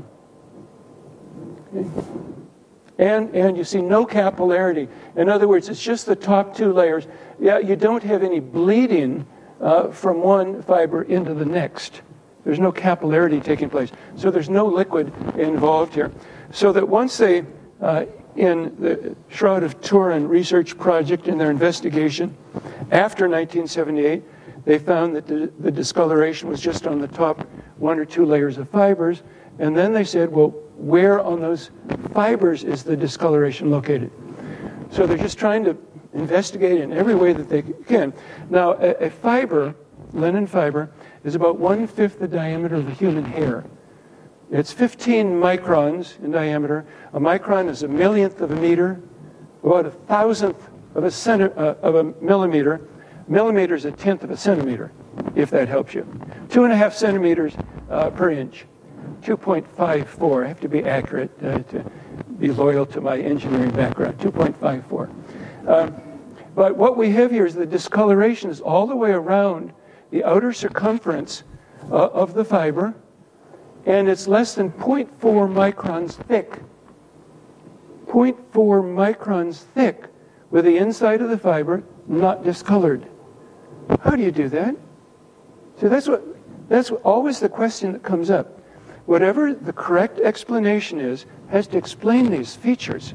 Okay. And, and you see no capillarity. In other words, it's just the top two layers. Yeah, you don't have any bleeding uh, from one fiber into the next. There's no capillarity taking place. So there's no liquid involved here. So that once they, uh, in the Shroud of Turin research project, in their investigation, after nineteen seventy-eight, they found that the, the discoloration was just on the top one or two layers of fibers. And then they said, well, where on those fibers is the discoloration located? So they're just trying to investigate in every way that they can. Now, a, a fiber, linen fiber, is about one-fifth the diameter of a human hair. It's fifteen microns in diameter. A micron is a millionth of a meter, about a thousandth of a, centi uh, of a millimeter. A millimeter is a tenth of a centimeter, if that helps you. Two and a half centimeters uh, per inch. two point five four. I have to be accurate uh, to be loyal to my engineering background. two point five four. Um, but what we have here is the discoloration is all the way around the outer circumference uh, of the fiber, and it's less than zero point four microns thick. zero point four microns thick, with the inside of the fiber not discolored. How do you do that? So that's what that's what, always the question that comes up. Whatever the correct explanation is, has to explain these features.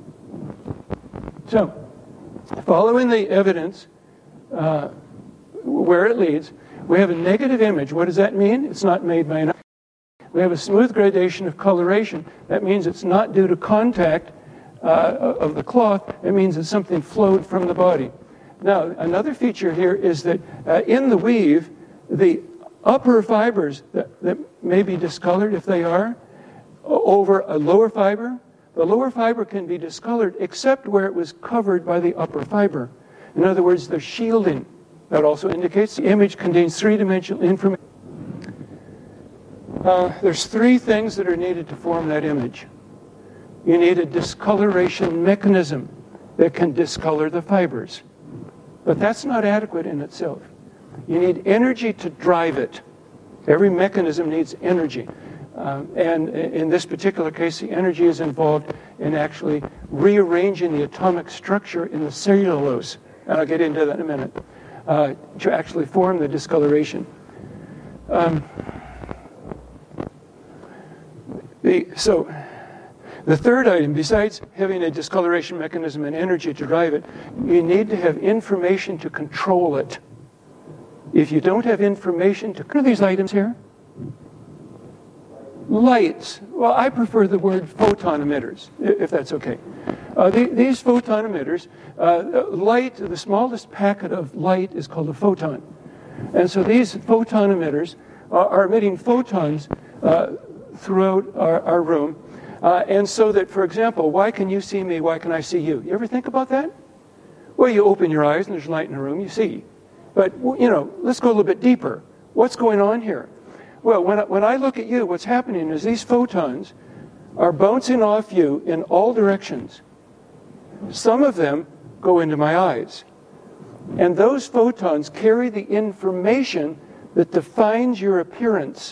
So, following the evidence, uh, where it leads, we have a negative image. What does that mean? It's not made by an eye. We have a smooth gradation of coloration. That means it's not due to contact uh, of the cloth. It means that something flowed from the body. Now, another feature here is that uh, in the weave, the upper fibers that, that may be discolored, if they are, over a lower fiber, the lower fiber can be discolored except where it was covered by the upper fiber. In other words, the shielding. That also indicates the image contains three-dimensional information. Uh, there's three things that are needed to form that image. You need a discoloration mechanism that can discolor the fibers. But that's not adequate in itself. You need energy to drive it. Every mechanism needs energy. Um, and in this particular case, the energy is involved in actually rearranging the atomic structure in the cellulose. And I'll get into that in a minute. Uh, to actually form the discoloration. Um, the, so The third item, besides having a discoloration mechanism and energy to drive it, you need to have information to control it. If you don't have information to... What are these items here? Lights. Well, I prefer the word photon emitters, if that's okay. Uh, the, these photon emitters, uh, light, the smallest packet of light is called a photon. And so these photon emitters are, are emitting photons uh, throughout our, our room. Uh, and so that, for example, why can you see me, why can I see you? You ever think about that? Well, you open your eyes and there's light in the room, you see. But, you know, let's go a little bit deeper. What's going on here? Well, when I, when I look at you, what's happening is these photons are bouncing off you in all directions. Some of them go into my eyes. And those photons carry the information that defines your appearance.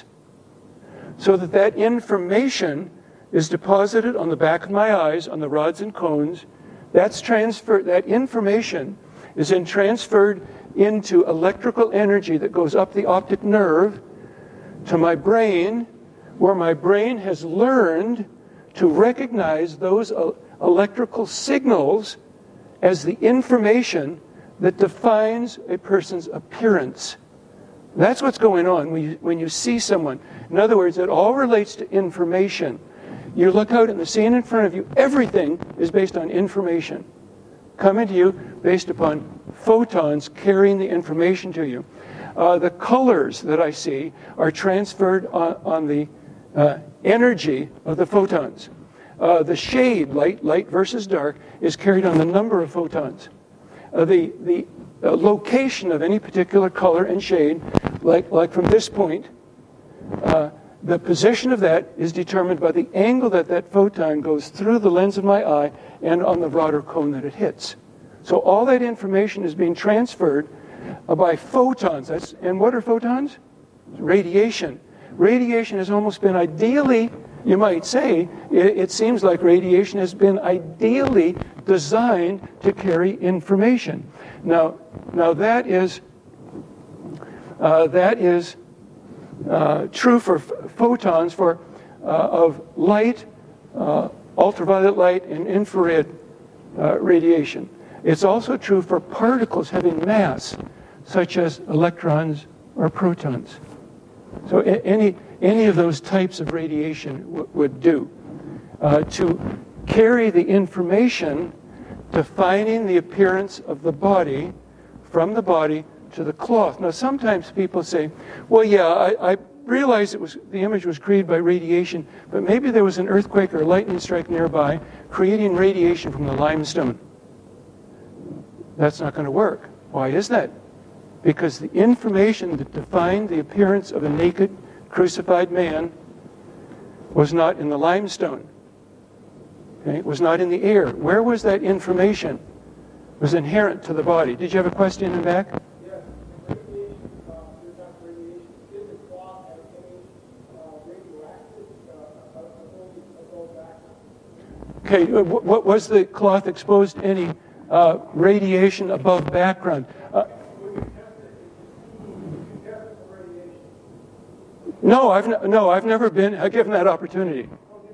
So that that information is deposited on the back of my eyes, on the rods and cones. That's transferred, that information is then transferred into electrical energy that goes up the optic nerve to my brain, where my brain has learned to recognize those electrical signals as the information that defines a person's appearance. That's what's going on when you, when you see someone. In other words, it all relates to information. You look out in the scene in front of you, everything is based on information coming to you based upon photons carrying the information to you. Uh, the colors that I see are transferred on, on the uh, energy of the photons. Uh, the shade, light, light versus dark, is carried on the number of photons. Uh, the the uh, location of any particular color and shade, like, like from this point, uh, the position of that is determined by the angle that that photon goes through the lens of my eye and on the rod or cone that it hits. So all that information is being transferred uh, by photons. That's, and what are photons? Radiation. Radiation has almost been ideally, you might say, it, it seems like radiation has been ideally designed to carry information. Now, now that is uh, that is uh, true for f- photons for uh, of light, uh, ultraviolet light, and infrared uh, radiation. It's also true for particles having mass, such as electrons or protons. So a- any any of those types of radiation w- would do uh, to carry the information defining the appearance of the body from the body to the cloth. Now, sometimes people say, well, yeah, I, I realize it was the image was created by radiation, but maybe there was an earthquake or a lightning strike nearby creating radiation from the limestone. That's not going to work. Why is that? Because the information that defined the appearance of a naked, crucified man was not in the limestone. Okay? It was not in the air. Where was that information? It was inherent to the body. Did you have a question in the back? Yes. Radiation, uh, you're talking radiation. Did the cloth have any uh, radioactive uh, above background? Okay, uh, what was the cloth exposed to any uh, radiation above background? Uh, no, I've n- no, I've never been uh, given that opportunity.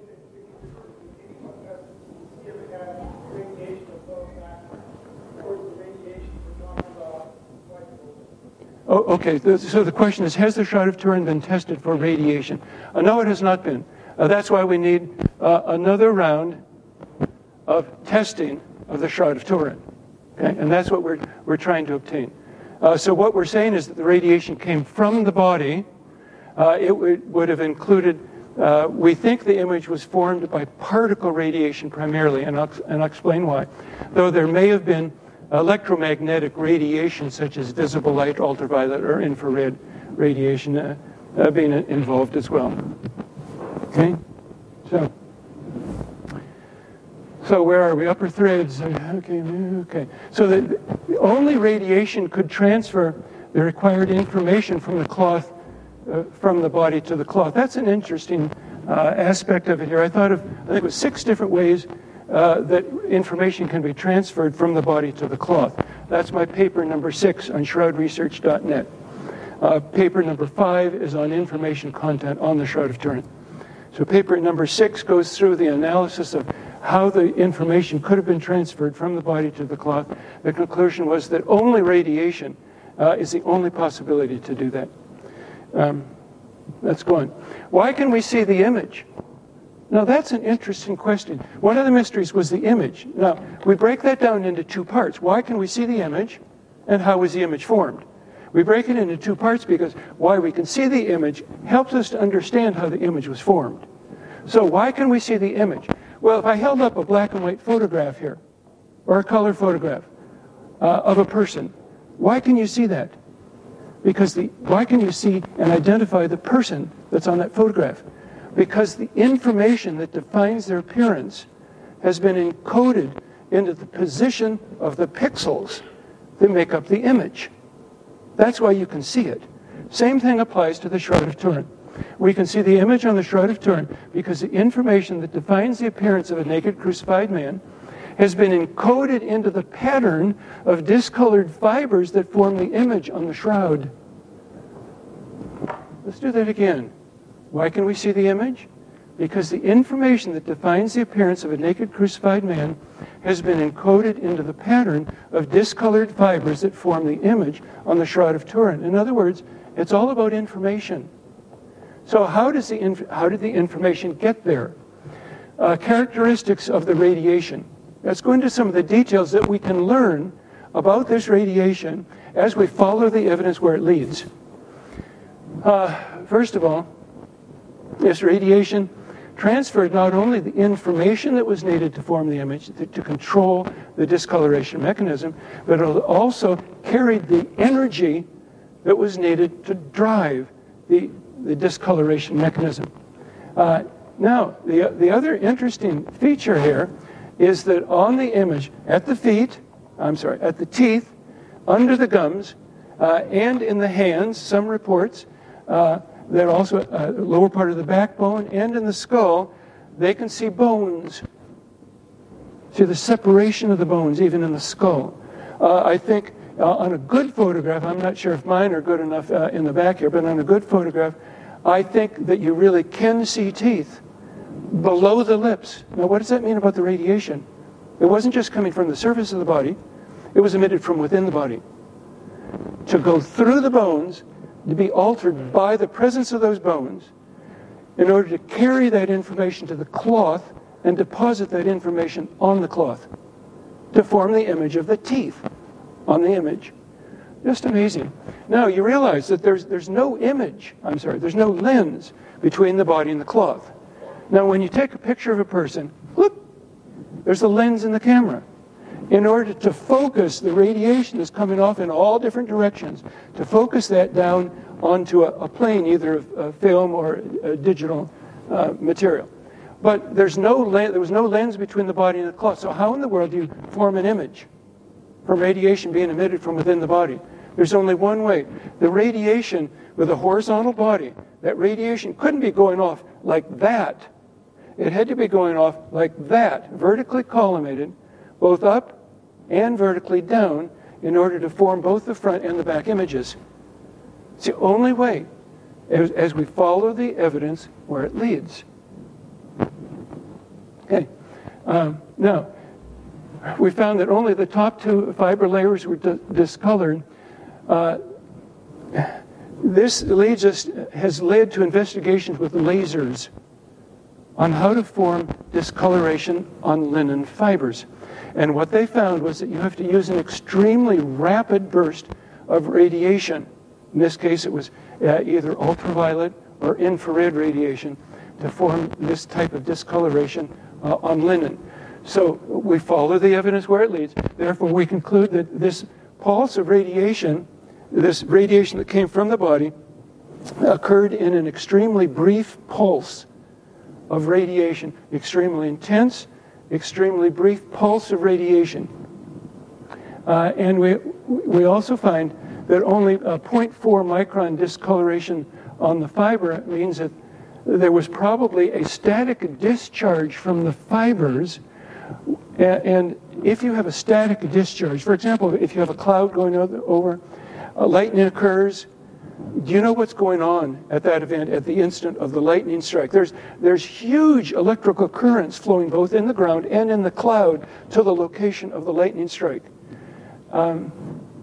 Oh, okay, so the question is, has the Shroud of Turin been tested for radiation? Uh, no, it has not been. Uh, that's why we need uh, another round of testing of the Shroud of Turin. Okay? And that's what we're, we're trying to obtain. Uh, so what we're saying is that the radiation came from the body. Uh, it would, would have included, uh, we think the image was formed by particle radiation primarily, and I'll, and I'll explain why. Though there may have been electromagnetic radiation, such as visible light, ultraviolet, or infrared radiation uh, uh, being involved as well. Okay? So, so where are we? Upper threads. Okay, okay. So the, the only radiation could transfer the required information from the cloth, uh, from the body to the cloth. That's an interesting uh, aspect of it here. I thought of, I think it was six different ways Uh, that information can be transferred from the body to the cloth. That's my paper number six on shroud research dot net. Uh, paper number five is on information content on the Shroud of Turin. So paper number six goes through the analysis of how the information could have been transferred from the body to the cloth. The conclusion was that only radiation uh, is the only possibility to do that. Um, let's go on. Why can we see the image? Now, that's an interesting question. One of the mysteries was the image. Now, we break that down into two parts. Why can we see the image, and how was the image formed? We break it into two parts because why we can see the image helps us to understand how the image was formed. So why can we see the image? Well, if I held up a black and white photograph here, or a color photograph uh, of a person, why can you see that? Because the, why can you see and identify the person that's on that photograph? Because the information that defines their appearance has been encoded into the position of the pixels that make up the image. That's why you can see it. Same thing applies to the Shroud of Turin. We can see the image on the Shroud of Turin because the information that defines the appearance of a naked crucified man has been encoded into the pattern of discolored fibers that form the image on the shroud. Let's do that again. Why can we see the image? Because the information that defines the appearance of a naked crucified man has been encoded into the pattern of discolored fibers that form the image on the Shroud of Turin. In other words, it's all about information. So how, does the inf- how did the information get there? Uh, characteristics of the radiation. Let's go into some of the details that we can learn about this radiation as we follow the evidence where it leads. Uh, first of all, this radiation transferred not only the information that was needed to form the image, to, to control the discoloration mechanism, but it also carried the energy that was needed to drive the, the discoloration mechanism. Uh, now, the, the other interesting feature here is that on the image, at the feet, I'm sorry, at the teeth, under the gums, uh, and in the hands, some reports, uh, that also uh, lower part of the backbone and in the skull, they can see bones. See the separation of the bones even in the skull. Uh, I think uh, on a good photograph, I'm not sure if mine are good enough uh, in the back here, but on a good photograph, I think that you really can see teeth below the lips. Now, what does that mean about the radiation? It wasn't just coming from the surface of the body, it was emitted from within the body. To go through the bones, to be altered by the presence of those bones in order to carry that information to the cloth and deposit that information on the cloth to form the image of the teeth on the image. Just amazing. Now, you realize that there's, there's no image, I'm sorry, there's no lens between the body and the cloth. Now, when you take a picture of a person, look, there's a lens in the camera. In order to focus the radiation that's coming off in all different directions, to focus that down onto a, a plane, either of a film or a digital uh, material. But there's no le- there was no lens between the body and the cloth. So how in the world do you form an image from radiation being emitted from within the body? There's only one way. The radiation with a horizontal body, that radiation couldn't be going off like that. It had to be going off like that, vertically collimated, both up and vertically down, in order to form both the front and the back images. It's the only way, as, as we follow the evidence where it leads. Okay. Um, now, we found that only the top two fiber layers were di- discolored. Uh, this leads us, has led to investigations with lasers on how to form discoloration on linen fibers. And what they found was that you have to use an extremely rapid burst of radiation. In this case, it was uh, either ultraviolet or infrared radiation to form this type of discoloration uh, on linen. So we follow the evidence where it leads. Therefore, we conclude that this pulse of radiation, this radiation that came from the body, occurred in an extremely brief pulse of radiation, extremely intense, extremely brief pulse of radiation. Uh, and we we also find that only a zero point four micron discoloration on the fiber means that there was probably a static discharge from the fibers. And if you have a static discharge, for example, if you have a cloud going over, uh, lightning occurs, do you know what's going on at that event at the instant of the lightning strike? There's, there's huge electrical currents flowing both in the ground and in the cloud to the location of the lightning strike. Um,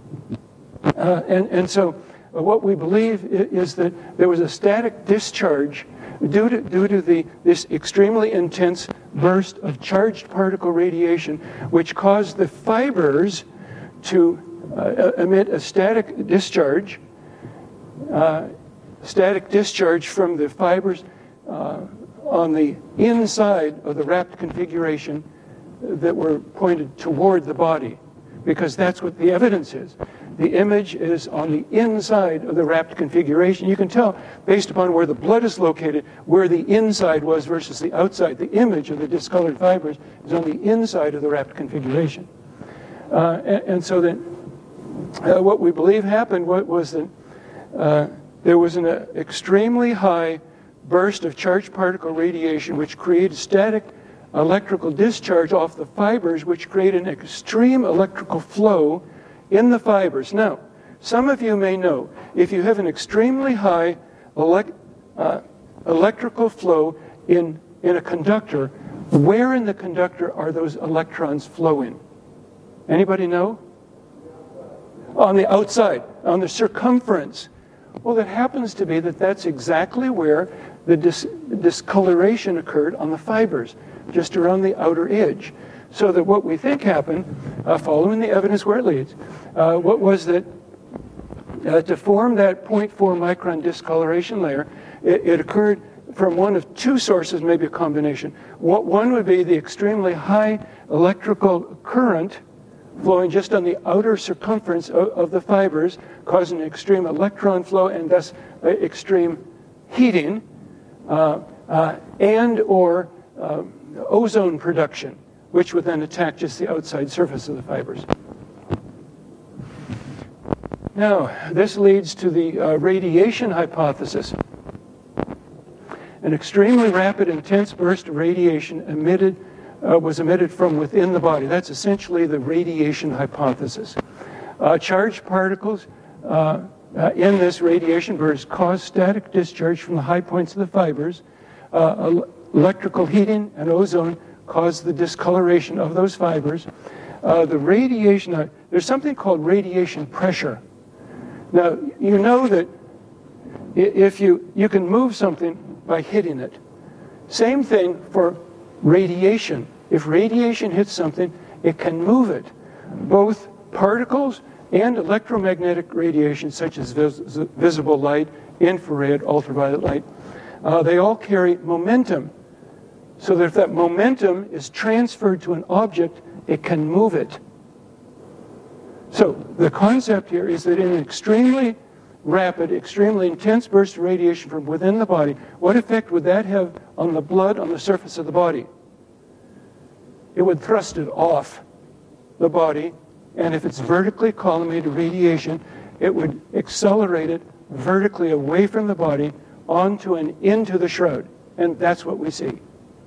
uh, and, and so what we believe is that there was a static discharge due to, due to the, this extremely intense burst of charged particle radiation, which caused the fibers to uh, emit a static discharge, uh, static discharge from the fibers uh, on the inside of the wrapped configuration that were pointed toward the body, because that's what the evidence is. The image is on the inside of the wrapped configuration. You can tell, based upon where the blood is located, where the inside was versus the outside. The image of the discolored fibers is on the inside of the wrapped configuration. Uh, and, and so then, uh, what we believe happened was that uh, there was an uh, extremely high burst of charged particle radiation, which created static electrical discharge off the fibers, which created an extreme electrical flow in the fibers. Now, some of you may know, if you have an extremely high elect, uh, electrical flow in, in a conductor, where in the conductor are those electrons flowing? Anybody know? On the outside, on the circumference. Well, it happens to be that that's exactly where the dis discoloration occurred on the fibers, just around the outer edge. So that what we think happened, uh, following the evidence where it leads, uh, what was that uh, to form that zero point four micron discoloration layer, it, it occurred from one of two sources, maybe a combination. One would be the extremely high electrical current flowing just on the outer circumference of, of the fibers, causing extreme electron flow and thus uh, extreme heating, uh, uh, and or uh, ozone production, which would then attack just the outside surface of the fibers. Now, this leads to the uh, radiation hypothesis. An extremely rapid, intense burst of radiation emitted, uh, was emitted from within the body. That's essentially the radiation hypothesis. Uh, charged particles uh, uh, in this radiation burst cause static discharge from the high points of the fibers. Uh, electrical heating and ozone cause the discoloration of those fibers. Uh, the radiation, uh, there's something called radiation pressure. Now, you know that if you, you can move something by hitting it. Same thing for radiation. If radiation hits something, it can move it. Both particles and electromagnetic radiation, such as vis visible light, infrared, ultraviolet light, uh, they all carry momentum. So that if that momentum is transferred to an object, it can move it. So the concept here is that in an extremely rapid, extremely intense burst of radiation from within the body, what effect would that have on the blood on the surface of the body? It would thrust it off the body, and if it's vertically collimated radiation, it would accelerate it vertically away from the body onto and into the shroud. And that's what we see.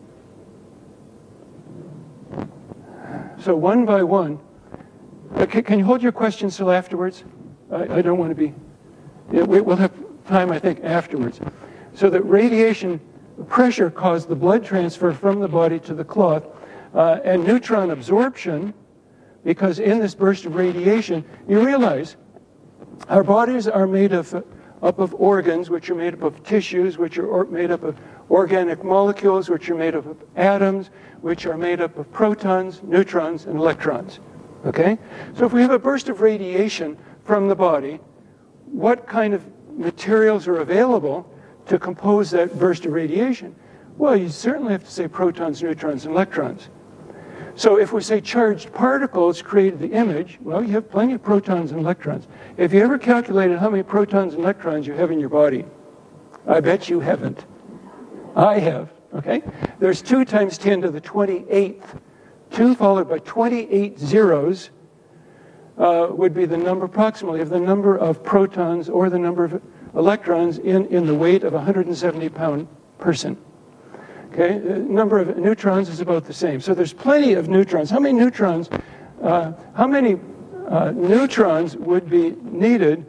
So one by one, uh, can, can you hold your questions till afterwards? I, I don't want to be, yeah, we, we'll have time, I think, afterwards. So that radiation pressure caused the blood transfer from the body to the cloth, uh, and neutron absorption, because in this burst of radiation, you realize our bodies are made of, uh, up of organs, which are made up of tissues, which are or, made up of organic molecules, which are made up of atoms, which are made up of protons, neutrons, and electrons. Okay? So if we have a burst of radiation from the body, what kind of materials are available to compose that burst of radiation? Well, you certainly have to say protons, neutrons, and electrons. So if we say charged particles created the image, well, you have plenty of protons and electrons. Have you ever calculated how many protons and electrons you have in your body? I bet you haven't. I have, okay? There's two times ten to the twenty-eighth. two followed by twenty-eight zeros uh, would be the number approximately of the number of protons or the number of electrons in, in the weight of a one hundred seventy pound person. Okay, the number of neutrons is about the same. So there's plenty of neutrons. How many neutrons, uh, how many uh, neutrons would be needed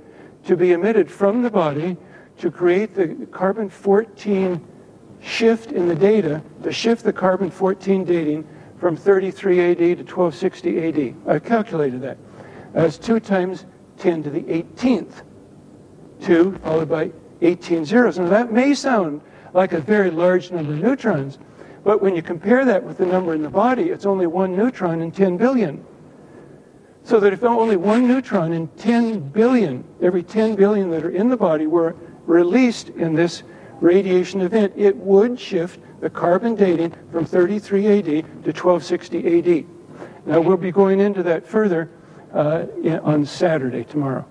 to be emitted from the body to create the carbon fourteen shift in the data, to shift the carbon fourteen dating from thirty-three A D to twelve sixty A D. I've calculated that. That's two times ten to the eighteenth. two followed by eighteen zeros. Now that may sound like a very large number of neutrons, but when you compare that with the number in the body, it's only one neutron in ten billion. So that if only one neutron in ten billion, every ten billion that are in the body were released in this radiation event, it would shift the carbon dating from thirty-three A D to twelve sixty A D. Now we'll be going into that further uh, in, on Saturday, tomorrow.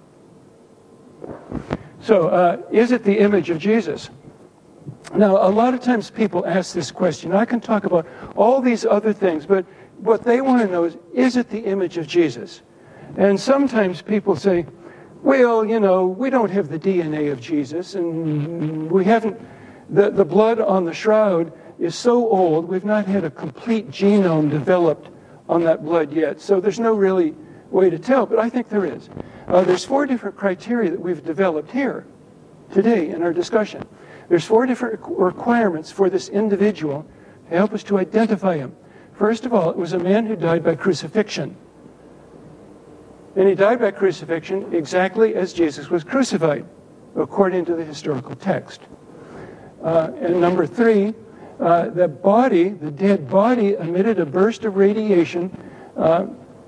So uh, is it the image of Jesus? Now a lot of times people ask this question. I can talk about all these other things, but what they want to know is, is it the image of Jesus? And sometimes people say, well, you know, we don't have the D N A of Jesus, and we haven't, the, the blood on the shroud is so old, we've not had a complete genome developed on that blood yet, so there's no really way to tell, but I think there is. Uh, there's four different criteria that we've developed here today in our discussion. There's four different requirements for this individual to help us to identify him. First of all, it was a man who died by crucifixion. And he died by crucifixion exactly as Jesus was crucified, according to the historical text. Uh, and number three, uh, the body, the dead body, emitted a burst of radiation uh,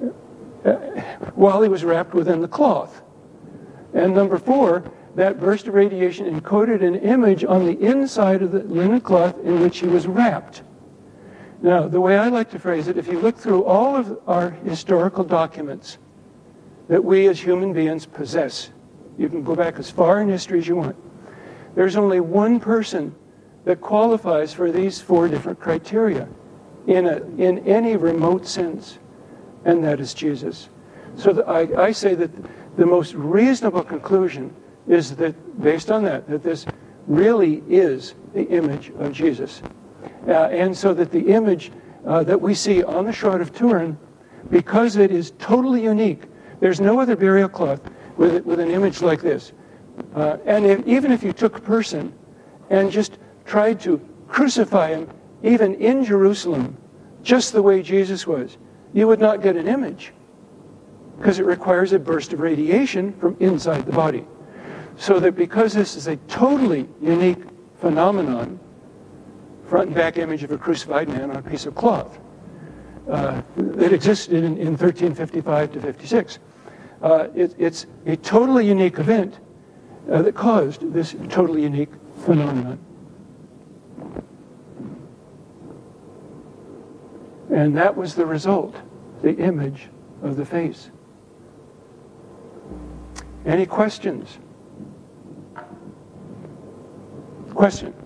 while he was wrapped within the cloth. And number four, that burst of radiation encoded an image on the inside of the linen cloth in which he was wrapped. Now, the way I like to phrase it, if you look through all of our historical documents that we as human beings possess, you can go back as far in history as you want, there's only one person that qualifies for these four different criteria in, a, in any remote sense, and that is Jesus. So the, I, I say that the most reasonable conclusion is that, based on that, that this really is the image of Jesus. Uh, and so that the image uh, that we see on the Shroud of Turin, because it is totally unique, there's no other burial cloth with, with an image like this. Uh, and if, even if you took a person and just tried to crucify him, even in Jerusalem, just the way Jesus was, you would not get an image, because it requires a burst of radiation from inside the body. So that because this is a totally unique phenomenon, front and back image of a crucified man on a piece of cloth, uh, that existed in, in thirteen fifty-five to fifty-six. Uh, it, it's a totally unique event uh, that caused this totally unique phenomenon. And that was the result, the image of the face. Any questions? Question?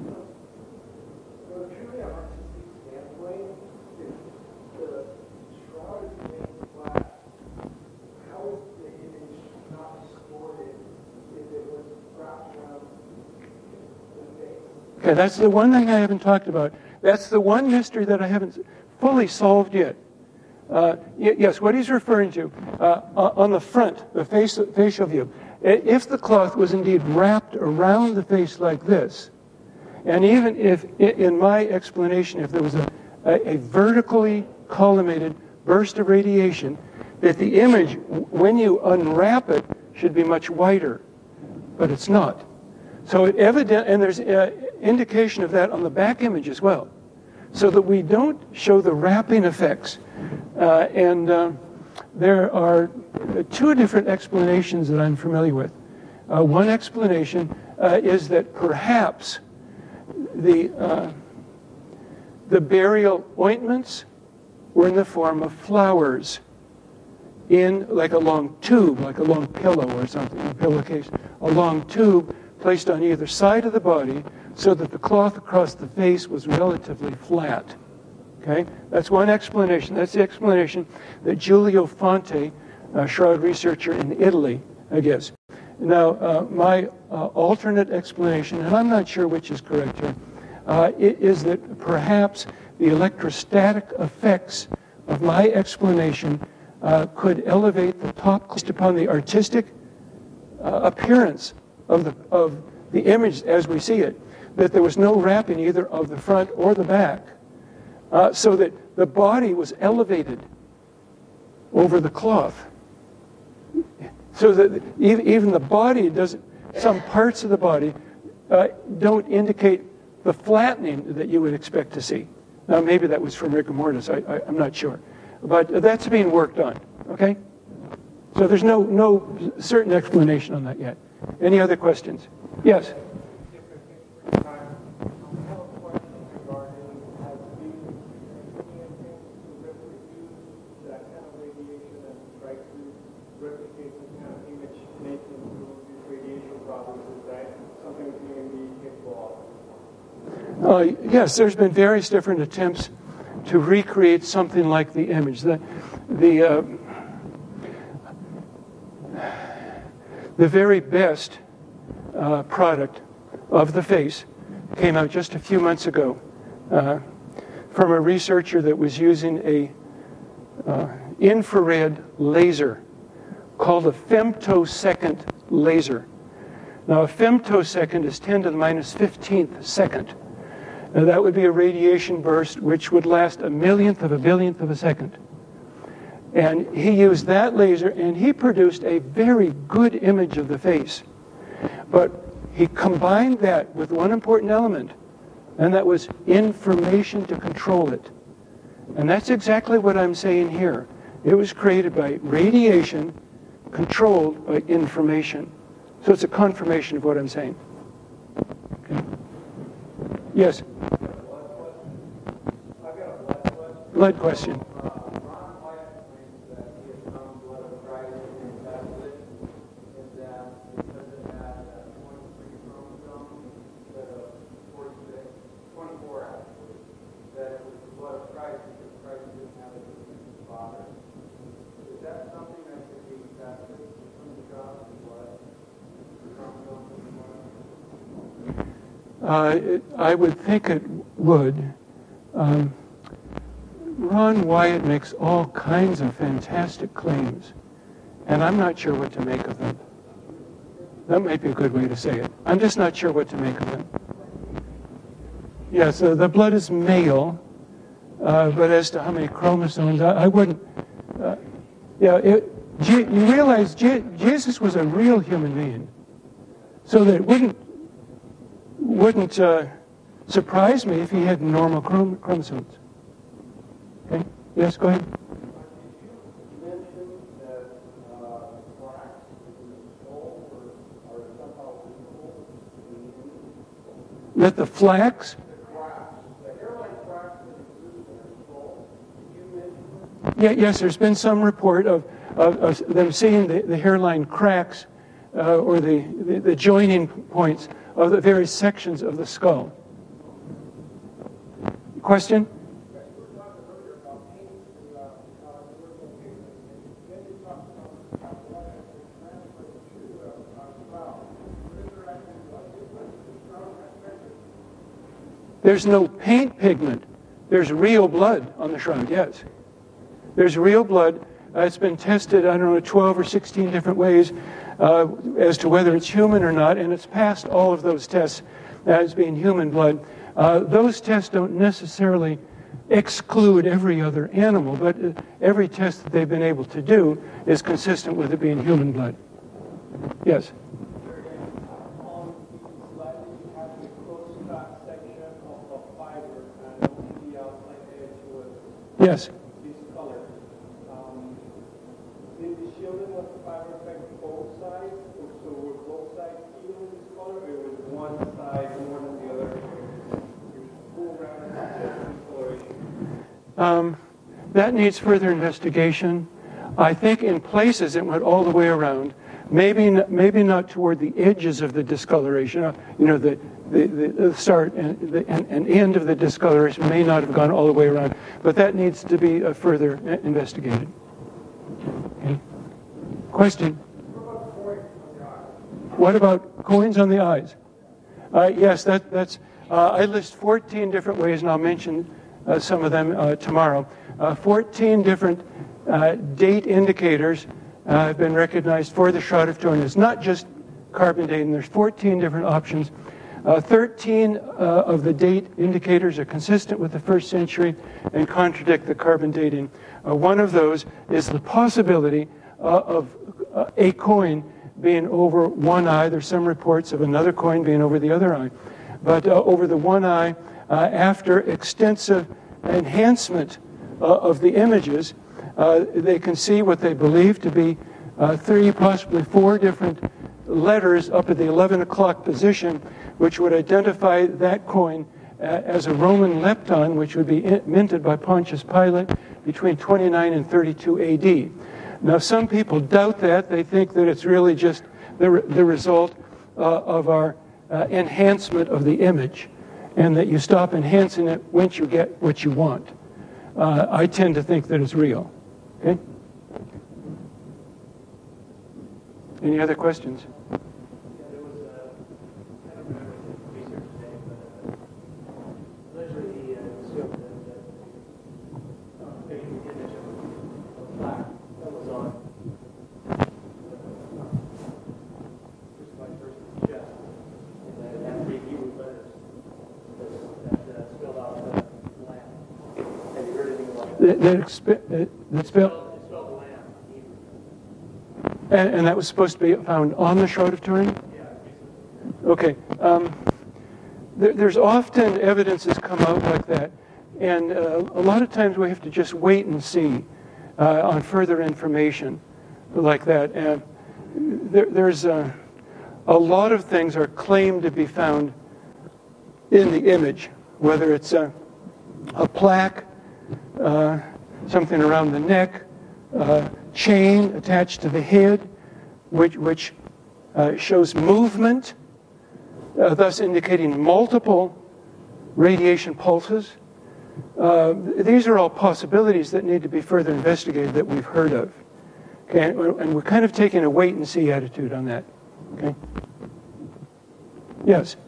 So truly artistic standpoint, if the shroud is made flat, how is the image not distorted if it was wrapped around the face? Okay, that's the one thing I haven't talked about. That's the one mystery that I haven't fully solved yet. Uh, y- yes, what he's referring to, uh, on the front, the face, facial view, if the cloth was indeed wrapped around the face like this, and even if, in my explanation, if there was a, a, a vertically collimated burst of radiation, that the image, when you unwrap it, should be much wider, but it's not. So it evident, and there's uh, indication of that on the back image as well, so that we don't show the wrapping effects. Uh, and uh, there are two different explanations that I'm familiar with. Uh, one explanation uh, is that perhaps the, uh, the burial ointments were in the form of flowers in like a long tube, like a long pillow or something, a pillowcase, a long tube placed on either side of the body so that the cloth across the face was relatively flat. Okay? That's one explanation. That's the explanation that Giulio Fonte, a shroud researcher in Italy, I guess. Now, uh, my uh, alternate explanation, and I'm not sure which is correct here, uh, is that perhaps the electrostatic effects of my explanation uh, could elevate the top, based upon the artistic uh, appearance of the, of the image as we see it, that there was no wrapping either of the front or the back, uh, so that the body was elevated over the cloth. So that even the body doesn't, some parts of the body uh, don't indicate the flattening that you would expect to see. Now, maybe that was from rigor mortis, I, I, I'm not sure. But that's being worked on, okay? So there's no, no certain explanation on that yet. Any other questions? Yes? Uh, yes, there's been various different attempts to recreate something like the image. The, the, uh, the very best uh, product of the face came out just a few months ago uh, from a researcher that was using a uh, infrared laser called a femtosecond laser. Now, a femtosecond is ten to the minus fifteenth second. Now, that would be a radiation burst which would last a millionth of a billionth of a second. And he used that laser, and he produced a very good image of the face. But he combined that with one important element, and that was information to control it. And that's exactly what I'm saying here. It was created by radiation controlled by information. So it's a confirmation of what I'm saying. Okay. Yes? Blood question. Uh, it, I would think it would. Um, Ron Wyatt makes all kinds of fantastic claims, and I'm not sure what to make of them. That might be a good way to say it. I'm just not sure what to make of them. Yes, uh, the blood is male, uh, but as to how many chromosomes, I, I wouldn't. Uh, yeah, it, you realize Je- Jesus was a real human being, so that it wouldn't wouldn't uh, surprise me if he had normal chrom- chromosomes. Okay. Yes, go ahead. That the flax? Yeah, yes, there's been some report of, of, of them seeing the, the hairline cracks uh, or the, the, the joining points of the various sections of the skull. Question? There's no paint pigment. There's real blood on the shroud, yes. There's real blood. Uh, it's been tested, I don't know, twelve or sixteen different ways uh, as to whether it's human or not, and it's passed all of those tests as being human blood. Uh, those tests don't necessarily exclude every other animal, but uh, every test that they've been able to do is consistent with it being human blood. Yes? Yes. Um, did the shielding of the fiber affect both sides? So were both sides even this color, or was one side more than the other? Full round discoloration. Um, that needs further investigation. I think in places it went all the way around. Maybe maybe not toward the edges of the discoloration. Uh, you know, the the, the start and the and, and end of the discoloration may not have gone all the way around, but that needs to be uh, further investigated. Okay. Question? What about coins on the eyes? Uh, yes, that that's. Uh, I list fourteen different ways, and I'll mention uh, some of them uh, tomorrow. Uh, fourteen different uh, date indicators uh, have been recognized for the Shroud of Turin. It's not just carbon dating. There's fourteen different options. Uh, thirteen uh, of the date indicators are consistent with the first century and contradict the carbon dating. Uh, one of those is the possibility uh, of uh, a coin being over one eye. There's some reports of another coin being over the other eye. But uh, over the one eye, uh, after extensive enhancement uh, of the images, uh, they can see what they believe to be uh, three, possibly four different letters up at the eleven o'clock position, which would identify that coin uh, as a Roman lepton, which would be in, minted by Pontius Pilate between twenty-nine and thirty-two A D. Now, some people doubt that. They think that it's really just the, re- the result uh, of our uh, enhancement of the image, and that you stop enhancing it once you get what you want. Uh, I tend to think that it's real. Okay? Any other questions? That, that, exp- that spell, and, and that was supposed to be found on the Shroud of Turin? Okay. Um, there, there's often evidence that's come out like that, and uh, a lot of times we have to just wait and see uh, on further information like that. And there, there's a, a lot of things are claimed to be found in the image, whether it's a, a plaque, Uh, something around the neck, uh, chain attached to the head, which, which uh, shows movement, uh, thus indicating multiple radiation pulses. Uh, these are all possibilities that need to be further investigated that we've heard of. Okay, and we're kind of taking a wait-and-see attitude on that. Okay. Yes.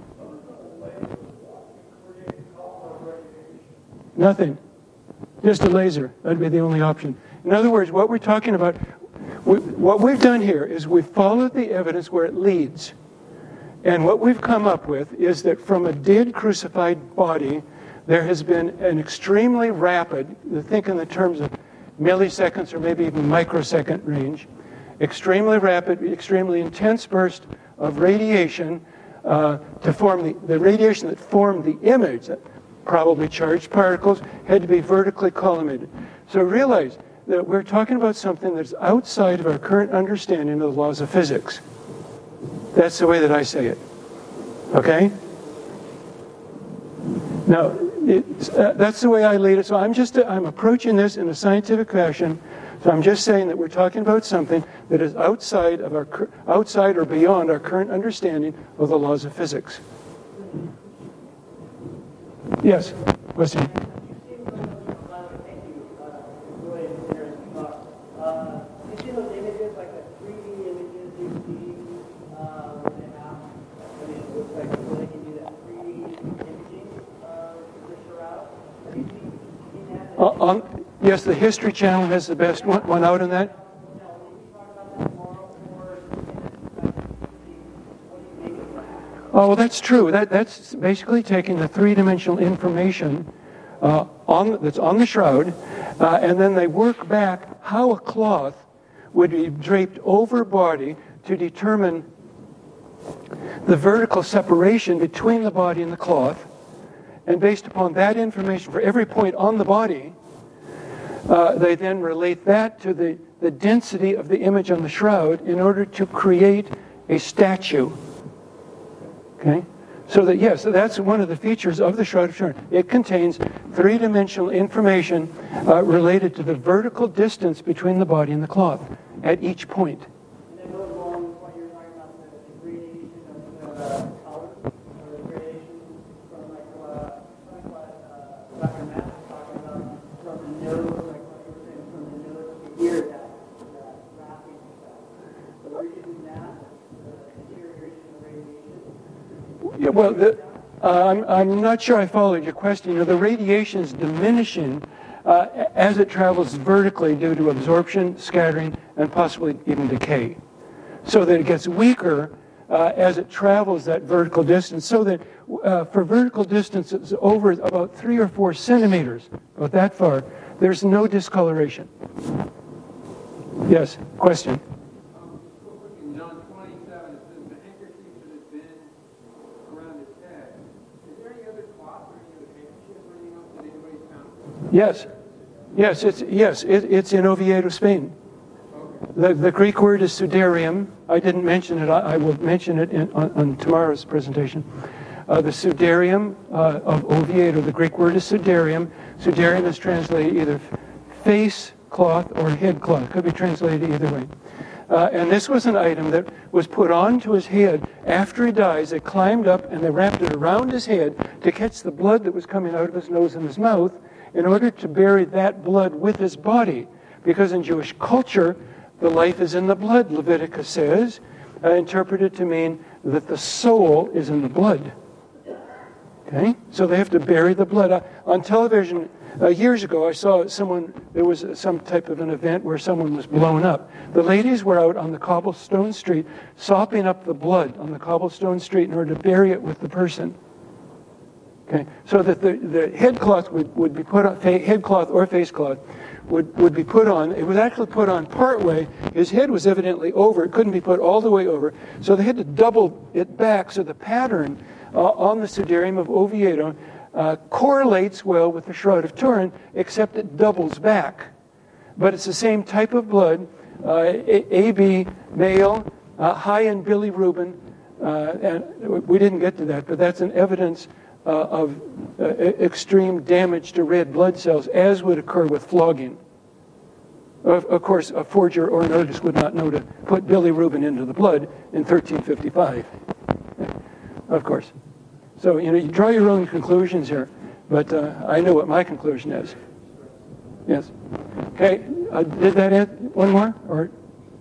Nothing. Just a laser. That'd be the only option. In other words, what we're talking about, we, what we've done here is we've followed the evidence where it leads. And what we've come up with is that from a dead crucified body, there has been an extremely rapid, think in the terms of milliseconds or maybe even microsecond range, extremely rapid, extremely intense burst of radiation uh, to form the, the radiation that formed the image, that probably charged particles, had to be vertically collimated. So realize that we're talking about something that's outside of our current understanding of the laws of physics. That's the way that I say it. Okay? Now, it's, uh, that's the way I lead it. So I'm just, uh, I'm approaching this in a scientific fashion. So I'm just saying that we're talking about something that is outside of our, outside or beyond our current understanding of the laws of physics. Yes, question. Uh, on, yes, the History Channel has the best one, one out on that. Oh, well, that's true. That, that's basically taking the three-dimensional information uh, on, that's on the shroud, uh, and then they work back how a cloth would be draped over body to determine the vertical separation between the body and the cloth. And based upon that information for every point on the body, uh, they then relate that to the, the density of the image on the shroud in order to create a statue. Okay? So that, yes, that's one of the features of the Shroud of Turin. It contains three-dimensional information uh, related to the vertical distance between the body and the cloth at each point. And then goes along with what you're talking about, the gradation of the color, or the gradation from like what, like what uh, Doctor Matt was talking about, from the nose, like what you were saying, from the nose to the ear, that, that wrapping effect. So we're using that, the deterioration of radiation. Yeah, well, the, uh, I'm, I'm not sure I followed your question. You know, the radiation is diminishing uh, as it travels vertically due to absorption, scattering, and possibly even decay, so that it gets weaker uh, as it travels that vertical distance, so that uh, for vertical distances over about three or four centimeters, about that far, there's no discoloration. Yes, question? Um, in John twenty-seven, it says the handkerchief that has been around his head. Is there any other cloth or any other handkerchief or anything else that anybody's found? Yes. Yes, it's, yes, it, it's in Oviedo, Spain. The, the Greek word is sudarium. I didn't mention it. I, I will mention it in, on, on tomorrow's presentation. Uh, the sudarium uh, of Oviedo, the Greek word is sudarium. Sudarium is translated either face cloth or head cloth. Could be translated either way. Uh, and this was an item that was put onto his head after he dies. They climbed up and they wrapped it around his head to catch the blood that was coming out of his nose and his mouth in order to bury that blood with his body. Because in Jewish culture, the life is in the blood, Leviticus says, uh, interpreted to mean that the soul is in the blood. Okay? So they have to bury the blood. Uh, on television, uh, years ago, I saw someone, there was some type of an event where someone was blown up. The ladies were out on the cobblestone street, sopping up the blood on the cobblestone street in order to bury it with the person. Okay, so that the, the head cloth would, would be put on, head cloth or face cloth would, would be put on. It was actually put on part way. His head was evidently over. It couldn't be put all the way over. So they had to double it back. So the pattern uh, on the sudarium of Oviedo uh, correlates well with the Shroud of Turin, except it doubles back. But it's the same type of blood, uh, A B, male, uh, high in bilirubin. Uh, and we didn't get to that, but that's an evidence Uh, of uh, extreme damage to red blood cells, as would occur with flogging. Of, of course, a forger or an artist would not know to put bilirubin into the blood in thirteen fifty-five. Of course. So, you know, you draw your own conclusions here, but uh, I know what my conclusion is. Yes. Okay, uh, did that answer? One more? Or?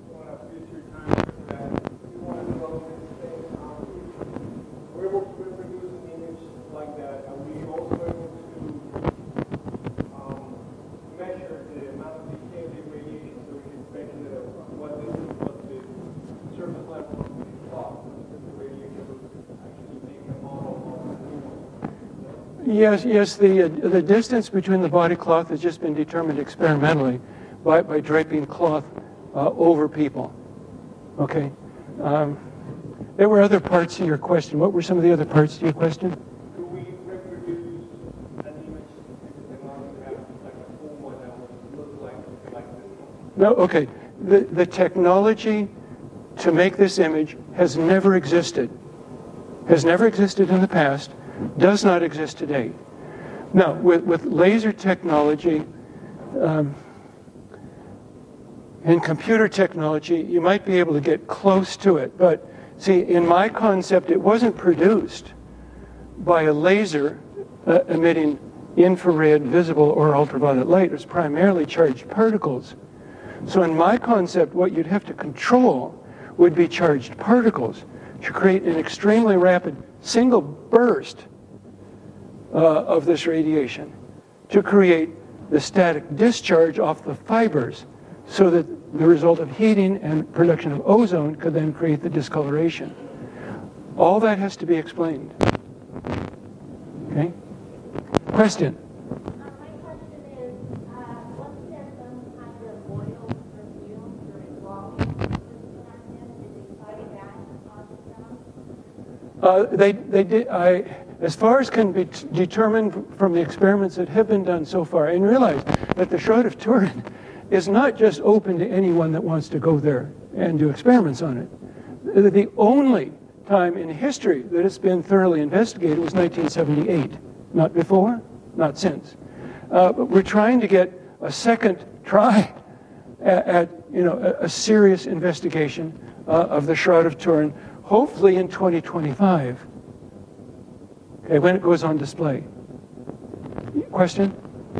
Yes, yes. The uh, the distance between the body cloth has just been determined experimentally by by draping cloth uh, over people. Okay. Um, there were other parts to your question. What were some of the other parts to your question? Do we reproduce an image in technology that has like a full one that would look like like this one? No. Okay. The the technology to make this image has never existed. Has never existed in the past. Does not exist today. Now, with, with laser technology um, and computer technology, you might be able to get close to it. But see, in my concept, it wasn't produced by a laser uh, emitting infrared, visible, or ultraviolet light. It was primarily charged particles. So in my concept, what you'd have to control would be charged particles to create an extremely rapid single burst uh, of this radiation to create the static discharge off the fibers so that the result of heating and production of ozone could then create the discoloration. All that has to be explained. Okay? Question? Uh, they, they did, I, as far as can be t- determined from the experiments that have been done so far, and realize that the Shroud of Turin is not just open to anyone that wants to go there and do experiments on it. The, the only time in history that it's been thoroughly investigated was nineteen seventy-eight. Not before, not since. Uh, but we're trying to get a second try at, at you know, a, a serious investigation uh, of the Shroud of Turin, hopefully in twenty twenty-five, okay, when it goes on display. Question?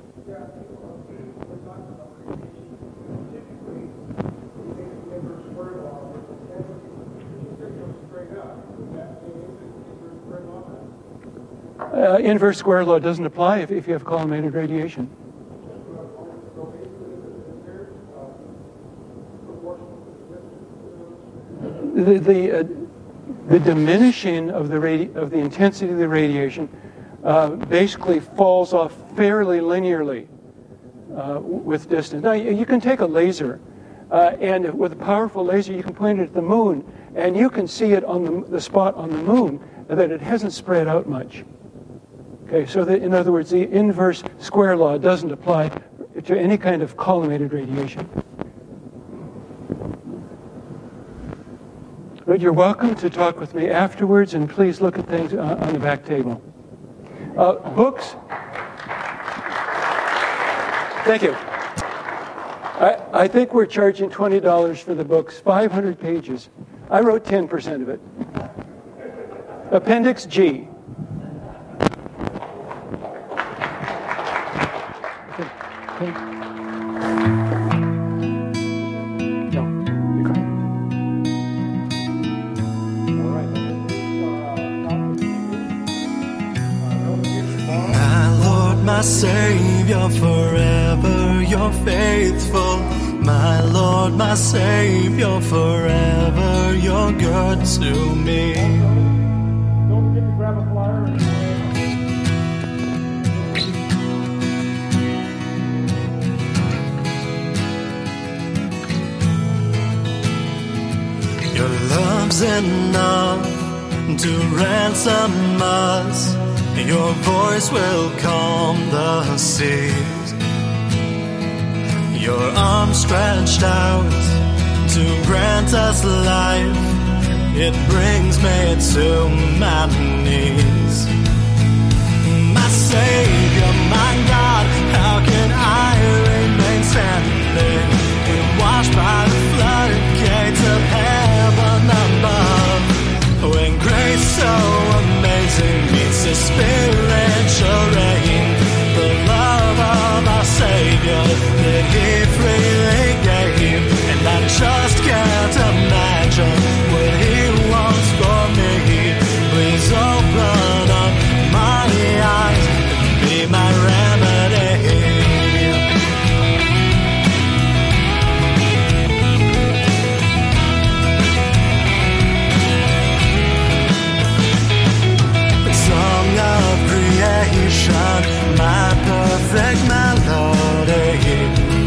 Uh, inverse square law doesn't apply if, if you have collimated radiation. the the, uh, the diminishing of the radi- of the intensity of the radiation uh, basically falls off fairly linearly uh, with distance. Now you, you can take a laser, uh, and with a powerful laser you can point it at the moon, and you can see it on the, the spot on the moon that it hasn't spread out much. Okay, so that, in other words, the inverse square law doesn't apply to any kind of collimated radiation. But you're welcome to talk with me afterwards, and please look at things uh, on the back table. Uh, books. Thank you. I, I think we're charging twenty dollars for the books, five hundred pages. I wrote ten percent of it. Appendix G. Okay. Okay. No, be quiet. All right. My Lord, my Savior, forever you're faithful. My Lord, my Savior, forever you're good to me. Don't forget to grab a flyer. Your love's enough to ransom us. Your voice will calm the seas. Your arms stretched out to grant us life. It brings me to my knees. My Savior, my God, how can I remain standing? Washed by the floodgates of heaven above. When grace so amazing meets the spiritual rain, the love of our Savior that He freely gave, and I just can't imagine what He wants for me. Please open up my eyes and be my remedy. My perfect melody.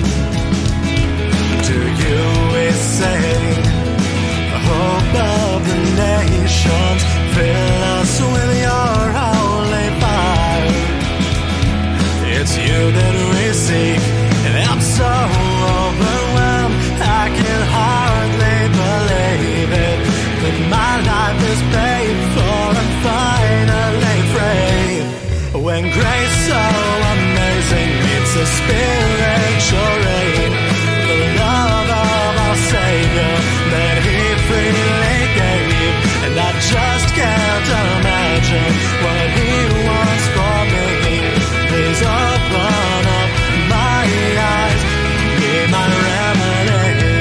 To you we sing, hope of the nations. Fill us with your holy fire. It's you that we seek, and I'm so overwhelmed I can hardly believe it, that my life is paid for and finally free. When grace so amazing meets the spiritual rain, the love of our Savior that He freely gave, and I just can't imagine what He wants for me. Please open up my eyes, be my remedy.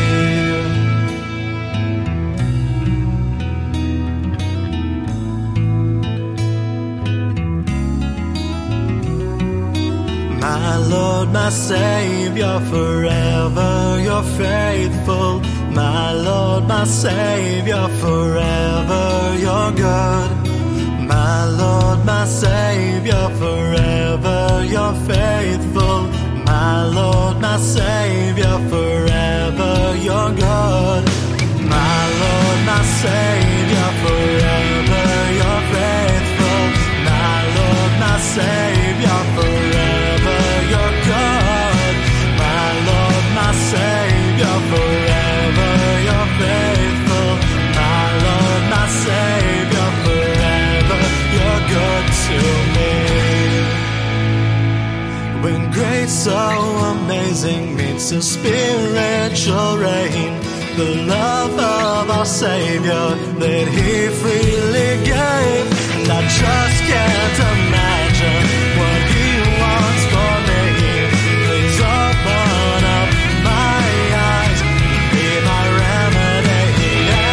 My Lord, my Savior, forever you're faithful. My Lord, my Savior, forever you're good. My Lord, my Savior, forever you're faithful. My Lord, my Savior, forever you're good. My Lord, my Savior, forever you're faithful. My Lord, my Savior, forever you're good. My Lord, my Savior, forever you're faithful. My Lord, my Savior, forever you're good to me. When grace so amazing meets the spiritual rain, the love of our Savior that He freely gave, and I just can't imagine what He wants for me. Please open up my eyes, be my remedy.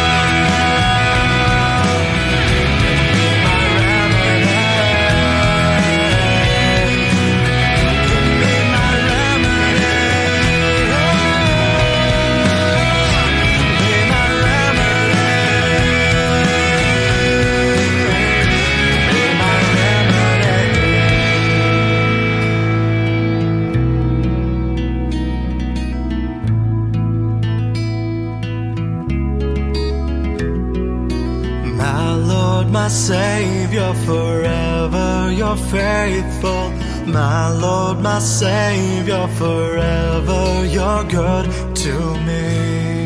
Yeah. Be my remedy. Be my remedy. Be my remedy. My Lord, my Savior, forever you're faithful. My Lord, my Savior, forever you're good to me.